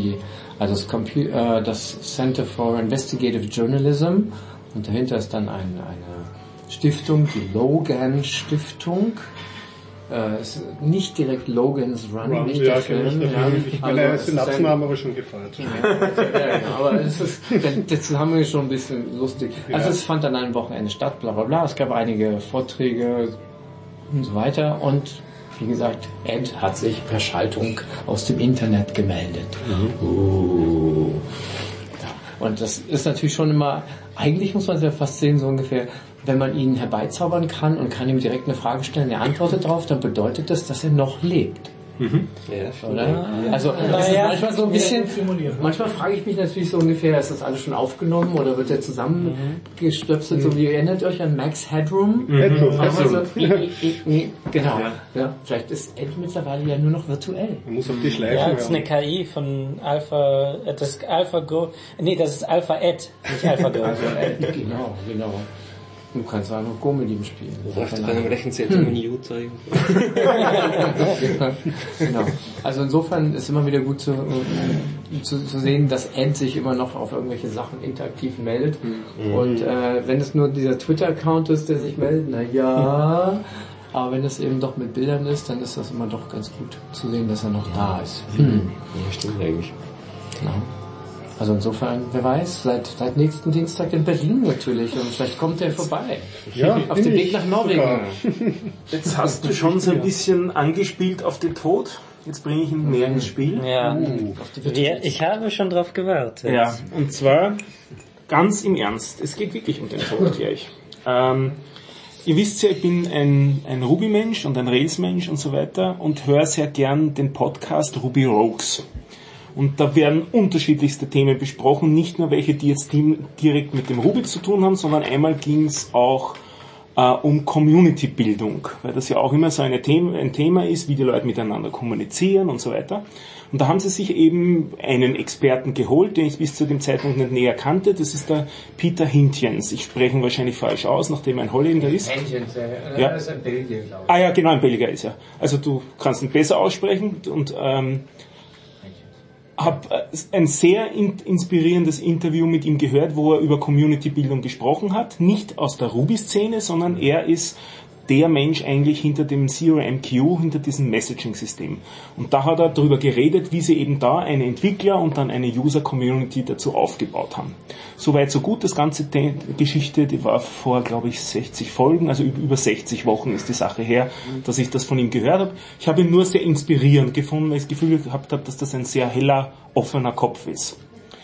das Center for Investigative Journalism. Und dahinter ist dann eine Stiftung, die Logan Stiftung. Ist nicht direkt Logan's Run, nicht der Film. Der Synapsen haben aber schon gefeiert. Aber der Zusammenhang ist schon ein bisschen lustig. Also es fand an einem Wochenende statt, bla bla bla. Es gab einige Vorträge und so weiter. Und wie gesagt, Ed hat sich per Schaltung aus dem Internet gemeldet. Ja. Und das ist natürlich schon immer, eigentlich muss man es ja fast sehen, so ungefähr, wenn man ihn herbeizaubern kann und kann ihm direkt eine Frage stellen, er antwortet darauf, dann bedeutet das, dass er noch lebt. Ja, oder? Also das ist manchmal so ein bisschen, manchmal frage ich mich natürlich so ungefähr, ist das alles schon aufgenommen oder wird der zusammengestöpselt, so wie ihr erinnert euch an Max Headroom? Genau. Ja, vielleicht ist Ed mittlerweile ja nur noch virtuell. Man muss auf die Schleife. Ja, das ist eine KI von Alpha, das ist Alpha Go, nee, das ist Alpha Ed, nicht Alpha Go. Genau. Du kannst auch noch Go mit ihm spielen. Läuft auf einem Rechenzentrum in Utah. Genau. Also insofern ist immer wieder gut zu sehen, dass Ant sich immer noch auf irgendwelche Sachen interaktiv meldet. Und wenn es nur dieser Twitter-Account ist, der sich meldet, na ja. Aber wenn es eben doch mit Bildern ist, dann ist das immer doch ganz gut zu sehen, dass er noch da ist. Ja, stimmt eigentlich. Genau. Also insofern, wer weiß, seit nächsten Dienstag in Berlin natürlich und vielleicht kommt er vorbei. Ja, auf dem Weg nach Norwegen. Jetzt hast du schon so ein bisschen angespielt auf den Tod. Jetzt bringe ich ihn mehr ins Spiel. Ja. Ich habe schon drauf gewartet. Ja, und zwar ganz im Ernst. Es geht wirklich um den Tod gleich. Ihr wisst ja, ich bin ein Ruby-Mensch und ein Rails-Mensch und so weiter und höre sehr gern den Podcast Ruby Rogues. Und da werden unterschiedlichste Themen besprochen, nicht nur welche, die jetzt direkt mit dem Ruby zu tun haben, sondern einmal ging es auch um Community-Bildung, weil das ja auch immer so ein Thema ist, wie die Leute miteinander kommunizieren und so weiter. Und da haben sie sich eben einen Experten geholt, den ich bis zu dem Zeitpunkt nicht näher kannte. Das ist der Peter Hintjens. Ich spreche ihn wahrscheinlich falsch aus, nachdem er ein Holländer ist. Hintjens, ja. Er ist ein Belgier, glaube ich. Ah ja, genau, ein Belgier ist er. Also du kannst ihn besser aussprechen und habe ein sehr inspirierendes Interview mit ihm gehört, wo er über Community-Bildung gesprochen hat. Nicht aus der Ruby-Szene, sondern er ist der Mensch eigentlich hinter dem ZeroMQ, hinter diesem Messaging-System. Und da hat er darüber geredet, wie sie eben da eine Entwickler und dann eine User-Community dazu aufgebaut haben. Soweit so gut, das ganze Geschichte, die war vor, glaube ich, 60 Folgen, also über 60 Wochen ist die Sache her, dass ich das von ihm gehört habe. Ich habe ihn nur sehr inspirierend gefunden, weil ich das Gefühl gehabt habe, dass das ein sehr heller, offener Kopf ist.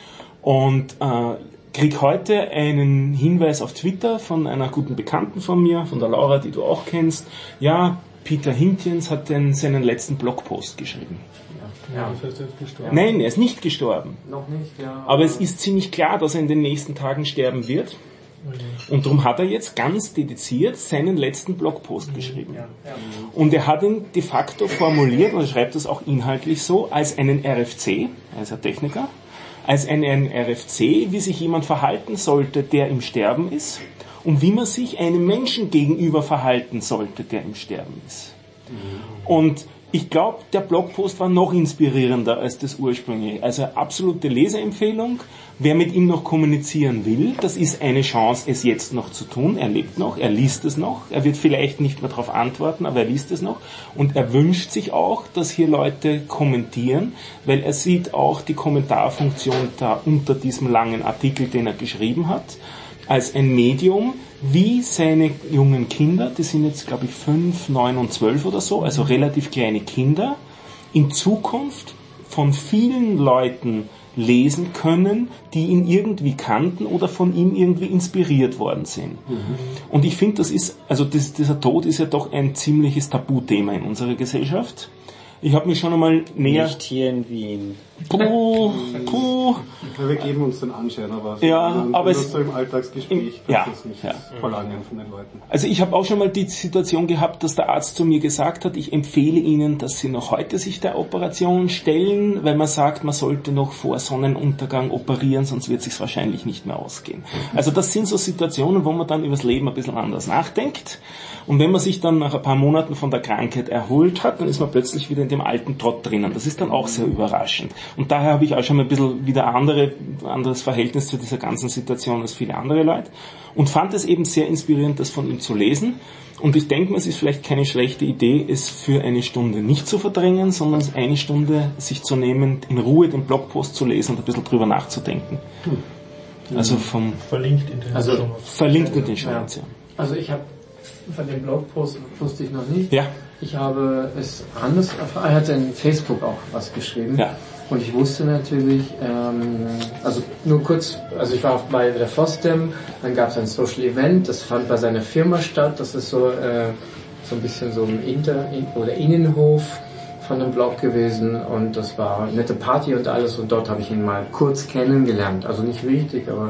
Und krieg heute einen Hinweis auf Twitter von einer guten Bekannten von mir, von der Laura, die du auch kennst. Ja, Peter Hintjens hat seinen letzten Blogpost geschrieben. Ja. Das heißt, er ist gestorben. Nein, er ist nicht gestorben. Noch nicht, ja. Aber es ist ziemlich klar, dass er in den nächsten Tagen sterben wird. Und darum hat er jetzt ganz dediziert seinen letzten Blogpost geschrieben. Und er hat ihn de facto formuliert, und er schreibt das auch inhaltlich so, als einen RFC, er ist ein Techniker, als einen RFC, wie sich jemand verhalten sollte, der im Sterben ist, und wie man sich einem Menschen gegenüber verhalten sollte, der im Sterben ist. Und ich glaube, der Blogpost war noch inspirierender als das ursprüngliche. Also absolute Leseempfehlung. Wer mit ihm noch kommunizieren will, das ist eine Chance, es jetzt noch zu tun. Er lebt noch, er liest es noch. Er wird vielleicht nicht mehr darauf antworten, aber er liest es noch. Und er wünscht sich auch, dass hier Leute kommentieren, weil er sieht auch die Kommentarfunktion da unter diesem langen Artikel, den er geschrieben hat, als ein Medium, wie seine jungen Kinder, die sind jetzt, glaube ich, 5, 9 und 12 oder so, also relativ kleine Kinder, in Zukunft von vielen Leuten lesen können, die ihn irgendwie kannten oder von ihm irgendwie inspiriert worden sind. Und ich finde, dieser Tod ist ja doch ein ziemliches Tabuthema in unserer Gesellschaft. Ich habe mich schon einmal näher... Nicht hier in Wien. Puh. Wir geben uns den Anschein, aber aber es so im Alltagsgespräch das nicht verlangen von den Leuten. Also ich habe auch schon mal die Situation gehabt, dass der Arzt zu mir gesagt hat, ich empfehle Ihnen, dass Sie noch heute sich der Operation stellen, weil man sagt, man sollte noch vor Sonnenuntergang operieren, sonst wird es sich wahrscheinlich nicht mehr ausgehen. Also das sind so Situationen, wo man dann über das Leben ein bisschen anders nachdenkt. Und wenn man sich dann nach ein paar Monaten von der Krankheit erholt hat, dann ist man plötzlich wieder in dem alten Trott drinnen. Das ist dann auch sehr überraschend. Und daher habe ich auch schon ein bisschen wieder anderes Verhältnis zu dieser ganzen Situation als viele andere Leute. Und fand es eben sehr inspirierend, das von ihm zu lesen. Und ich denke mir, es ist vielleicht keine schlechte Idee, es für eine Stunde nicht zu verdrängen, sondern eine Stunde sich zu nehmen, in Ruhe den Blogpost zu lesen und ein bisschen drüber nachzudenken. Also verlinkt in den Show Notes, ja. Also ich habe von dem Blogpost wusste ich noch nicht. Ja. Ich habe es anders erfahren. Er hat in Facebook auch was geschrieben. Ja. Und ich wusste natürlich, also nur kurz, also ich war bei der FOSDEM, dann gab es ein Social Event, das fand bei seiner Firma statt. Das ist so ein bisschen so ein Innenhof von dem Blog gewesen und das war eine nette Party und alles und dort habe ich ihn mal kurz kennengelernt. Also nicht richtig, aber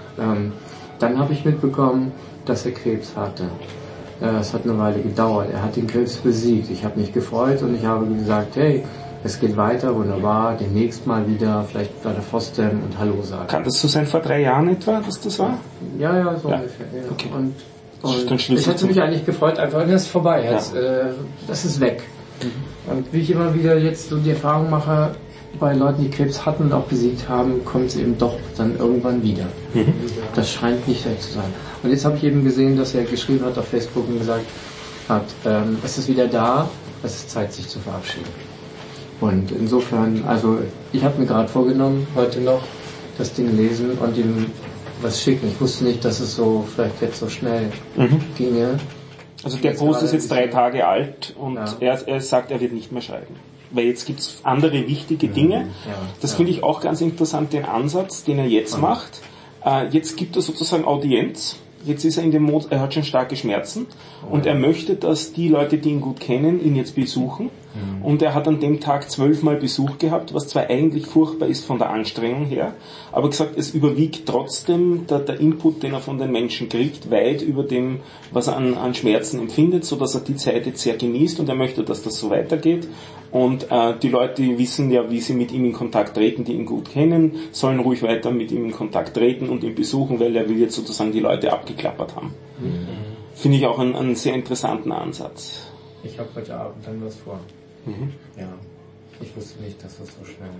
dann habe ich mitbekommen, dass er Krebs hatte. Es hat eine Weile gedauert. Er hat den Krebs besiegt. Ich habe mich gefreut und ich habe gesagt, hey, es geht weiter, wunderbar, demnächst mal wieder, vielleicht bei der FOSDEM und Hallo sagen. Kann das so sein, vor 3 Jahren etwa, dass das war? Ja, so ungefähr. Ja. Okay. Und Und ich hätte mich eigentlich gefreut, einfach, das ist vorbei, jetzt, das ist weg. Und wie ich immer wieder jetzt so die Erfahrung mache, bei Leuten, die Krebs hatten und auch besiegt haben, kommt es eben doch dann irgendwann wieder. Das scheint nicht weg zu sein. Und jetzt habe ich eben gesehen, dass er geschrieben hat auf Facebook und gesagt hat, es ist wieder da, es ist Zeit, sich zu verabschieden. Und insofern, also ich habe mir gerade vorgenommen, heute noch das Ding lesen und ihm was schicken. Ich wusste nicht, dass es so vielleicht jetzt so schnell ginge. Also der Post ist jetzt 3 Tage alt und er sagt, er wird nicht mehr schreiben. Weil jetzt gibt's andere wichtige Dinge. Das finde ich auch ganz interessant, den Ansatz, den er jetzt macht. Jetzt gibt er sozusagen Audienz. Jetzt ist er in dem Modus, er hat schon starke Schmerzen und er möchte, dass die Leute, die ihn gut kennen, ihn jetzt besuchen. Und er hat an dem Tag 12-mal Besuch gehabt, was zwar eigentlich furchtbar ist von der Anstrengung her, aber gesagt, es überwiegt trotzdem der Input, den er von den Menschen kriegt, weit über dem, was er an Schmerzen empfindet, so dass er die Zeit jetzt sehr genießt und er möchte, dass das so weitergeht. Und die Leute, die wissen ja, wie sie mit ihm in Kontakt treten, die ihn gut kennen, sollen ruhig weiter mit ihm in Kontakt treten und ihn besuchen, weil er will jetzt sozusagen die Leute abgeklappert haben. Finde ich auch einen sehr interessanten Ansatz. Ich habe heute Abend dann was vor. Ja, ich wusste nicht, dass das so schnell...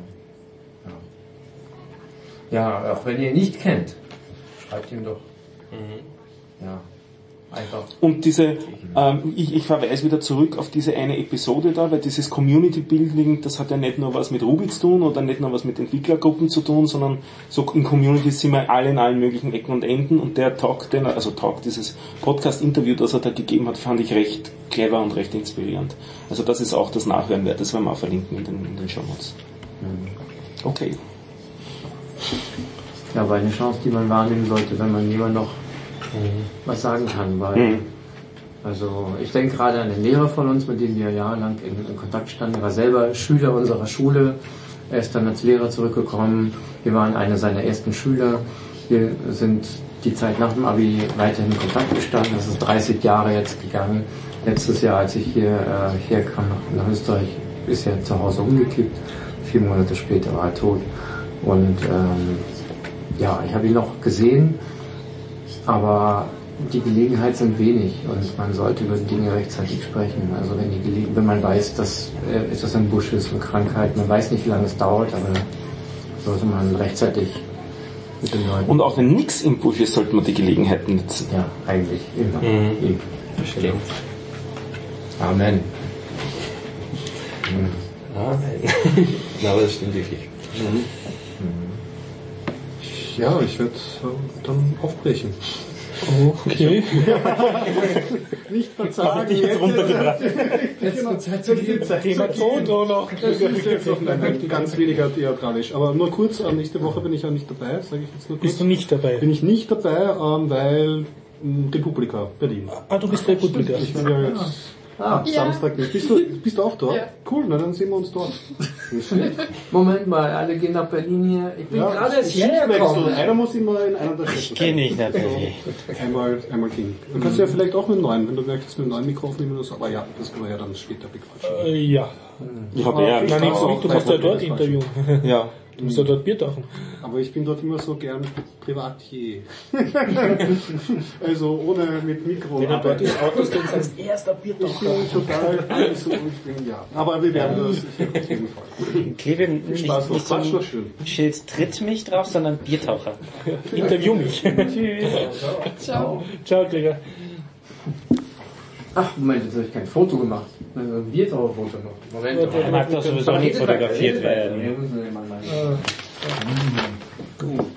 Ja, auch wenn ihr ihn nicht kennt, schreibt ihm doch. Ja, einfach. Und diese, ich verweise wieder zurück auf diese eine Episode da, weil dieses Community Building, das hat ja nicht nur was mit Ruby zu tun oder nicht nur was mit Entwicklergruppen zu tun, sondern so in Communities sind wir alle in allen möglichen Ecken und Enden und der Talk, dieses Podcast-Interview, das er da gegeben hat, fand ich recht clever und recht inspirierend. Also das ist auch das Nachhören wert, das werden wir auch verlinken in den Shownotes. Okay. Ja, aber eine Chance, die man wahrnehmen sollte, wenn man lieber noch was sagen kann, weil also ich denke gerade an den Lehrer von uns, mit dem wir jahrelang in Kontakt standen. Er war selber Schüler unserer Schule, er ist dann als Lehrer zurückgekommen, wir waren einer seiner ersten Schüler, wir sind die Zeit nach dem Abi weiterhin in Kontakt gestanden, das ist 30 Jahre jetzt gegangen. Letztes Jahr, als ich hierher kam nach Österreich, ist er zu Hause umgekippt, 4 Monate später war er tot und ja, ich habe ihn noch gesehen, aber die Gelegenheit sind wenig und man sollte über Dinge rechtzeitig sprechen. Also wenn man weiß, dass etwas im Busch ist und Krankheit, man weiß nicht, wie lange es dauert, aber sollte man rechtzeitig mit den Leuten... Und auch wenn nichts im Busch ist, sollte man die Gelegenheit nutzen. Ja, eigentlich, immer. Verstehe. Amen. Amen. Ja, aber das stimmt wirklich. Ja, ich werde dann aufbrechen. Okay. Nicht verzagen. Ich jetzt runtergebracht. Thema Foto noch. Das ist jetzt noch ganz weniger theatralisch. Aber nur kurz, nächste Woche bin ich ja nicht dabei, sage ich jetzt nur kurz. Bist du nicht dabei? Bin ich nicht dabei, weil Republika, Berlin. Ah, du bist Republika. Ich bin ja jetzt Samstag nicht. Bist du auch dort? Ja. Cool, na dann sehen wir uns dort. Moment mal, alle gehen nach Berlin hier. Ich bin gerade erst hierher gekommen. Einer muss immer in einer der Städte. Ich gehe nicht nach Berlin. Einmal gehen. Du kannst ja vielleicht auch mit dem neuen, wenn du möchtest, mit dem neuen Mikro aufnehmen oder so. Aber ja, das können wir ja dann später bequatschen. Ja. Ich habe ja Nein, du musst ja dort interviewen. Ja. Du musst ja dort Bier tauchen. Aber ich bin dort immer so gern Privatier. Also ohne mit Mikro. Wenn du dort ins Auto stellst, sagst erster Biertaucher. Ich bin total so ja. Aber wir werden das auf jeden Fall. Kevin, Spaß, nicht Quatsch, so noch schön. Schild tritt mich drauf, sondern Biertaucher. Interview mich. Tschüss. Ciao. Ciao, Gregor. Ach, Moment, jetzt habe ich kein Foto gemacht. Ein Biertaucherfoto noch. Moment. Er mag doch sowieso nicht fotografiert werden. Wir müssen den mal Gut.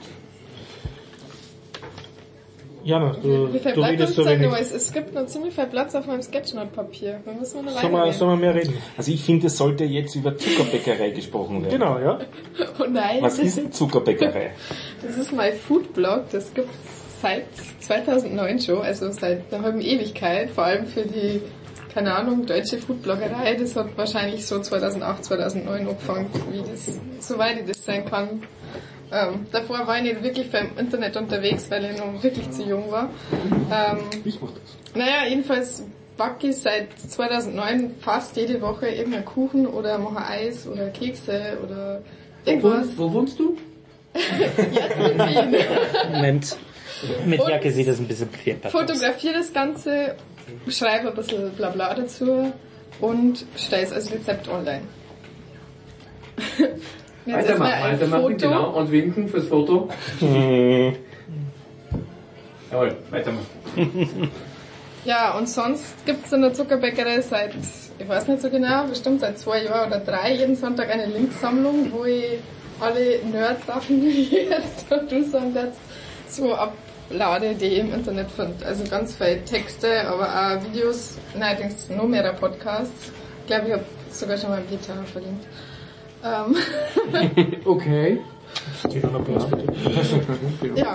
Jana, du Wie viel redest Platz so wenig. es gibt noch ziemlich viel Platz auf meinem Sketchnote-Papier. Wir müssen nur Sollen wir mehr reden? Also ich finde, es sollte jetzt über Zuckerbäckerei gesprochen werden. Genau, ja. Oh nein. Was ist denn Zuckerbäckerei? Das ist mein Foodblog, das gibt's seit 2009 schon, also seit einer halben Ewigkeit, vor allem für die, keine Ahnung, deutsche Foodbloggerei. Das hat wahrscheinlich so 2008, 2009 angefangen, soweit ich das sein kann. Davor war ich nicht wirklich für im Internet unterwegs, weil ich noch wirklich zu jung war. Ich mach das. Naja, jedenfalls backe ich seit 2009 fast jede Woche irgendeinen Kuchen oder mache Eis oder Kekse oder irgendwas. Wo wohnst du? Jetzt in Wien. Moment. Mit Und Jacke sieht das ein bisschen bequem aus. fotografiere das Ganze, schreibe ein bisschen Blabla dazu und stelle es als Rezept online. Jetzt erstmal ein Weitermachen, Foto. genau, und winken fürs Foto. Jawohl, weitermachen. Ja, und sonst gibt's in der Zuckerbäckerei seit, ich weiß nicht so genau, bestimmt seit 2 Jahren oder 3, jeden Sonntag eine Linksammlung, wo ich alle Nerd-Sachen, die jetzt du sagen kannst, so ablade, die ich im Internet finde. Also ganz viele Texte, aber auch Videos, allerdings noch mehr Podcasts. Ich glaube, ich habe sogar schon mal ein Gitarre verlinkt. Okay. Steht noch Platz bitte. Ja.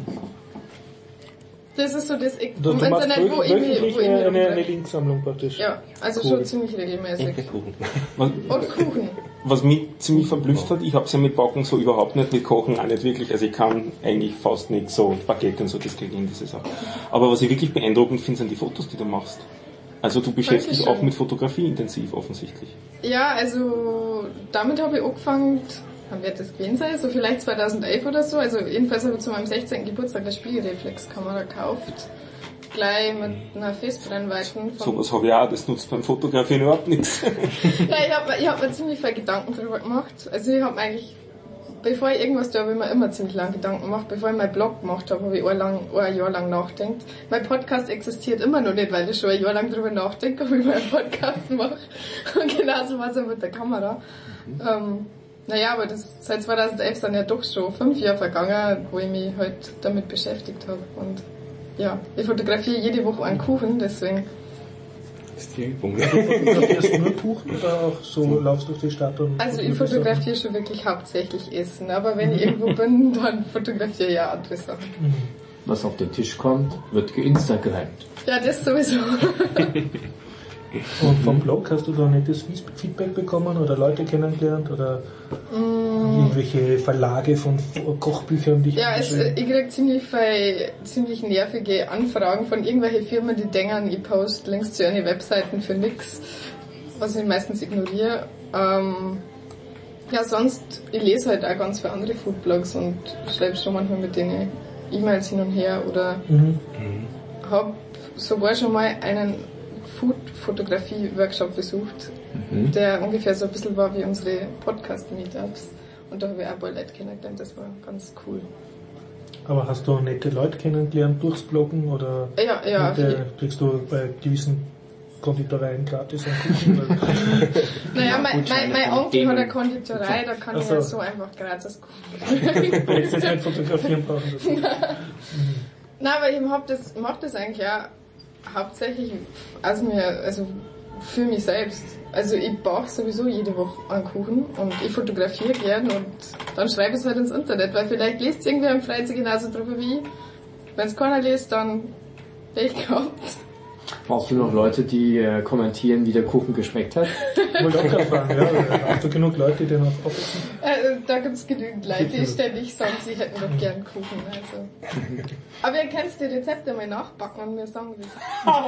Das ist so das Du vom machst Internet, wo ich wöchentlich mich eine rumtreibe. Linksammlung praktisch. Ja, also Cool. schon ziemlich regelmäßig. Was, Und Kuchen. was mich ziemlich verblüfft hat, ich hab's ja mit Backen so überhaupt nicht, mit Kochen auch nicht wirklich, also ich kann eigentlich fast nicht so Baguette und so, das kriege ich in diese Sache. Aber was ich wirklich beeindruckend finde, sind die Fotos, die du machst. Also du beschäftigst dich Dankeschön. auch mit Fotografie intensiv, offensichtlich. Ja, also damit habe ich angefangen, wann wird das gewesen sein? So vielleicht 2011 oder so. Also jedenfalls habe ich zu meinem 16. Geburtstag eine Spiegelreflexkamera gekauft. Gleich mit einer Festbrennweiten. So was habe ich auch, das nutzt beim Fotografieren überhaupt nichts. Ja, ich hab mir ziemlich viel Gedanken drüber gemacht. Also ich habe eigentlich, bevor ich irgendwas tue, habe ich mir immer ziemlich lange Gedanken gemacht. Bevor ich meinen Blog gemacht habe, habe ich ein Jahr lang nachgedacht. Mein Podcast existiert immer noch nicht, weil ich schon ein Jahr lang drüber nachdenke, ob ich meinen Podcast mache. Und genauso war es auch mit der Kamera. Naja, aber seit 2011 sind ja doch schon 5 Jahre vergangen, wo ich mich halt damit beschäftigt habe. Und ja, ich fotografiere jede Woche einen Kuchen, deswegen. Das ist die Übung. Fotografierst du nur Kuchen oder auch so laufst durch die Stadt und... Also ich fotografiere schon wirklich hauptsächlich Essen, aber wenn ich irgendwo bin, dann fotografiere ich ja andere Sachen. Was auf den Tisch kommt, wird geinstagrammt. Ja, das sowieso. Und vom Blog hast du da nettes Feedback bekommen oder Leute kennengelernt oder irgendwelche Verlage von Kochbüchern, die Ja, ich krieg ziemlich nervige Anfragen von irgendwelchen Firmen, die denken, ich poste Links zu ihren Webseiten für nix, was ich meistens ignoriere. Ja, sonst, ich lese halt auch ganz viele andere Foodblogs und schreibe schon manchmal mit denen E-Mails hin und her oder habe sogar schon mal einen Food-Fotografie-Workshop besucht, der ungefähr so ein bisschen war wie unsere Podcast-Meetups. Und da habe ich auch ein paar Leute kennengelernt, das war ganz cool. Aber hast du nette Leute kennengelernt durchs Bloggen oder Ja, kriegst du bei gewissen Konditoreien gratis einen Kuchen? naja, mein Onkel hat eine Konditorei, da kann ich ja so einfach gratis Kuchen. Hättest du jetzt nicht fotografieren brauchen. Nein, aber ich mach das eigentlich auch hauptsächlich also für mich selbst. Also ich backe sowieso jede Woche einen Kuchen und ich fotografiere gern und dann schreibe ich es halt ins Internet, weil vielleicht liest es irgendwer im Freizeit genauso drüber wie ich. Wenn es keiner liest, dann Pech gehabt. Brauchst du noch Leute, die kommentieren, wie der Kuchen geschmeckt hat? Ich wollte auch gerade fragen, ja, hast du genug Leute, die noch aufpassen? Da gibt's genügend Leute, die ständig sagen, sie hätten doch gern Kuchen. Also. Aber ihr könnt die Rezepte mal nachbacken und mir sagen, wie es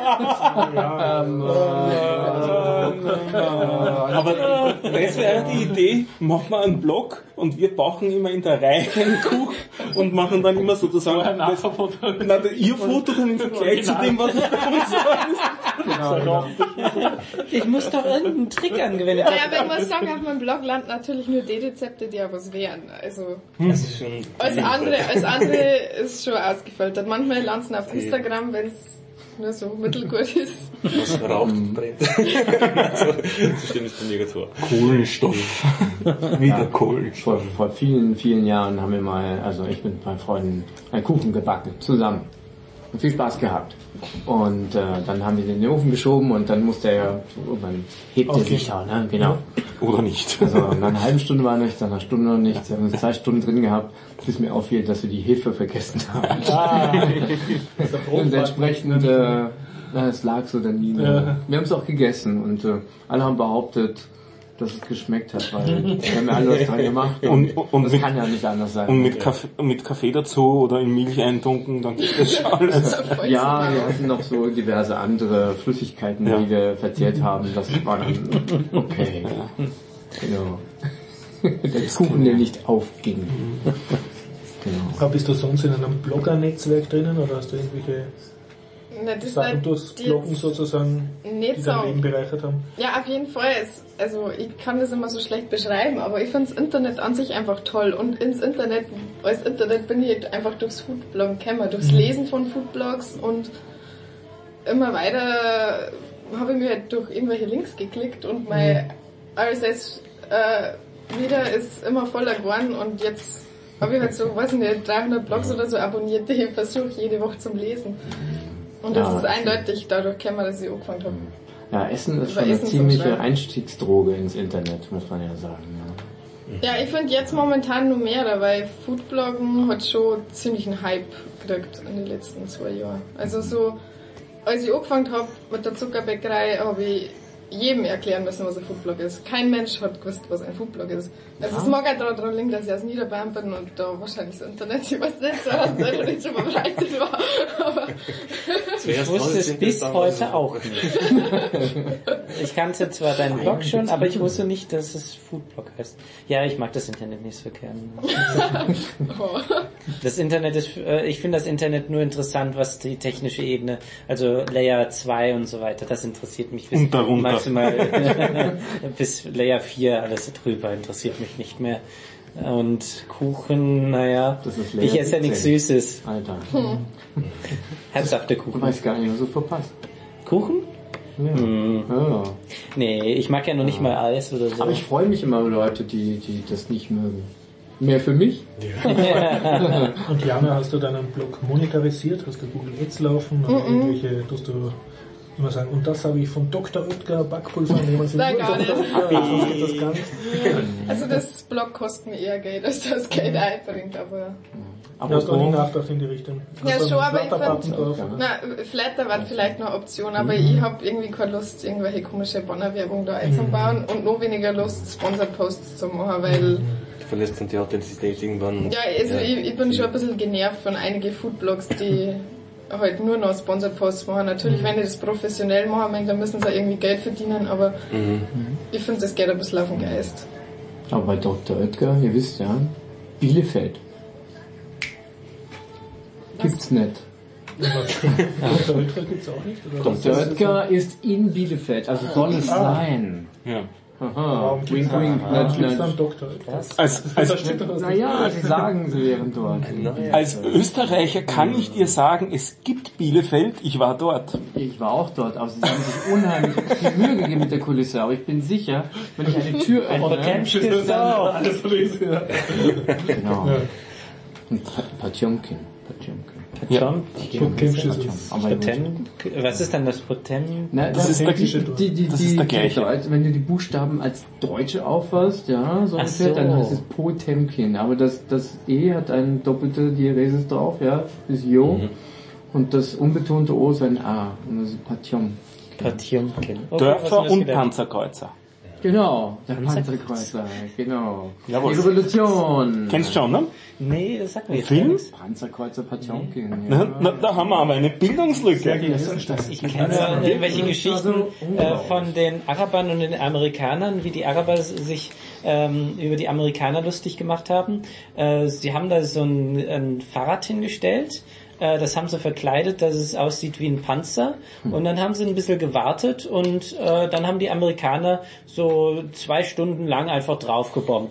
Aber das wäre die Idee, machen wir einen Blog und wir backen immer in der Reihe einen Kuchen und machen dann immer sozusagen ihr Foto dann im Vergleich zu dem, was ich davon sage. Ich muss doch irgendeinen Trick angewendet Naja, wenn man sagen, auf meinem Blog landen natürlich nur die Rezepte, die ja was wären. Also Das ist schon alles andere ist schon ausgefiltert. Manchmal landen sie auf Instagram, wenn es nur so mittelgut ist. was raucht und brennt. So stimmt es bei mir ganz vor. Kohlenstoff. Wieder Kohlenstoff. Vor vielen, vielen Jahren haben wir mal, also ich mit meinen Freunden, einen Kuchen gebacken, zusammen. Und viel Spaß gehabt. Und dann haben wir den in den Ofen geschoben und dann musste er, irgendwann hebt er sich da, ne? Genau. Oder nicht. Also nach einer halben Stunde war nichts, nach einer Stunde noch nichts. Wir haben uns 2 Stunden drin gehabt, bis mir auffiel, dass wir die Hefe vergessen haben. Und entsprechend, es lag so dann. Wir haben es auch gegessen und alle haben behauptet, dass es geschmeckt hat, weil wir haben ja alle was dran gemacht. Und das kann ja nicht anders sein. Und mit Kaffee dazu oder in Milch eintunken, dann geht das schon alles. Ja, wir hatten noch so diverse andere Flüssigkeiten, die wir verzehrt haben. Das war dann okay. Genau. Der Kuchen, der nicht aufging. Aber bist du sonst in einem Blogger-Netzwerk drinnen oder hast du irgendwelche Sachen durchs Bloggen sozusagen, die dein Leben bereichert haben? Ja, auf jeden Fall. Also ich kann das immer so schlecht beschreiben, aber ich finde das Internet an sich einfach toll. Und als Internet bin ich einfach durchs Foodbloggen gekommen, durchs Lesen von Foodblogs und immer weiter habe ich mir halt durch irgendwelche Links geklickt und mein RSS wieder ist immer voller geworden und jetzt habe ich halt so, weiß nicht, 300 Blogs oder so abonniert, die ich versuche jede Woche zum Lesen. Und das ist eindeutig dadurch gekommen, dass ich angefangen habe. Ja, Essen ist schon eine ziemliche Einstiegsdroge ins Internet, muss man ja sagen. Ja, ich finde jetzt momentan nur mehr, weil Foodbloggen hat schon ziemlich einen Hype gekriegt in den letzten 2 Jahren. Also so, als ich angefangen habe mit der Zuckerbäckerei, habe ich jedem erklären müssen, was ein Foodblog ist. Kein Mensch hat gewusst, was ein Foodblog ist. Also es mag auch daran liegen, dass ich aus Niederbayern bin und da wahrscheinlich das Internet, ich weiß nicht, so was nicht so verbreitet war. Aber ich wusste es bis heute auch nicht. Ich kannte zwar deinen Blog schon, aber ich wusste nicht, dass es Foodblog heißt. Ja, ich mag das Internet nicht so gern. Das Internet ist, ich finde das Internet nur interessant, was die technische Ebene, also Layer 2 und so weiter, das interessiert mich bis maximal bis Layer 4, alles drüber interessiert mich nicht mehr. Und Kuchen, naja, ich esse ja nichts Süßes. Alter. Herzhafte Kuchen. Du weißt gar nicht, was du verpasst. Kuchen? Ja. Nee, ich mag ja noch nicht mal Eis oder so. Aber ich freue mich immer über Leute, die das nicht mögen. Mehr für mich? Ja. Und Jana, hast du deinen Blog monetarisiert? Hast du Google Ads laufen? Oder irgendwelche, tust du immer sagen, und das habe ich von Dr. Oetker Backpulver nehmen Sie. Nein, gar nicht. Das gar nicht. Also das Blog kostet mir eher Geld, als das Geld einbringt, aber... Aber hast du auch nie nachgedacht in die Richtung? Ja, schon, aber ich finde, Flatter war vielleicht noch eine Option, aber ich habe irgendwie keine Lust, irgendwelche komische Bannerwerbung da einzubauen und noch weniger Lust, Sponsored Posts zu machen, weil... Du verlässt dann die Authentizität irgendwann. Ja, also ich bin schon ein bisschen genervt von einigen Foodblogs, die halt nur noch Sponsored Posts machen. Natürlich, wenn die das professionell machen, dann müssen sie auch irgendwie Geld verdienen, aber ich finde, das geht ein bisschen auf den Geist. Aber bei Dr. Oetker, ihr wisst ja, Bielefeld. Gibt's nicht. Dr. Oetker gibt's auch nicht? Oder Dr. Oetker ist in Bielefeld, also soll es sein. Ja. Aha, wink, wink, gibt's dann Dr. Oetker? Naja, sie sagen, sie wären dort. Als Österreicher kann ich dir sagen, es gibt Bielefeld, ich war dort. Ich war auch dort, aber sie haben sich unheimlich viel Mühe gegeben mit der Kulisse, aber ich bin sicher, wenn ich eine Tür öffne, genau. Und Potjomkin. Was ist dann das Potem? Na, das ist der gleiche. Wenn du die Buchstaben als Deutsche auffasst, ja, so ungefähr, dann heißt es Potemkin. Aber das E hat eine doppelte Diaresis drauf, ja, das Jo. Und das unbetonte O ist ein A. Und das ist Potjomkin. Okay, Dörfer und Panzerkreuzer. Genau, der Panzerkreuzer, genau. Jawohl. Die Revolution. Kennst du schon, ne? Nee, das sagt mir jetzt Film? nichts. Panzerkreuzer Potjomkin, Na, da haben wir aber eine Bildungslücke. Ich kenne irgendwelche Geschichten von den Arabern und den Amerikanern, wie die Araber sich über die Amerikaner lustig gemacht haben. Sie haben da so ein Fahrrad hingestellt. Das haben sie verkleidet, dass es aussieht wie ein Panzer. Und dann haben sie ein bisschen gewartet und dann haben die Amerikaner so 2 Stunden lang einfach draufgebombt.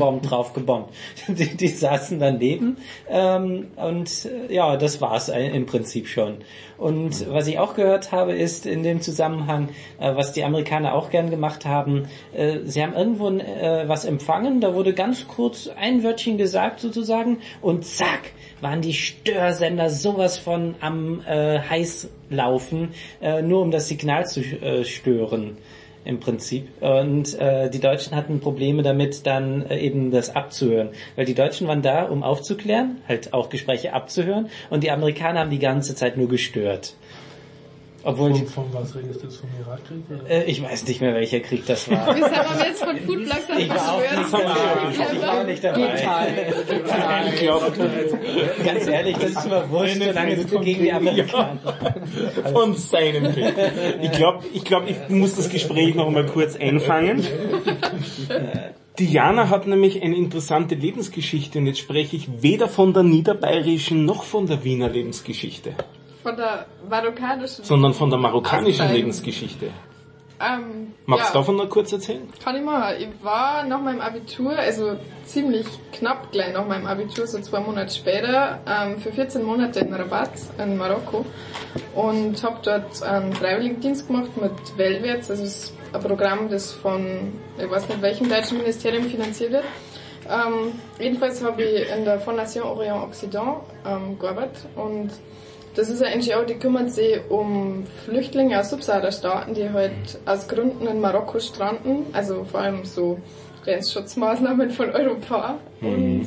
Die saßen daneben und ja, das war's im Prinzip schon. Und was ich auch gehört habe, ist in dem Zusammenhang, was die Amerikaner auch gern gemacht haben, sie haben irgendwo was empfangen, da wurde ganz kurz ein Wörtchen gesagt sozusagen und zack, waren die Störsender sowas von am heiß laufen, nur um das Signal zu stören im Prinzip. Und die Deutschen hatten Probleme damit, dann eben das abzuhören. Weil die Deutschen waren da, um aufzuklären, halt auch Gespräche abzuhören, und die Amerikaner haben die ganze Zeit nur gestört. Obwohl von was redest du jetzt, vom Irakkrieg? Ich weiß nicht mehr, welcher Krieg das war. Wie sagen wir jetzt von Foodblogs Ich war auch nicht dabei. Ich glaube, ganz ehrlich, das ist mir wurscht, solange es gegen die Amerikaner. Von seinem Krieg. Ich glaube, ich muss das Gespräch noch mal kurz einfangen. Diana hat nämlich eine interessante Lebensgeschichte und jetzt spreche ich weder von der niederbayerischen noch von der Wiener Lebensgeschichte. Von der marokkanischen. Sondern von der marokkanischen Auszeichen. Lebensgeschichte. Magst du davon noch kurz erzählen? Kann ich machen. Ich war nach meinem Abitur, also ziemlich knapp gleich nach meinem Abitur, so 2 Monate später, für 14 Monate in Rabat in Marokko und habe dort einen Freiwilligendienst gemacht mit Weltwärts, also das ist ein Programm, das von, ich weiß nicht welchem deutschen Ministerium finanziert wird. Jedenfalls habe ich in der Fondation Orient Occident gearbeitet und das ist eine NGO, die kümmert sich um Flüchtlinge aus Subsahara-Staaten, die halt aus Gründen in Marokko stranden, also vor allem so Grenzschutzmaßnahmen von Europa. Und,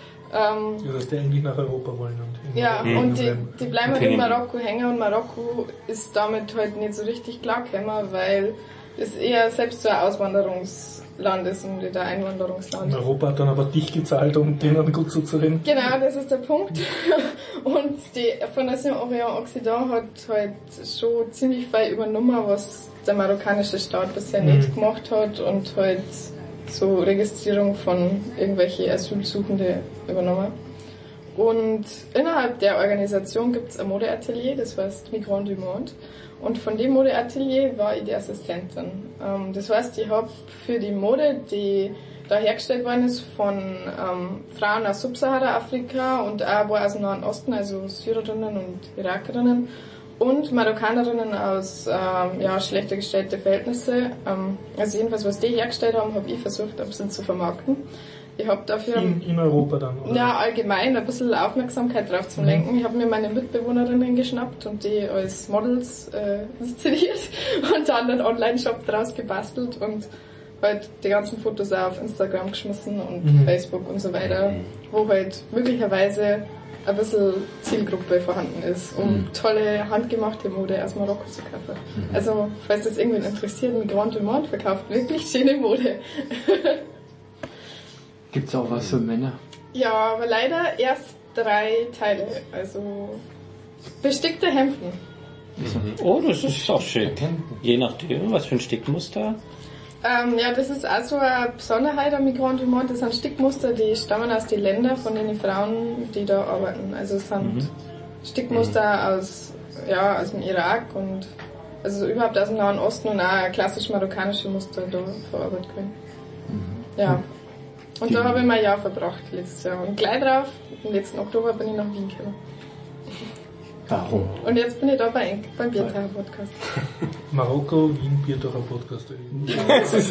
das heißt, die eigentlich nach Europa wollen. Und die bleiben halt in Marokko hängen und Marokko ist damit halt nicht so richtig klargekommen, weil es eher selbst so ein Auswanderungsland ist und nicht ein Einwanderungsland. Europa hat dann aber dich gezahlt, um denen gut zuzureden. Genau, das ist der Punkt. Und die Fondation Orient Occident hat halt schon ziemlich viel übernommen, was der marokkanische Staat bisher nicht gemacht hat und halt so Registrierung von irgendwelche Asylsuchende übernommen. Und innerhalb der Organisation gibt es ein Modeatelier, das heißt Migrant du Monde. Und von dem Modeatelier war ich die Assistentin. Das heißt, ich habe für die Mode, die da hergestellt worden ist, von Frauen aus Subsahara-Afrika und auch aus dem Nahen Osten, also Syrerinnen und Irakerinnen und Marokkanerinnen aus schlechter gestellte Verhältnisse. Also jedenfalls, was die hergestellt haben, habe ich versucht, ein bisschen zu vermarkten. Ich habe dafür in Europa dann, oder? Ja, allgemein ein bisschen Aufmerksamkeit drauf zu lenken. Ich habe mir meine Mitbewohnerinnen geschnappt und die als Models inszeniert und dann einen Online-Shop draus gebastelt und halt die ganzen Fotos auch auf Instagram geschmissen und Facebook und so weiter, wo halt möglicherweise ein bisschen Zielgruppe vorhanden ist, um tolle handgemachte Mode aus Marokko zu kaufen. Also, falls das irgendwen interessiert, Migrant du Monde verkauft wirklich schöne Mode. Gibt's auch was für Männer? Ja, aber leider erst 3 Teile, also bestickte Hemden. Oh, das ist auch schön. Je nachdem, was für ein Stickmuster. Ja, das ist auch so eine Besonderheit am Migrant du Monde. Das sind Stickmuster, die stammen aus den Ländern von den Frauen, die da arbeiten. Also es sind Stickmuster aus dem Irak und also überhaupt aus dem Nahen Osten und auch klassisch marokkanische Muster da verarbeitet werden. Ja. Und da habe ich mein Jahr verbracht letztes Jahr. Und gleich drauf, im letzten Oktober, bin ich nach Wien gekommen. Warum? Und jetzt bin ich da beim Biertaucher Podcast. Marokko, Wien, Biertaucher Podcast. Es ist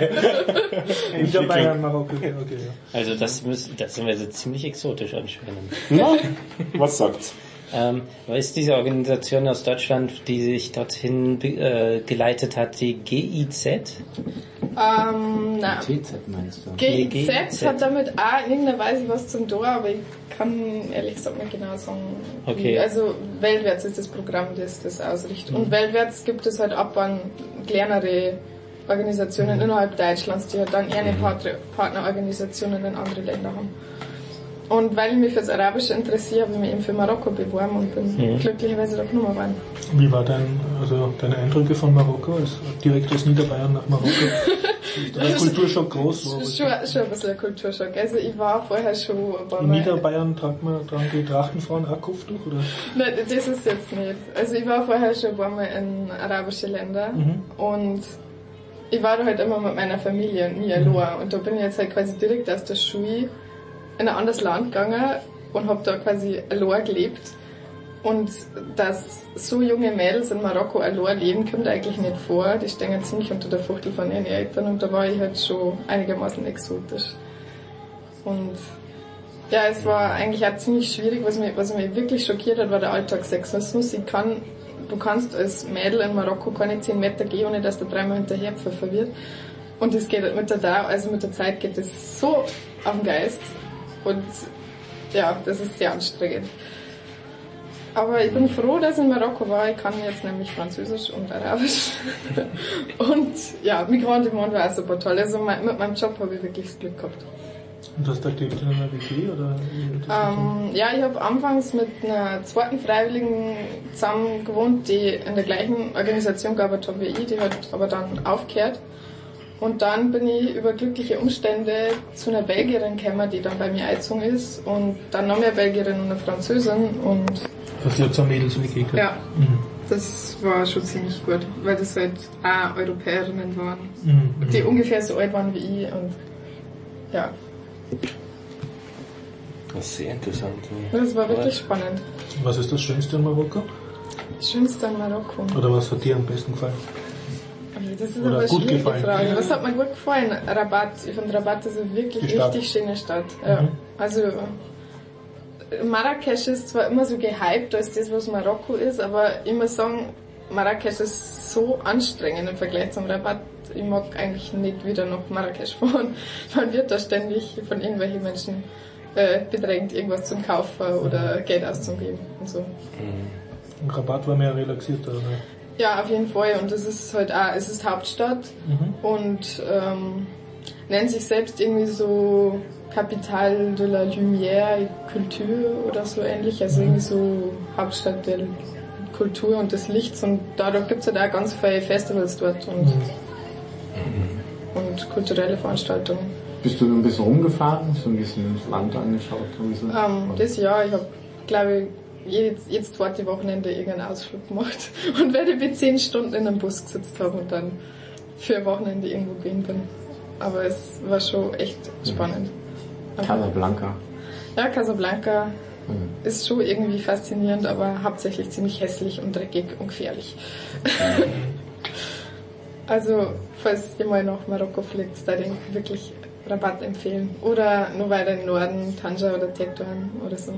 Ich habe Bayern, Marokko, okay, ja. Also das sind wir so ziemlich exotisch anscheinend. Na, was sagt's? Ist diese Organisation aus Deutschland, die sich dorthin geleitet hat, die GIZ? Nein. TZ meinst du? GIZ hat damit auch in irgendeiner Weise was zum tun, aber ich kann ehrlich gesagt nicht genau sagen. Okay. Also Weltwärts ist das Programm, das ausrichtet. Und Weltwärts gibt es halt ab an kleinere Organisationen innerhalb Deutschlands, die halt dann eher eine Partnerorganisationen in andere Länder haben. Und weil ich mich für das Arabische interessiere, habe ich mich eben für Marokko beworben und bin glücklicherweise da genommen worden. Wie war deine Eindrücke von Marokko, direkt aus Niederbayern nach Marokko? Ist der Kulturschock groß? Schon ein bisschen ein Kulturschock. Also ich war vorher schon ein paar In Niederbayern tragen die Trachtenfrauen auch Kopftuch, oder? Nein, das ist jetzt nicht. Also ich war vorher schon ein paar Mal in arabische Länder und ich war da halt immer mit meiner Familie und nie allein. Und da bin ich jetzt halt quasi direkt aus der Schule in ein anderes Land gegangen und habe da quasi allein gelebt. Und dass so junge Mädels in Marokko allein leben, kommt eigentlich nicht vor. Die stehen ziemlich unter der Fuchtel von ihren Eltern und da war ich halt schon einigermaßen exotisch. Und ja, es war eigentlich auch ziemlich schwierig, was mich wirklich schockiert hat, war der Alltagssexismus. Du kannst als Mädel in Marokko keine 10 Meter gehen, ohne dass der 3-mal hinterher pfeffert wird. Und das geht mit der Zeit geht das so auf den Geist. Und ja, das ist sehr anstrengend. Aber ich bin froh, dass ich in Marokko war. Ich kann jetzt nämlich Französisch und Arabisch. Und ja, Migrant du Monde war auch super toll. Also mit meinem Job habe ich wirklich das Glück gehabt. Und hast du gelebt in einer WG? Oder ja, ich habe anfangs mit einer zweiten Freiwilligen zusammen gewohnt, die in der gleichen Organisation gearbeitet hat wie ich. Die hat aber dann aufgehört. Und dann bin ich über glückliche Umstände zu einer Belgierin gekommen, die dann bei mir eingezogen ist. Und dann noch mehr Belgierin und eine Französin. Und Was ihr zur Mädels-WG gehört. ja, das war schon ziemlich gut, weil das halt auch Europäerinnen waren, die ungefähr so alt waren wie ich. Und ja, Das ist sehr interessant. das war wirklich spannend. Was ist das Schönste in Marokko? Das Schönste an Marokko. Oder was hat dir am besten gefallen? Das ist Oder aber eine gut schwierige gefallen. Frage. Was hat mir gut gefallen? Rabat. Ich finde Rabat ist eine wirklich Die Stadt. richtig schöne Stadt. Ja. Also Marrakesch ist zwar immer so gehypt als das, was Marokko ist, aber ich muss sagen, Marrakesch ist so anstrengend im Vergleich zum Rabat. Ich mag eigentlich nicht wieder nach Marrakesch fahren. Man wird da ständig von irgendwelchen Menschen bedrängt, irgendwas zum Kaufen oder Geld auszugeben und so. Rabat war mehr relaxierter, oder? Ja, auf jeden Fall. Und es ist halt auch, es ist Hauptstadt und nennt sich selbst irgendwie so Capitale de la Lumière et Culture oder so ähnlich. Also irgendwie so Hauptstadt der Kultur und des Lichts. Und dadurch gibt es halt auch ganz viele Festivals dort und kulturelle Veranstaltungen. Bist du ein bisschen rumgefahren? So ein bisschen das Land angeschaut? Das Jahr, ich habe, glaube ich, jetzt zweite Wochenende irgendeinen Ausflug gemacht. Und wenn ich mit 10 Stunden in einem Bus gesetzt habe und dann für ein Wochenende irgendwo gewesen bin. Aber es war schon echt spannend. Casablanca. Ja, Casablanca ist schon irgendwie faszinierend, aber hauptsächlich ziemlich hässlich und dreckig und gefährlich. Also, falls ihr mal nach Marokko fliegt, da denke ich wirklich Rabat empfehlen. Oder nur weiter im Norden, Tanger oder Tetuan oder so.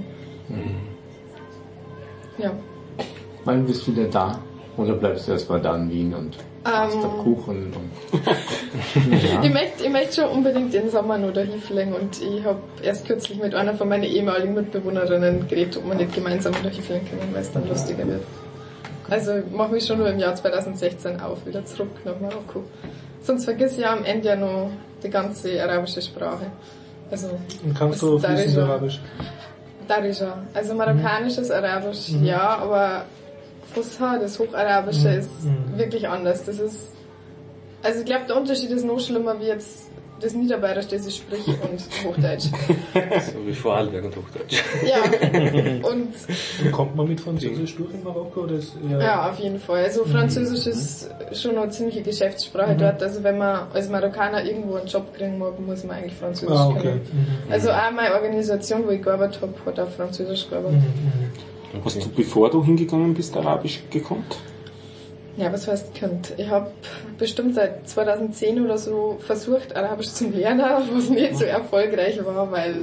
Ja. Wann bist du wieder da? Oder bleibst du erstmal da in Wien und machst da Kuchen? Und ja. Ich möchte schon unbedingt den Sommer noch dahin fliegen und ich habe erst kürzlich mit einer von meinen ehemaligen Mitbewohnerinnen geredet, ob wir nicht gemeinsam dahin fliegen können, weil es dann lustiger wird. Also ich mache mich schon nur im Jahr 2016 auf, wieder zurück nach Marokko. Sonst vergiss ich ja am Ende ja noch die ganze arabische Sprache. Also, Und kannst du fließend Arabisch? Darija. Also marokkanisches Arabisch, ja, aber Fusha, das Hocharabische, ist wirklich anders. Das ist, also ich glaube, der Unterschied ist noch schlimmer wie jetzt das Niederbayerisch, das ich sprich, und Hochdeutsch. So wie Vorarlberg und Hochdeutsch. Ja, und Kommt man mit Französisch durch in Marokko? Oder ist eher ja, auf jeden Fall. Also Französisch ist schon eine ziemliche Geschäftssprache dort. Also wenn man als Marokkaner irgendwo einen Job kriegen mag, muss man eigentlich Französisch okay. können. Also auch meine Organisation, wo ich gearbeitet habe, hat auf Französisch gearbeitet. Hast du, bevor du hingegangen bist, Arabisch gekonnt? Ja, was heißt könnt? Ich habe bestimmt seit 2010 oder so versucht, Arabisch zu lernen, was nicht so erfolgreich war, weil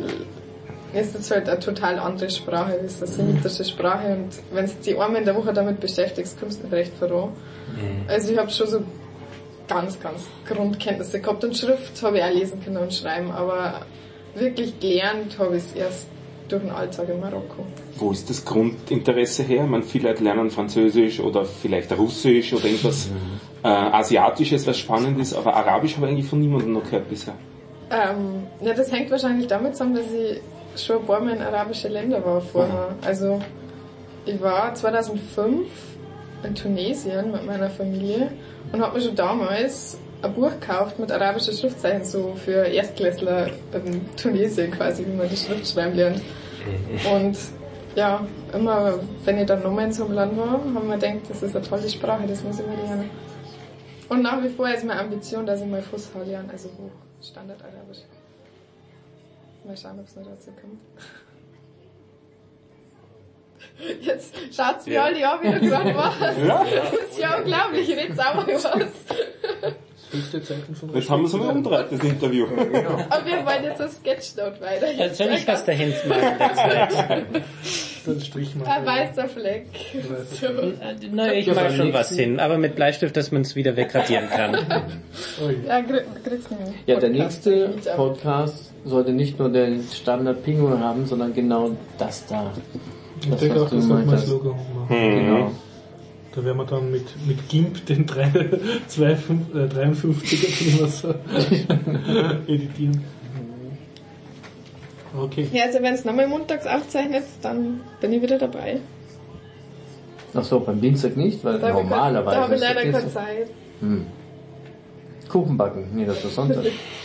es ist halt eine total andere Sprache, es ist eine semitische Sprache und wenn du die einmal in der Woche damit beschäftigst, kommst du nicht recht voran. Also ich habe schon so ganz Grundkenntnisse gehabt und Schrift habe ich auch lesen können und schreiben, aber wirklich gelernt habe ich es erst durch den Alltag in Marokko. Wo ist das Grundinteresse her? Ich meine, viele Leute lernen Französisch oder vielleicht Russisch oder irgendwas Asiatisches, was spannend ist, aber Arabisch habe ich eigentlich von niemandem noch gehört bisher. Ja, das hängt wahrscheinlich damit zusammen, dass ich schon ein paar Mal in arabische Länder war vorher. Also ich war 2005 in Tunesien mit meiner Familie und habe mir schon damals ein Buch gekauft mit arabischen Schriftzeichen, so für Erstklässler in Tunesien quasi, wie man die Schrift schreiben lernt. Und ja, immer wenn ich dann nochmal in so einem Land war, haben wir gedacht, das ist eine tolle Sprache, das muss ich mal lernen. Und nach wie vor ist meine Ambition, dass ich mal Fusha lerne, also Hoch, Standard-Arabisch. Mal schauen, ob es noch dazu kommt. Jetzt schaut's mir alle an, wie du gerade warst. Ja. Das ist ja unglaublich, ich rede sauber was. Jetzt haben wir es mal umgedreht, das Interview. Aber wir wollen jetzt das Sketchnote weiter. Jetzt soll ich was dahin machen. das Strich mal? Ein weißer Fleck. So. Naja, ich mache schon was hin, aber mit Bleistift, dass man es wieder wegradieren kann. Ja, kriegst du nicht. Ja, der nächste Podcast sollte nicht nur den Standard Pinguin haben, sondern genau das da. Ich denke auch, das sollte man als Logo machen. Genau. Da werden wir dann mit GIMP den 53er editieren. Okay. Ja, also wenn es nochmal montags aufzeichnet, dann bin ich wieder dabei. Ach so, beim Dienstag nicht, weil Da normalerweise... habe ich leider ist keine es- Zeit. Kuchen backen. Nee, das war Sonntag.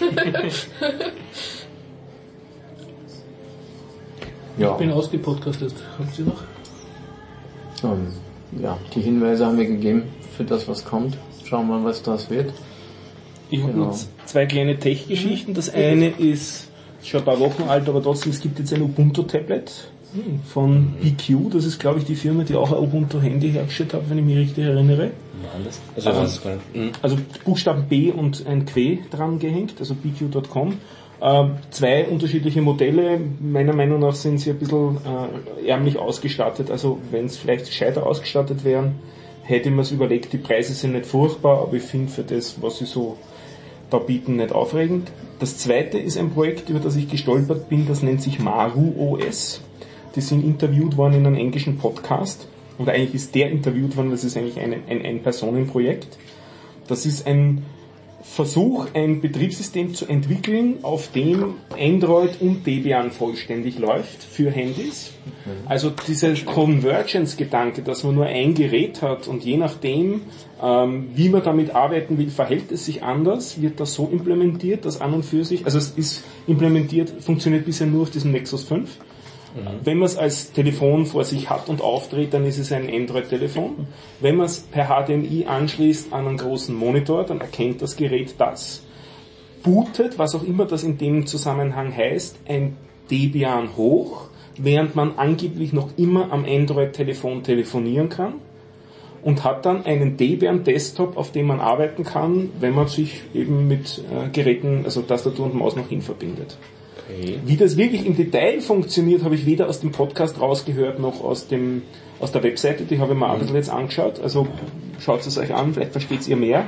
Ich bin ausgepodcastet. Habt ihr noch? Ja, die Hinweise haben wir gegeben für das, was kommt. Schauen wir mal, was das wird. Ich habe noch zwei kleine Tech-Geschichten. Das eine ist schon ein paar Wochen alt, aber trotzdem, es gibt jetzt ein Ubuntu-Tablet von BQ. Das ist, glaube ich, die Firma, die auch ein Ubuntu-Handy hergestellt hat, wenn ich mich richtig erinnere. Also Buchstaben B und ein Q dran gehängt, also BQ.com. Zwei unterschiedliche Modelle. Meiner Meinung nach sind sie ein bisschen ärmlich ausgestattet. Also wenn es vielleicht gescheiter ausgestattet wären, hätte ich mir es überlegt. Die Preise sind nicht furchtbar, aber ich finde für das, was sie so da bieten, nicht aufregend. Das zweite ist ein Projekt, über das ich gestolpert bin, das nennt sich Maru OS. Die sind interviewt worden in einem englischen Podcast. Oder eigentlich ist der interviewt worden, das ist eigentlich ein Ein-Personen-Projekt. Das ist ein Versuch, ein Betriebssystem zu entwickeln, auf dem Android und Debian vollständig läuft für Handys. Also dieser Convergence-Gedanke, dass man nur ein Gerät hat und je nachdem, wie man damit arbeiten will, verhält es sich anders, wird das so implementiert, dass an und für sich, also es ist implementiert, funktioniert bisher nur auf diesem Nexus 5. Wenn man es als Telefon vor sich hat und aufdreht, dann ist es ein Android-Telefon. Wenn man es per HDMI anschließt an einen großen Monitor, dann erkennt das Gerät das. Bootet, was auch immer das in dem Zusammenhang heißt, ein Debian hoch, während man angeblich noch immer am Android-Telefon telefonieren kann und hat dann einen Debian-Desktop, auf dem man arbeiten kann, wenn man sich eben mit Geräten, also Tastatur und Maus noch hin verbindet. Okay. Wie das wirklich im Detail funktioniert, habe ich weder aus dem Podcast rausgehört, noch aus der Webseite, die habe ich mir ein bisschen jetzt angeschaut, also schaut es euch an, vielleicht versteht ihr mehr.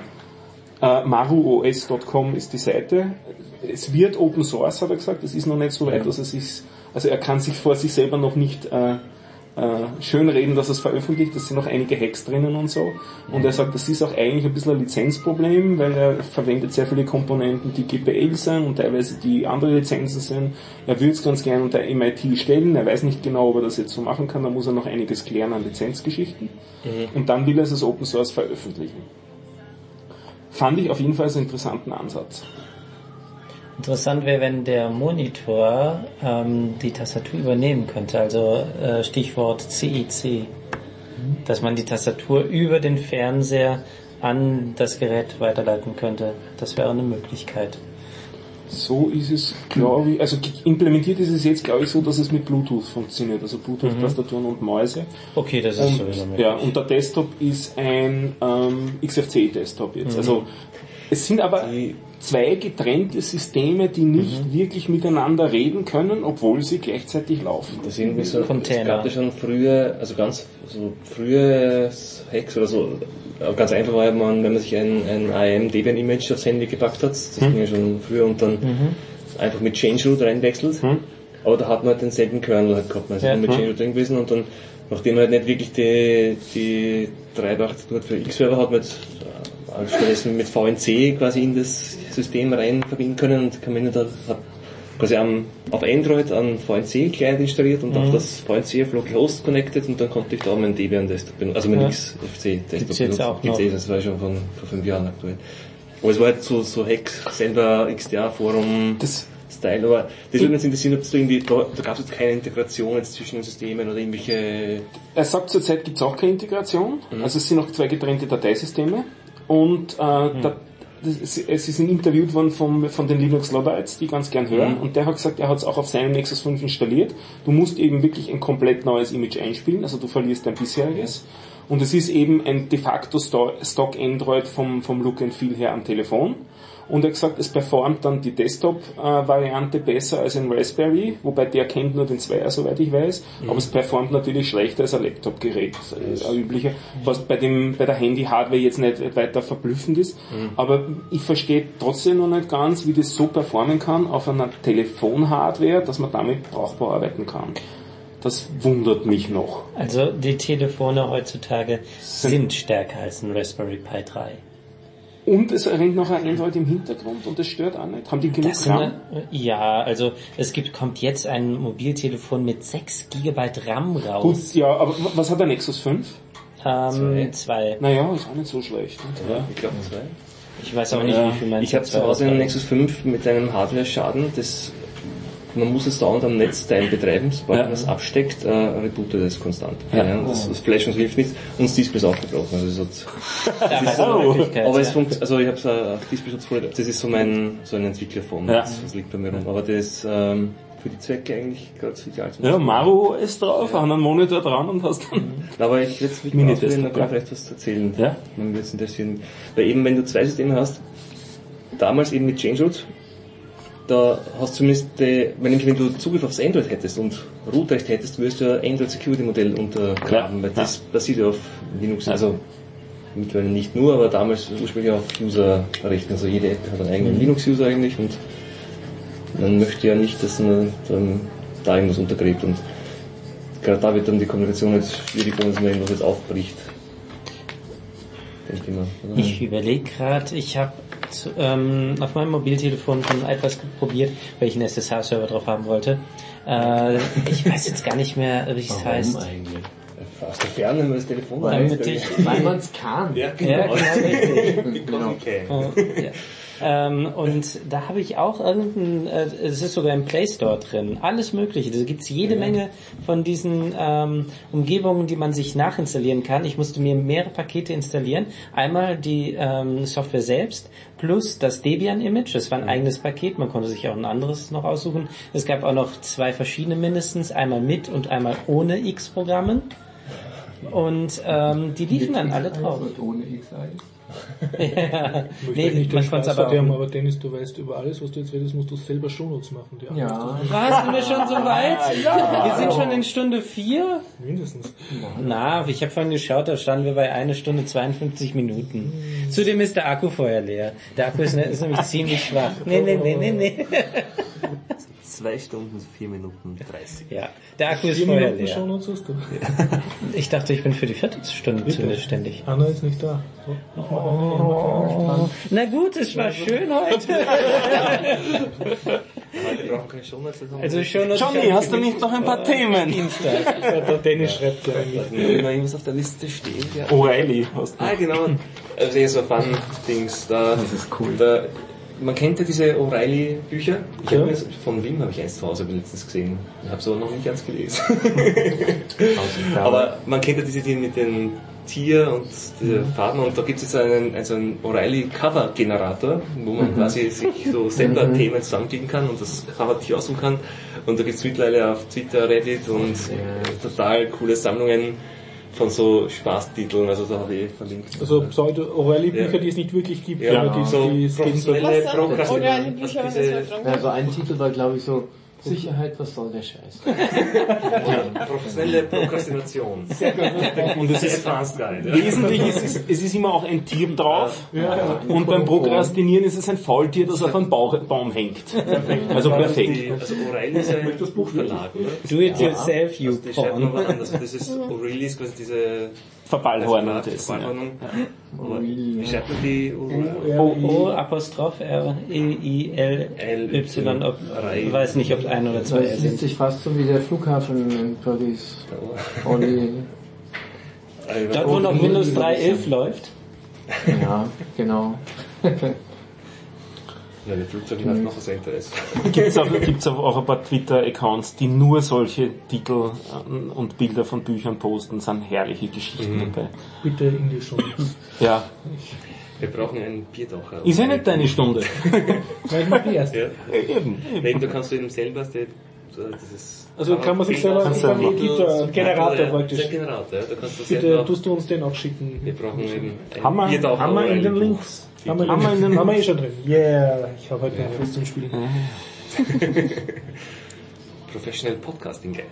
maruos.com ist die Seite. Es wird Open Source, hat er gesagt, es ist noch nicht so weit, also er kann sich vor sich selber noch nicht schönreden, dass er es veröffentlicht, da sind noch einige Hacks drinnen und so. Und er sagt, das ist auch eigentlich ein bisschen ein Lizenzproblem, weil er verwendet sehr viele Komponenten, die GPL sind und teilweise die andere Lizenzen sind. Er würde es ganz gerne unter MIT stellen, er weiß nicht genau, ob er das jetzt so machen kann, da muss er noch einiges klären an Lizenzgeschichten. Und dann will er es als Open Source veröffentlichen. Fand ich auf jeden Fall als einen interessanten Ansatz. Interessant wäre, wenn der Monitor die Tastatur übernehmen könnte, also Stichwort CIC, dass man die Tastatur über den Fernseher an das Gerät weiterleiten könnte. Das wäre eine Möglichkeit. So ist es, glaube ich, also implementiert ist es jetzt, glaube ich, so, dass es mit Bluetooth funktioniert, also Bluetooth-Tastaturen und Mäuse. Okay, das ist sowieso möglich. Ja, und der Desktop ist ein XFCE-Desktop jetzt. Also es sind aber zwei getrennte Systeme, die nicht wirklich miteinander reden können, obwohl sie gleichzeitig laufen. Das ist irgendwie so, es gab ja schon früher, also ganz so frühe Hacks oder so, ganz einfach war man, wenn man sich ein ARM Debian Image aufs Handy gepackt hat, das ging ja schon früher und dann einfach mit Change Root reinwechselt, aber da hat man halt denselben Kernel halt gehabt, man ist mit Change Root drin gewesen und dann, nachdem man halt nicht wirklich die Treiberarchitektur für X-Server hat, man stattdessen mit VNC quasi in das System rein verbinden können und kann man da quasi auf Android an VNC-Client installiert und auf das VNC auf Localhost connected und dann konnte ich da meinen Debian Desktop benutzen, also meinen XFC Desktop benutzen. Das war schon vor 5 Jahren aktuell. Aber es war halt so Hack, selber XDA-Forum, Style, aber das würde mich interessieren, ob es da irgendwie, da gab es jetzt keine Integration jetzt zwischen den Systemen oder irgendwelche... Er sagt, zurzeit gibt es auch keine Integration, also es sind noch zwei getrennte Dateisysteme. Und sie sind interviewt worden von den Linux Luddites, die ganz gern hören, und der hat gesagt, er hat es auch auf seinem Nexus 5 installiert. Du musst eben wirklich ein komplett neues Image einspielen, also du verlierst dein bisheriges. Und es ist eben ein de facto Stock Android vom Look and Feel her am Telefon. Und er hat gesagt, es performt dann die Desktop-Variante besser als ein Raspberry, wobei der kennt nur den Zweier, soweit ich weiß, aber es performt natürlich schlechter als ein Laptop-Gerät, ein üblicher, was bei der Handy-Hardware jetzt nicht weiter verblüffend ist, aber ich verstehe trotzdem noch nicht ganz, wie das so performen kann auf einer Telefon-Hardware, dass man damit brauchbar arbeiten kann. Das wundert mich noch. Also die Telefone heutzutage sind stärker als ein Raspberry Pi 3. Und es rennt noch ein Android im Hintergrund und das stört auch nicht. Haben die genug RAM? Ja, also kommt jetzt ein Mobiltelefon mit 6 GB RAM raus. Gut, ja, aber was hat der Nexus 5? 2. Naja, ist auch nicht so schlecht. Ja, ich glaube 2. Ich weiß auch nicht, wie viel mein Ich habe zu Hause einen Nexus 5 mit einem Hardware-Schaden, man muss es dauernd am Netzteil betreiben, sobald man das absteckt, rebootet es konstant. Das Flash und hilft nichts und das Display ist aufgebrochen. Also aber es funktioniert, also ich habe es auf Displayschutz voll, das ist so ein Entwicklerform, das liegt bei mir rum. Aber das für die Zwecke eigentlich gerade so ideal. Ja, Maru ist drauf, an einem Monitor dran und hast dann... Aber ich werde es mit mir ausprobieren, da kann ich vielleicht was erzählen. Ja? Man wird es interessieren. Weil eben, wenn du zwei Systeme hast, damals eben mit Changeroot, da hast du zumindest, wenn du Zugriff aufs Android hättest und Root-Recht hättest, würdest du ein Android Security Modell untergraben, weil das basiert ja auf Linux, also mittlerweile nicht nur, aber damals ursprünglich auf User-Rechten, also jede App hat einen eigenen Linux-User eigentlich und man möchte ja nicht, dass man dann da irgendwas untergräbt und gerade da wird dann die Kommunikation jetzt schwierig, wenn man irgendwas jetzt aufbricht. Denke ich mal. Ich überlege gerade, ich habe auf meinem Mobiltelefon schon etwas probiert, weil ich einen SSH-Server drauf haben wollte. Ich weiß jetzt gar nicht mehr, wie es heißt. Eigentlich? Aus der Ferne, wenn man das Telefon weil man es kann. Ja, genau. Und da habe ich auch es ist sogar im Play Store drin, alles mögliche. Da gibt's jede Menge von diesen Umgebungen, die man sich nachinstallieren kann. Ich musste mir mehrere Pakete installieren. Einmal die Software selbst, plus das Debian-Image, das war ein eigenes Paket, man konnte sich auch ein anderes noch aussuchen. Es gab auch noch 2 verschiedene mindestens, einmal mit und einmal ohne X-Programmen. Und die liefen dann alle drauf. Ohne X eigentlich. Ja. Nee, nicht man kann es aber Dennis, du weißt, über alles, was du jetzt redest, musst du selber Shownotes machen. Ja. Was, sind wir schon so weit? Ja. Wir sind schon in Stunde 4? Mindestens. Na, ich habe vorhin geschaut, da standen wir bei 1 Stunde 52 Minuten. Zudem ist der Akku vorher leer. Der Akku ist nämlich ziemlich schwach. Nee. 2 Stunden, 4 Minuten 30. Ja, der Akku ist vorher leer. Shownotes hast du? Ich dachte, ich bin für die 4. Stunde zuständig. Anna ist nicht da. Na gut, es war schön heute. Wir brauchen keine Shownotes. Also Shownotes. Johnny, hast du nicht noch ein paar Themen? Dienstag. Der Dennis schreibt ja eigentlich. Wenn noch irgendwas auf der Liste steht. Ja. O'Reilly hast du. Genau. Also so Fun-Dings. Das ist cool. Man kennt ja diese O'Reilly-Bücher. Von Wim habe ich eins zu Hause letztens gesehen. Ich habe es aber noch nicht ganz gelesen. Aber man kennt ja diese Dinge mit den Tier und die Farben und da gibt es jetzt einen O'Reilly-Cover-Generator, wo man quasi sich so selber Themen zusammenklicken kann und das Cover-Tier aussuchen kann. Und da gibt es mittlerweile auf Twitter, Reddit und total coole Sammlungen von so Spaßtiteln, also da habe ich verlinkt. Also Pseudo-O'Reilly-Bücher, die es nicht wirklich gibt. Ja, die so professionelle O'Reilly-Bücher, also ein Titel war, glaube ich, so Sicherheit, was soll der Scheiß? Professionelle Prokrastination. Und es ist wesentlich, es ist immer auch ein Tier drauf. Und beim Prokrastinieren ist es ein Faultier, das auf einem Baum hängt. Also perfekt. Also O'Reilly ist ja das Buchverlag, oder? Do it yourself, you porn. Das ist O'Reilly ist quasi diese Verballhornung. Wie schreibt man die? O''R''E''L''Y'', ich weiß nicht, ob es 1 oder 2 Das sieht sich fast so wie der Flughafen in Paris. Dort, wo noch Windows 3.11 läuft. Ja, genau. Ja, die Flugzeuge hat noch was Interesse. Gibt's auch ein paar Twitter-Accounts, die nur solche Titel und Bilder von Büchern posten, sind herrliche Geschichten dabei. Bitte in die Shownotes. Ja. Wir brauchen einen Biertaucher. Ist ja nicht deine Stunde. Nein, mal die erste. Ja. Eben, du kannst eben selber dieses... Also kann man sich selber, gibt einen Generator praktisch. Der Generator, ja, da kannst du Bitte, selber... tust du uns den auch schicken. Wir brauchen eben Haben wir in den Links. Haben wir eh schon drin. Yeah, ich habe heute noch was zum Spielen. Professional Podcasting Guide,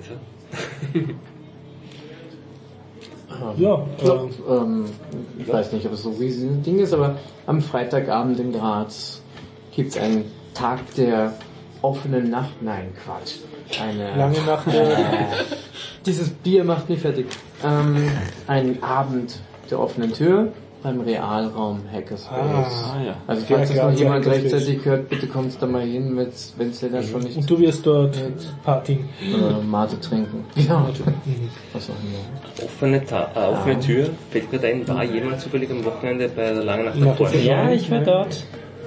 ja? Ich weiß nicht, ob es so ein riesiges Ding ist, aber am Freitagabend in Graz gibt's einen Tag der offenen Nacht. Nein, Quatsch. Eine Lange Nacht. Dieses Bier macht mich fertig. Ein Abend der offenen Tür beim Realraum Hackerspace. Ja. Also falls das Ja, noch jemand Hackerspace. rechtzeitig hört, bitte kommst da mal hin, wenn es dir da schon nicht Und du wirst dort Party. Mate trinken. Ja. Was auch immer. Offene Tür, fällt gerade ein, war jemand zufällig am Wochenende bei der Langen Nacht Ja, der Forschung? Ja, ich war dort.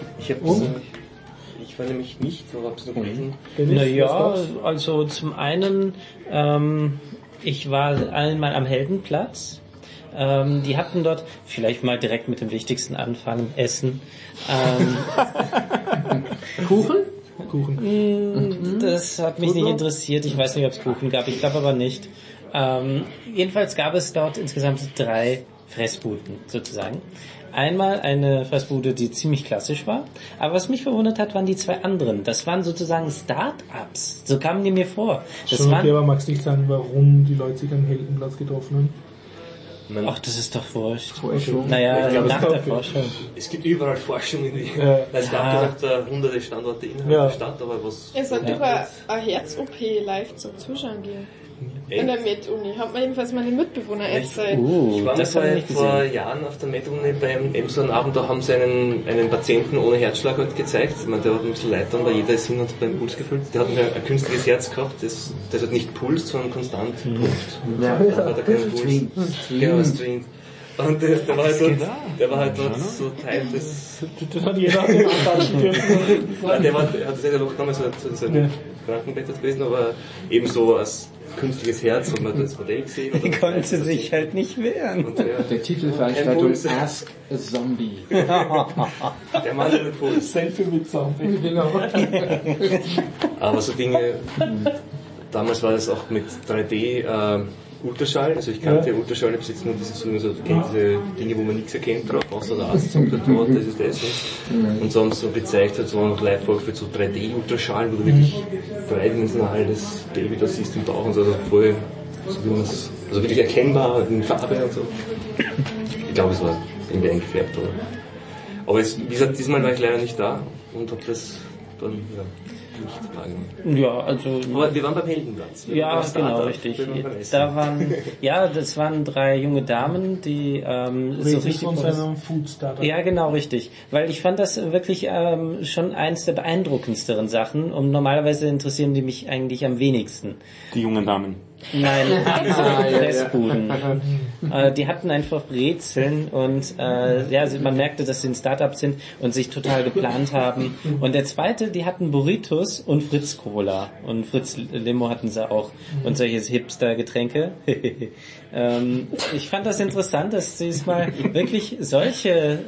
Ich war nämlich nicht, wo hab's noch gelesen? Naja, also zum einen, ich war einmal am Heldenplatz. Die hatten dort, vielleicht mal direkt mit dem Wichtigsten anfangen, Essen. Kuchen. Das hat mich nicht interessiert. Ich weiß nicht, ob es Kuchen gab. Ich glaube aber nicht. Jedenfalls gab es dort insgesamt 3 Fressbuden sozusagen. Einmal eine Fressbude, die ziemlich klassisch war. Aber was mich verwundert hat, waren die 2 anderen. Das waren sozusagen Start-ups. So kamen die mir vor. Das Schon waren, okay, aber magst du nicht sagen, warum die Leute sich am Heldenplatz getroffen haben? ach, das ist doch wurscht. Forschung. Naja, Ich glaube, nach das der ist Forschung. Es gibt überall Forschung in die... Ja. Es gab gesagt, hunderte Standorte innerhalb Ja. der Stadt, aber was... Es hat doch eine Herz-OP live zum Zuschauen gehen. In der Med-Uni. Hat mir jedenfalls meine Mitbewohner erzählt. Ich war das mal habe ich nicht vor gesehen. Jahren auf der Med-Uni beim eben so einem Abend, da haben sie einen Patienten ohne Herzschlag halt gezeigt. Ich meine, der hat ein bisschen leid dann, weil jeder ist hin und hat beim Puls gefühlt. Der hat ein künstliches Herz gehabt, das hat nicht pulst, sondern konstant pumpt. Ja. Da hat er keinen Puls. Genau, streamt. Und der war halt dort so Teil des... Das hat jeder antatschen dürfen. Der hat sehr gelocht damals so ein Krankenbett gewesen, aber eben so als künstliches Herz hat man das Modell gesehen. Die konnte sich halt nicht wehren. Und der Titelveranstaltung Puls. Ask a Zombie. Mann hat den Puls. Selfie mit Zombie. Genau. Aber so Dinge, damals war das auch mit 3D Ultraschall, also ich kannte Ultraschall, ich besitze nur diese Dinge, wo man nichts erkennt drauf, außer der Ast und der Tor, das ist das. Und sonst so bezeichnet, so noch Leitfolge für so 3D-Ultraschall, wo du wirklich dreidimensional das Baby da siehst und tauchen, also voll, so wie man's, also wirklich erkennbar in Farbe und so. Ich glaube, es war irgendwie eingefärbt, oder? Aber es, wie gesagt, diesmal war ich leider nicht da und habe das dann, nicht wahrgenommen. Ja, also... Aber wir waren beim Heldenplatz. Wir Ja, waren beim genau, Startup. richtig. Wir waren beim Essen. Da waren, ja, das waren 3 junge Damen, die so richtig... von seinem Food-Startup. Ja, genau, richtig. Weil ich fand das wirklich schon eins der beeindruckendsten Sachen und normalerweise interessieren die mich eigentlich am wenigsten. Die jungen Damen. Nein, diese Fressbuden. Die hatten einfach Brezeln und man merkte, dass sie ein Startup sind und sich total geplant haben. Und der zweite, die hatten Burritos und Fritz Cola. Und Fritz Limo hatten sie auch. Und solche Hipster-Getränke. Ich fand das interessant, dass sie es mal wirklich solche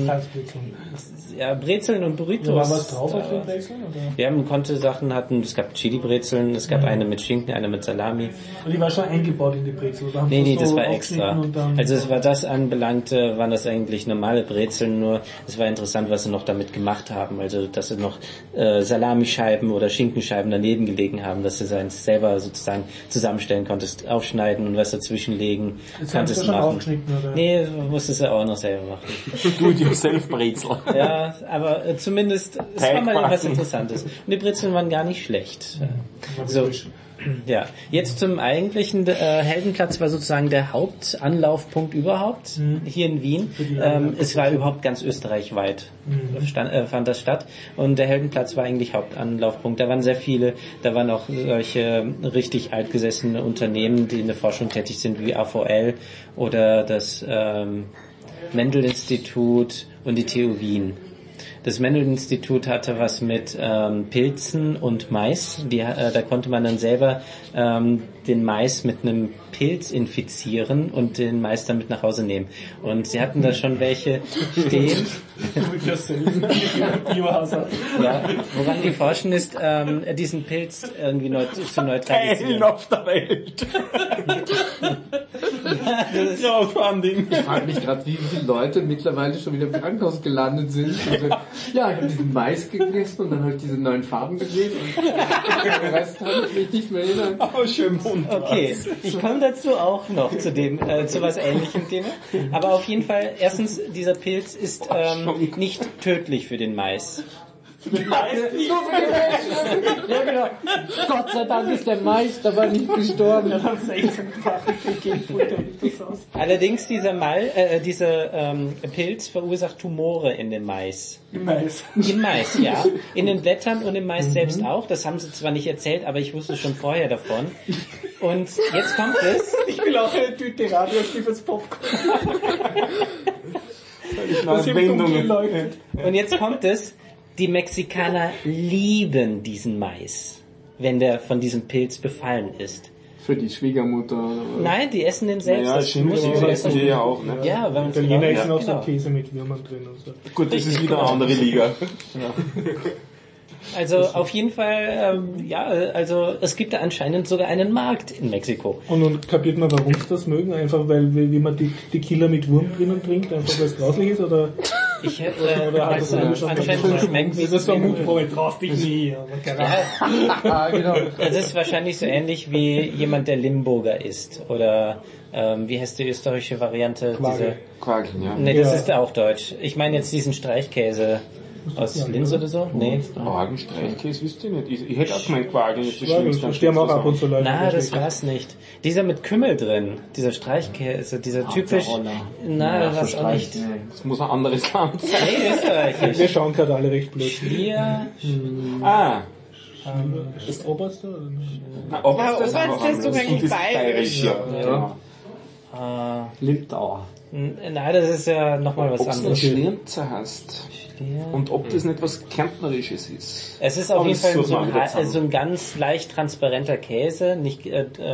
Brezeln und Burritos. Da war was drauf auf den Brezeln? Oder? Ja, man konnte Sachen hatten, es gab Chili-Brezeln, es gab eine mit Schinken, eine mit Salami. Und die war schon eingebaut in die Brezel? Oder haben Nee, sie das so war extra. Also es war das anbelangt, waren das eigentlich normale Brezeln, nur es war interessant, was sie noch damit gemacht haben. Also dass sie noch Salamischeiben oder Schinkenscheiben daneben gelegen haben, dass du es selber sozusagen zusammenstellen konntest, aufschneiden und was dazwischenlegen. Jetzt haben sie das schon aufgeschnitten, oder? Nee, musstest du auch noch selber machen. Do-it-yourself-Brezel. Ja, aber zumindest, es war mal was Interessantes. Und die Brezeln waren gar nicht schlecht. So, ja. Jetzt zum eigentlichen Heldenplatz war sozusagen der Hauptanlaufpunkt überhaupt hier in Wien. Es war überhaupt ganz österreichweit fand das statt und der Heldenplatz war eigentlich Hauptanlaufpunkt. Da waren sehr viele, da waren auch solche richtig altgesessene Unternehmen, die in der Forschung tätig sind, wie AVL oder das Mendel-Institut und die TU Wien. Das Mendel-Institut hatte was mit Pilzen und Mais. Da konnte man dann selber den Mais mit einem Pilz infizieren und den Mais dann mit nach Hause nehmen. Und sie hatten da schon welche stehen. Ja, woran die forschen ist, diesen Pilz irgendwie zu neutralisieren. auf der Welt. Crowdfunding. Ich frage mich gerade, wie viele Leute mittlerweile schon wieder im Krankenhaus gelandet sind. Also, ja, ich habe diesen Mais gegessen und dann habe ich diese neuen Farben gesehen und den Rest habe ich mich nicht mehr erinnern. Oh, schön bunt. Okay, ich komme dazu auch noch zu was ähnlichem Thema. Aber auf jeden Fall, erstens, dieser Pilz ist nicht tödlich für den Mais. Ja, genau. Gott sei Dank ist der Mais aber nicht gestorben. Allerdings dieser Pilz verursacht Tumore in dem Mais. Im Mais. Im Mais, ja. In den Blättern und im Mais selbst auch. Das haben sie zwar nicht erzählt, aber ich wusste schon vorher davon. Und jetzt kommt es. Ich will auch eine Tüte radioaktives Popcorn. Und jetzt kommt es. Die Mexikaner lieben diesen Mais, wenn der von diesem Pilz befallen ist. Für die Schwiegermutter oder was? Nein, die essen den selbst. Ja, das essen die ja auch, ne? Ja, wenn man Italiener essen auch genau. so Käse mit Würmern drin und so. Gut, das ist wieder eine andere Liga. Also auf jeden Fall, also es gibt da anscheinend sogar einen Markt in Mexiko. Und nun kapiert man, warum sie das mögen? Einfach weil wie man die Tequila mit Wurm drinnen trinkt, einfach weil es grauslich ist? Oder Weil es anscheinend so schmeckt wie das ist so ein Mutprobe, traust dich nie. Ja, genau. Das ist wahrscheinlich so ähnlich wie jemand, der Limburger isst. Oder wie heißt die österreichische Variante? Quageln, ja. Nee, das ist auch deutsch. Ich meine jetzt diesen Streichkäse aus Linz oder so? Nee. Quagelstreichkäse wüsste ich nicht. Ich hätte auch gemeint Quageln. Das sterben auch ab und zu Leute. Na, das war's nicht. Dieser mit Kümmel drin, dieser Streichkäse, dieser typisch... Na, das war's auch nicht. Das muss ein anderes Land sein. Nee, österreichisch. Wir schauen gerade alle recht blöd. Schlier... Ist Oberster? Oder nicht? Na, Oberster ist Oberster ist doch eigentlich bayerisch. Ja. Lindauer. Nein, das ist ja nochmal was Ob es anderes. Schlierzer heißt. Und ob das nicht was Kärntnerisches ist. Es ist auf jeden Fall suchen wir wieder zusammen. so ein ganz leicht transparenter Käse, nicht,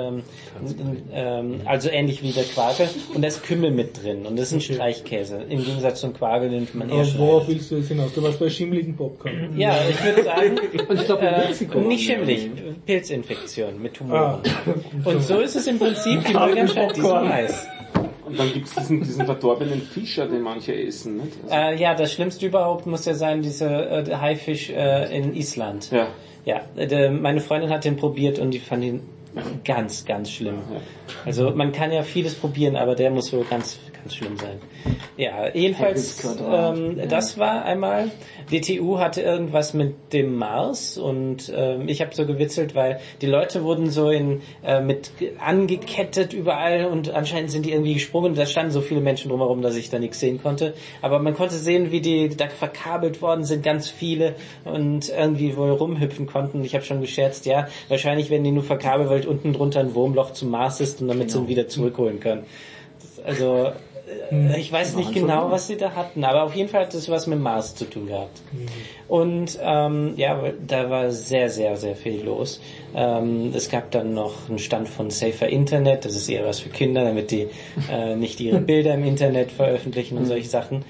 also ähnlich wie der Quakel. Und da ist Kümmel mit drin. Und das ist ein Streichkäse. Im Gegensatz zum Quakel nimmt man eher Aber worauf willst du jetzt hinaus? Du warst bei schimmligen Popcorn. Ja, ich würde sagen, Und ich glaube in Mexiko. nicht schimmlig, Pilzinfektion mit Tumoren. Und so ist es im Prinzip, die mögen anscheinend diesen Mais. Und dann gibt's diesen verdorbenen Fischer, den manche essen, nicht? Also, Ja, das Schlimmste überhaupt muss ja sein, dieser Haifisch in Island. ja. Ja, meine Freundin hat den probiert und die fand ihn ganz, ganz schlimm. Also man kann ja vieles probieren, aber der muss wohl ganz, ganz schlimm sein. Ja, jedenfalls, das war einmal, die TU hatte irgendwas mit dem Mars und ich habe so gewitzelt, weil die Leute wurden so mit angekettet überall und anscheinend sind die irgendwie gesprungen. Da standen so viele Menschen drumherum, dass ich da nichts sehen konnte. Aber man konnte sehen, wie die da verkabelt worden sind, ganz viele und irgendwie wohl rumhüpfen konnten. Ich habe schon gescherzt, ja, wahrscheinlich werden die nur verkabelt, weil unten drunter ein Wurmloch zum Mars ist und damit sie ihn wieder zurückholen können. Also ich weiß nicht genau, was sie da hatten, aber auf jeden Fall hat das was mit Mars zu tun gehabt. Und da war sehr, sehr, sehr viel los. Es gab dann noch einen Stand von Safer Internet, das ist eher was für Kinder, damit die nicht ihre Bilder im Internet veröffentlichen und solche Sachen.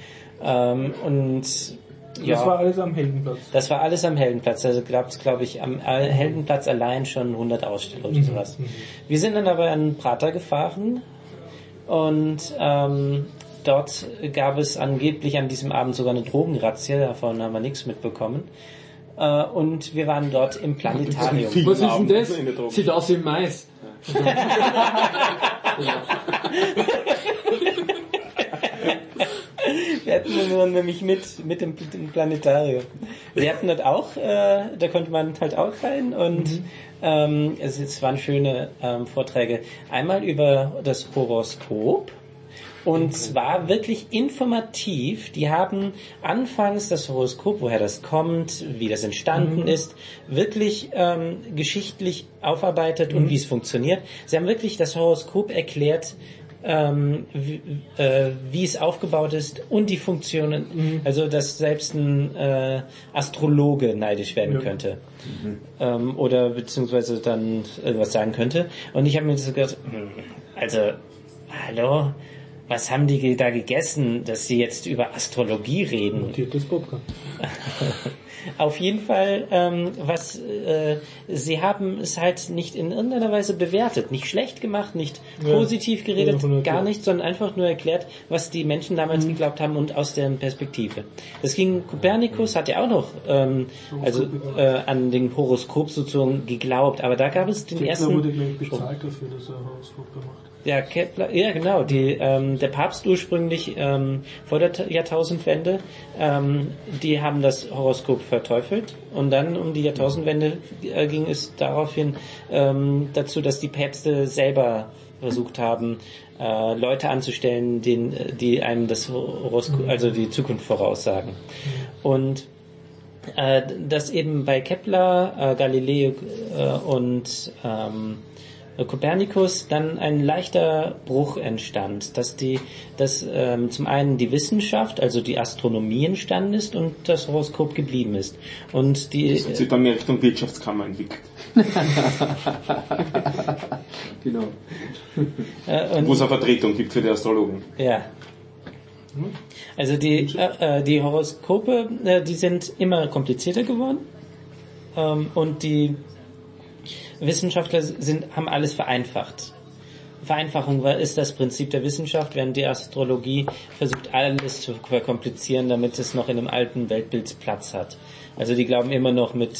Das war alles am Heldenplatz. Das war alles am Heldenplatz. Also gab es, glaube ich, am Heldenplatz allein schon 100 Aussteller oder sowas. Wir sind dann aber an Prater gefahren und dort gab es angeblich an diesem Abend sogar eine Drogenrazzia. Davon haben wir nichts mitbekommen. Und wir waren dort im Planetarium. Was ist denn das? Sieht aus wie Mais. Wir hatten dann nämlich mit dem Planetarium. Wir hatten dort auch, da konnte man halt auch rein und es waren schöne Vorträge. Einmal über das Horoskop. Und zwar wirklich informativ. Die haben anfangs das Horoskop, woher das kommt, wie das entstanden ist, wirklich geschichtlich aufarbeitet und wie es funktioniert. Sie haben wirklich das Horoskop erklärt, wie es aufgebaut ist und die Funktionen, also dass selbst ein Astrologe neidisch werden könnte oder beziehungsweise dann irgendwas sagen könnte. Und ich habe mir so gedacht, also hallo, was haben die da gegessen, dass sie jetzt über Astrologie reden? Notiertes Popcorn. Auf jeden Fall, sie haben es halt nicht in irgendeiner Weise bewertet, nicht schlecht gemacht, nicht positiv geredet, gar nicht, sondern einfach nur erklärt, was die Menschen damals geglaubt haben und aus deren Perspektive. Das ging, Kopernikus hat ja auch noch an den Horoskop sozusagen geglaubt, aber da gab es den ersten... wurde gleich bezahlt dafür, dass er Horoskop gemacht. Ja, Kepler, ja genau, die der Papst ursprünglich vor der Jahrtausendwende, die haben das Horoskop verteufelt und dann um die Jahrtausendwende ging es daraufhin dazu, dass die Päpste selber versucht haben, Leute anzustellen, die einem das Horoskop, also die Zukunft voraussagen. Und dass eben bei Kepler, Galileo und Kopernikus dann ein leichter Bruch entstand, dass zum einen die Wissenschaft, also die Astronomie entstanden ist und das Horoskop geblieben ist. Und das hat sich dann mehr Richtung Wirtschaftskammer entwickelt. Genau. Wo es eine Vertretung gibt für die Astrologen. Ja. Also die Horoskope, die sind immer komplizierter geworden und die Wissenschaftler haben alles vereinfacht. Vereinfachung ist das Prinzip der Wissenschaft, während die Astrologie versucht, alles zu verkomplizieren, damit es noch in einem alten Weltbild Platz hat. Also die glauben immer noch mit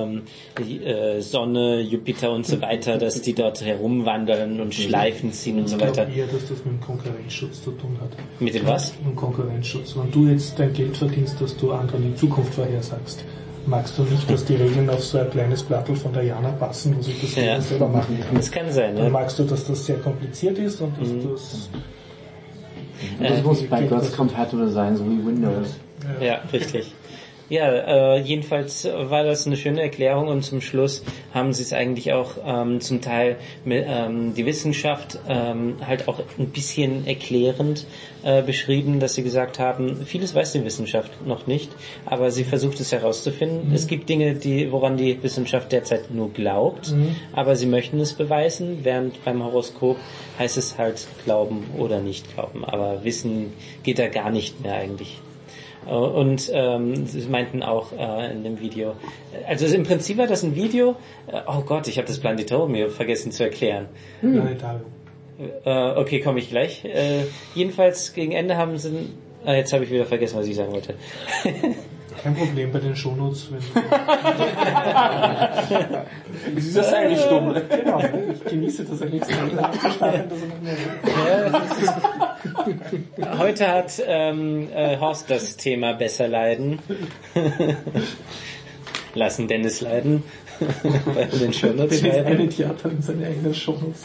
Sonne, Jupiter und so weiter, dass die dort herumwandern und Schleifen ziehen und so weiter. Ich glaube eher, dass das mit dem Konkurrenzschutz zu tun hat. Mit dem was? Mit dem Konkurrenzschutz. Wenn du jetzt dein Geld verdienst, dass du anderen die Zukunft vorhersagst, magst du nicht, dass die Regeln auf so ein kleines Plattel von der Jana passen, wo sich das selber machen kann. Das kann sein, Dann magst du, dass das sehr kompliziert ist und dass das muss bei Gods Compatible sein, so wie Windows. Ja, richtig. Ja, jedenfalls war das eine schöne Erklärung und zum Schluss haben sie es eigentlich auch zum Teil mit, die Wissenschaft halt auch ein bisschen erklärend beschrieben, dass sie gesagt haben, vieles weiß die Wissenschaft noch nicht, aber sie versucht es herauszufinden. Es gibt Dinge, woran die Wissenschaft derzeit nur glaubt, aber sie möchten es beweisen, während beim Horoskop heißt es halt glauben oder nicht glauben, aber Wissen geht da gar nicht mehr eigentlich. Und sie meinten auch in dem Video, also im Prinzip war das ein Video, oh Gott, ich habe das Planetarium vergessen zu erklären. Planetarium. Okay, komme ich gleich. Jedenfalls gegen Ende haben sie, jetzt habe ich wieder vergessen, was ich sagen wollte. Kein Problem bei den Shownotes. Es ist das eigentlich stumm. Genau, ich genieße das eigentlich so. Heute hat Horst das Thema besser leiden. Lassen Dennis leiden. Bei den Shownotes Der ist eine Theater in seine eigenen Shownotes.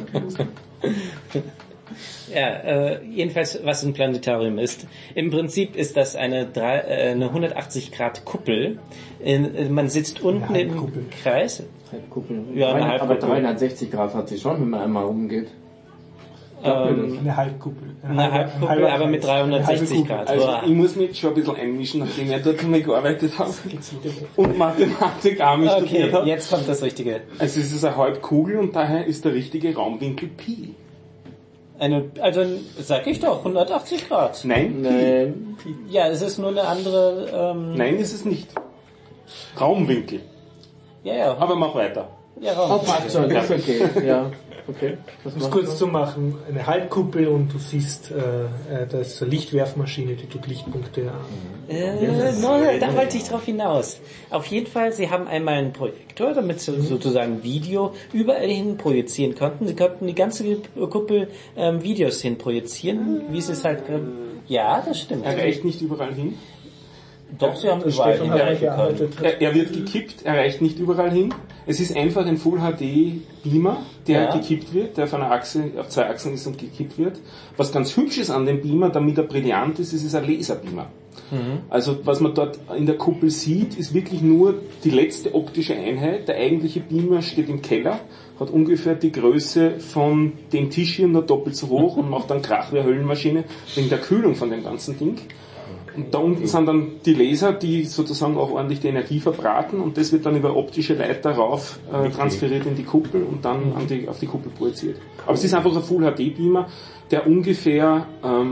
Ja, jedenfalls, was ein Planetarium ist. Im Prinzip ist das eine 180-Grad-Kuppel. Man sitzt unten im Kreis. Halbkuppel. Ja, eine Aber Halbkuppel. 360 Grad hat sie schon, wenn man einmal rumgeht. Eine Halbkuppel. Eine Halbkuppel, aber mit 360 Grad. Also ich muss mich jetzt schon ein bisschen einmischen, nachdem ich dort einmal gearbeitet habe und Mathematik auch mich studiert Okay, habe. jetzt kommt das Richtige. Also es ist eine Halbkugel und daher ist der richtige Raumwinkel Pi. Also sag ich doch, 180 Grad. Nein, Pi. Ja, es ist nur eine andere... Nein, ist es nicht. Raumwinkel. Ja. Aber mach weiter. Ja, Raum. Das ist okay, ja. Okay. Um es kurz zu machen, eine Halbkuppel und du siehst, da ist eine Lichtwerfmaschine, die tut Lichtpunkte an. Da wollte ich drauf hinaus. Auf jeden Fall, sie haben einmal einen Projektor, damit sie sozusagen Video überall hin projizieren konnten. Sie konnten die ganze Kuppel Videos hin projizieren, wie sie es halt... Ja, das stimmt. Er reicht nicht überall hin. Doch, sie haben überall Stefan hat hinreichen können. gearbeitet. Er wird gekippt, er reicht nicht überall hin. Es ist einfach ein Full HD Beamer, der gekippt wird, der auf einer Achse, auf zwei Achsen ist und gekippt wird. Was ganz hübsch ist an dem Beamer, damit er brillant ist, ist ein Laserbeamer. Also was man dort in der Kuppel sieht, ist wirklich nur die letzte optische Einheit. Der eigentliche Beamer steht im Keller, hat ungefähr die Größe von dem Tisch hier, nur doppelt so hoch und macht dann Krach wie eine Höllenmaschine wegen der Kühlung von dem ganzen Ding. Und da unten sind dann die Laser, die sozusagen auch ordentlich die Energie verbraten und das wird dann über optische Leiter rauf transferiert in die Kuppel und dann auf die Kuppel projiziert. Aber es ist einfach ein Full HD Beamer, der ungefähr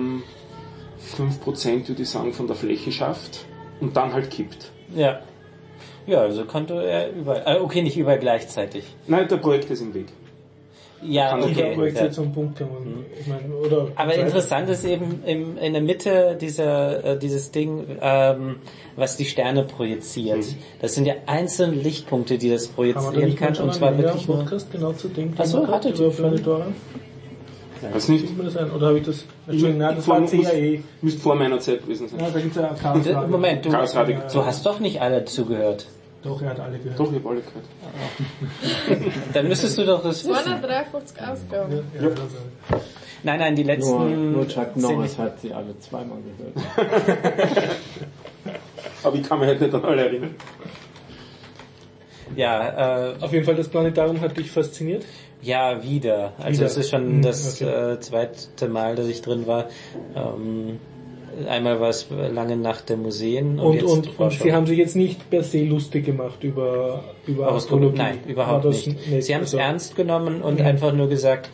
5% würde ich sagen von der Fläche schafft und dann halt kippt. Ja. Ja, also konnte er überall, okay, nicht überall gleichzeitig. Nein, der Projekt ist im Weg. Ja, Die okay. Projekte Ja. zum Punkt kommen. Ich meine, oder Aber interessant ist eben in der Mitte dieses Ding, was die Sterne projiziert. Das sind ja einzelne Lichtpunkte, die das projizieren kann, und zwar wirklich nur... Podcast genau zu dem Ach so, Thema hattet über ihr schon? Planetarium? Was nicht? Müsste das sein? Oder habe ich das? Entschuldigung, nein, das war CAE. Müsste vor meiner Zeit gewesen sein. Ja, da gibt es ja Chaos Radio. Moment, du Chaos Radio. hast doch nicht alle zugehört. Doch, er hat alle gehört. Doch, ich habe alle gehört. Dann müsstest du doch das wissen. 253 Ausgaben. Ja. Nein, die letzten... Nur Chuck Norris hat sie alle zweimal gehört. Aber ich kann mich halt nicht an alle erinnern. Ja, Auf jeden Fall, das Planetarium hat dich fasziniert. ja, wieder. Also es ist schon das zweite Mal, dass ich drin war. Einmal war es lange Nacht der Museen. Und Sie haben sich jetzt nicht per se lustig gemacht über Astrologie? Nein, überhaupt nicht. Sie haben es ernst genommen und einfach nur gesagt,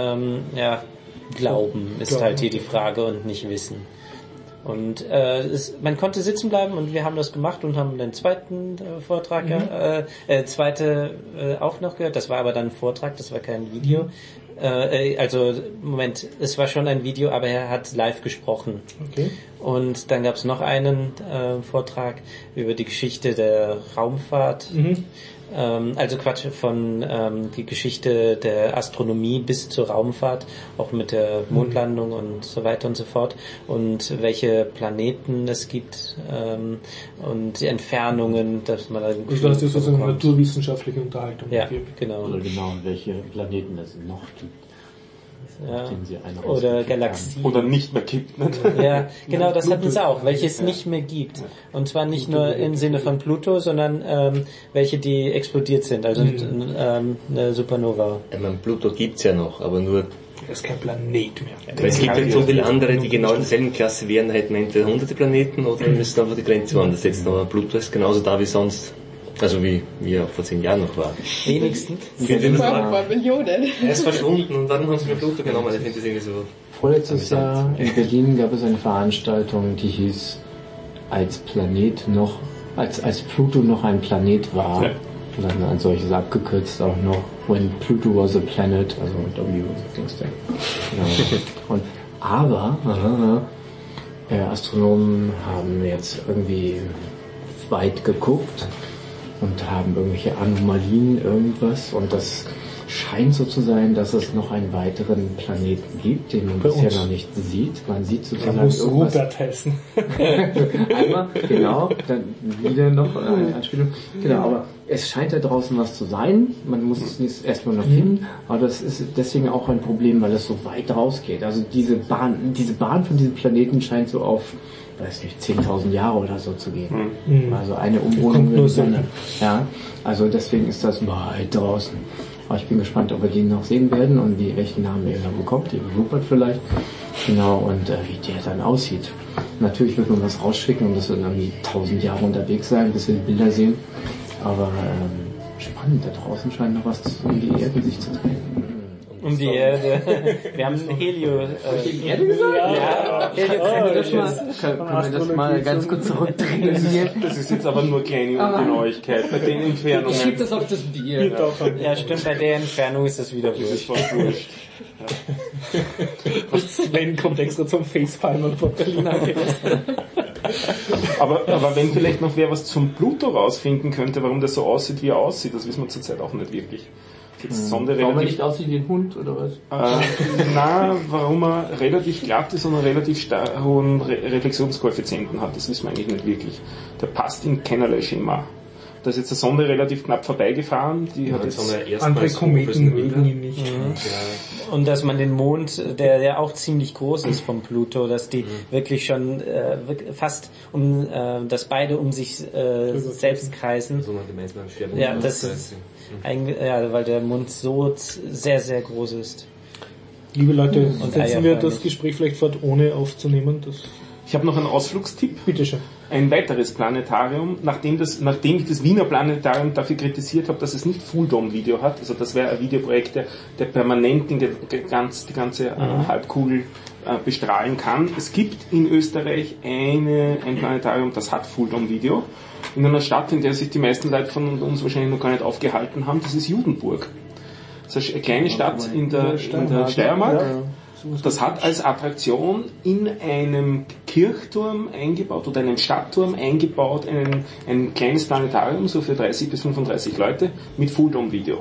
Glauben ist halt hier die Frage und nicht Wissen. Und man konnte sitzen bleiben und wir haben das gemacht und haben den zweiten Vortrag, auch noch gehört. Das war aber dann ein Vortrag, das war kein Video. Es war schon ein Video, aber er hat live gesprochen. Okay. Und dann gab es noch einen Vortrag über die Geschichte der Raumfahrt. Von die Geschichte der Astronomie bis zur Raumfahrt, auch mit der Mondlandung und so weiter und so fort, und welche Planeten es gibt und die Entfernungen, dass man da also du hast jetzt sozusagen eine naturwissenschaftliche Unterhaltung. Ja, genau. Oder genau, welche Planeten es noch gibt. Ja. Den sie einen Oder rausgekriegt Galaxien. Oder nicht mehr gibt, nicht? Ja, genau, das hatten sie auch, welche es nicht mehr gibt. Und zwar nicht nur im Sinne von Pluto, sondern welche, die explodiert sind, also eine Supernova. Ich meine, Pluto gibt's ja noch, aber nur... Er ist kein Planet mehr. Aber es gibt ja so viele andere, die genau in derselben Klasse wären, hätten entweder hunderte Planeten oder müssen einfach die Grenze woanders setzen. Aber Pluto ist genauso da wie sonst. Also wie er vor 10 Jahren noch war. Wenigstens. Vor Millionen. Er ist verschwunden und dann haben sie mir Pluto genommen. Ich finde das irgendwie so... Vorletztes Jahr in Berlin gab es eine Veranstaltung, die hieß als Pluto noch ein Planet war. Ja. Und dann ein solches abgekürzt auch noch When Pluto was a Planet, also W ging's da. Genau. Aber Astronomen haben jetzt irgendwie weit geguckt und haben irgendwelche Anomalien, irgendwas, und das scheint so zu sein, dass es noch einen weiteren Planeten gibt, den man bisher noch nicht sieht. Man sieht sozusagen Er muss irgendwas. Robert heißen. Einmal, genau, dann wieder noch eine Anspielung. Genau, aber es scheint da draußen was zu sein. Man muss es nicht erstmal noch finden, aber das ist deswegen auch ein Problem, weil es so weit rausgeht. Also diese Bahn von diesem Planeten scheint so auf, weiß nicht, 10.000 Jahre oder so zu gehen. Also eine Umrundung in die Sonne. Ja, also deswegen ist das weit draußen. Aber ich bin gespannt, ob wir den noch sehen werden und welchen Namen er dann bekommt, den Rupert vielleicht. Genau, und wie der dann aussieht. Natürlich wird man was rausschicken und das wird dann irgendwie 1000 Jahre unterwegs sein, bis wir die Bilder sehen. Aber spannend, da draußen scheint noch was um die Erde sich zu drehen. Um die Erde. Wir haben Helio. Die Erde gesagt? Ja, Helio Können wir das mal ganz kurz zurückdrehen? Das ist jetzt aber nur kleine Ungenauigkeit bei den Entfernungen. Ich schieb das auf das Bier. Ja, stimmt, bei der Entfernung ist das wieder Das ist wurscht. fast wurscht. Sven kommt extra zum Facepalm und von Berlin angereist. Aber wenn vielleicht noch wer was zum Pluto rausfinden könnte, warum der so aussieht, wie er aussieht, das wissen wir zurzeit auch nicht wirklich. Warum er nicht aussieht wie ein Hund, oder was? Warum er relativ glatt ist und einen relativ hohen Reflexionskoeffizienten hat, das wissen wir eigentlich nicht wirklich. Der passt in keinerlei Schema. Da ist jetzt eine Sonde relativ knapp vorbeigefahren, die hat jetzt... Andere Kometen mögen ihn nicht. Und dass man den Mond, der ja auch ziemlich groß ist vom Pluto, dass die wirklich schon fast dass beide um sich selbst kreisen. So man gemeinsam sterben. Ja, das ist weil der Mond so sehr, sehr groß ist. Liebe Leute, Und setzen wir Eier das nicht. Gespräch vielleicht fort, ohne aufzunehmen. Ich habe noch einen Ausflugstipp. Bitteschön. Ein weiteres Planetarium, nachdem ich das Wiener Planetarium dafür kritisiert habe, dass es nicht Full-Dome-Video hat, also das wäre ein Videoprojekt, der permanent die ganze Halbkugel bestrahlen kann. Es gibt in Österreich ein Planetarium, das hat Full-Dome-Video, in einer Stadt, in der sich die meisten Leute von uns wahrscheinlich noch gar nicht aufgehalten haben, das ist Judenburg. Das ist eine kleine Stadt in der Steiermark. Das hat als Attraktion in einem Kirchturm eingebaut oder einem Stadtturm eingebaut ein kleines Planetarium, so für 30 bis 35 Leute, mit Full-Dome-Video.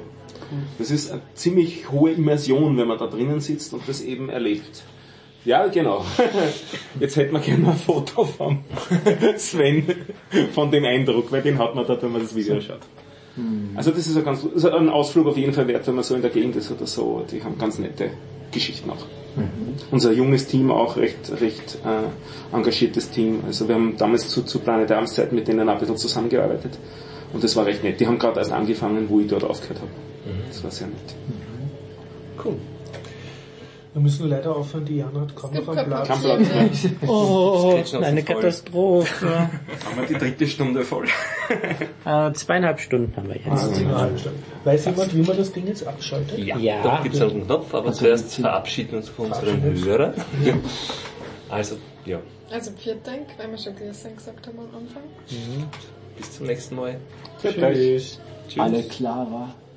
Das ist eine ziemlich hohe Immersion, wenn man da drinnen sitzt und das eben erlebt. Ja, genau. Jetzt hätten wir gerne ein Foto von Sven, von dem Eindruck, weil den hat man da, wenn man das Video schaut. Also das ist ein Ausflug auf jeden Fall wert, wenn man so in der Gegend ist oder so. Die haben ganz nette Geschichten auch. Unser junges Team auch recht engagiertes Team. Also wir haben damals zu Planet Amtszeit mit denen ein bisschen zusammengearbeitet. Und das war recht nett. Die haben gerade erst angefangen, wo ich dort aufgehört habe. Das war sehr nett. Cool. Wir müssen leider aufhören, die Jana hat kaum noch einen Platz. Kein Platz mehr. Oh, eine Katastrophe. Haben wir die 3. Stunde voll. 2,5 Stunden haben wir jetzt. Weiß jemand, wie man das Ding jetzt abschaltet? Ja. Da gibt es einen Knopf, aber zuerst verabschieden uns von unseren Hörern. Also, ja. Also vielen Dank, weil wir schon Grüße gesagt haben am Anfang. Bis zum nächsten Mal. Tschüss. Alle Clara.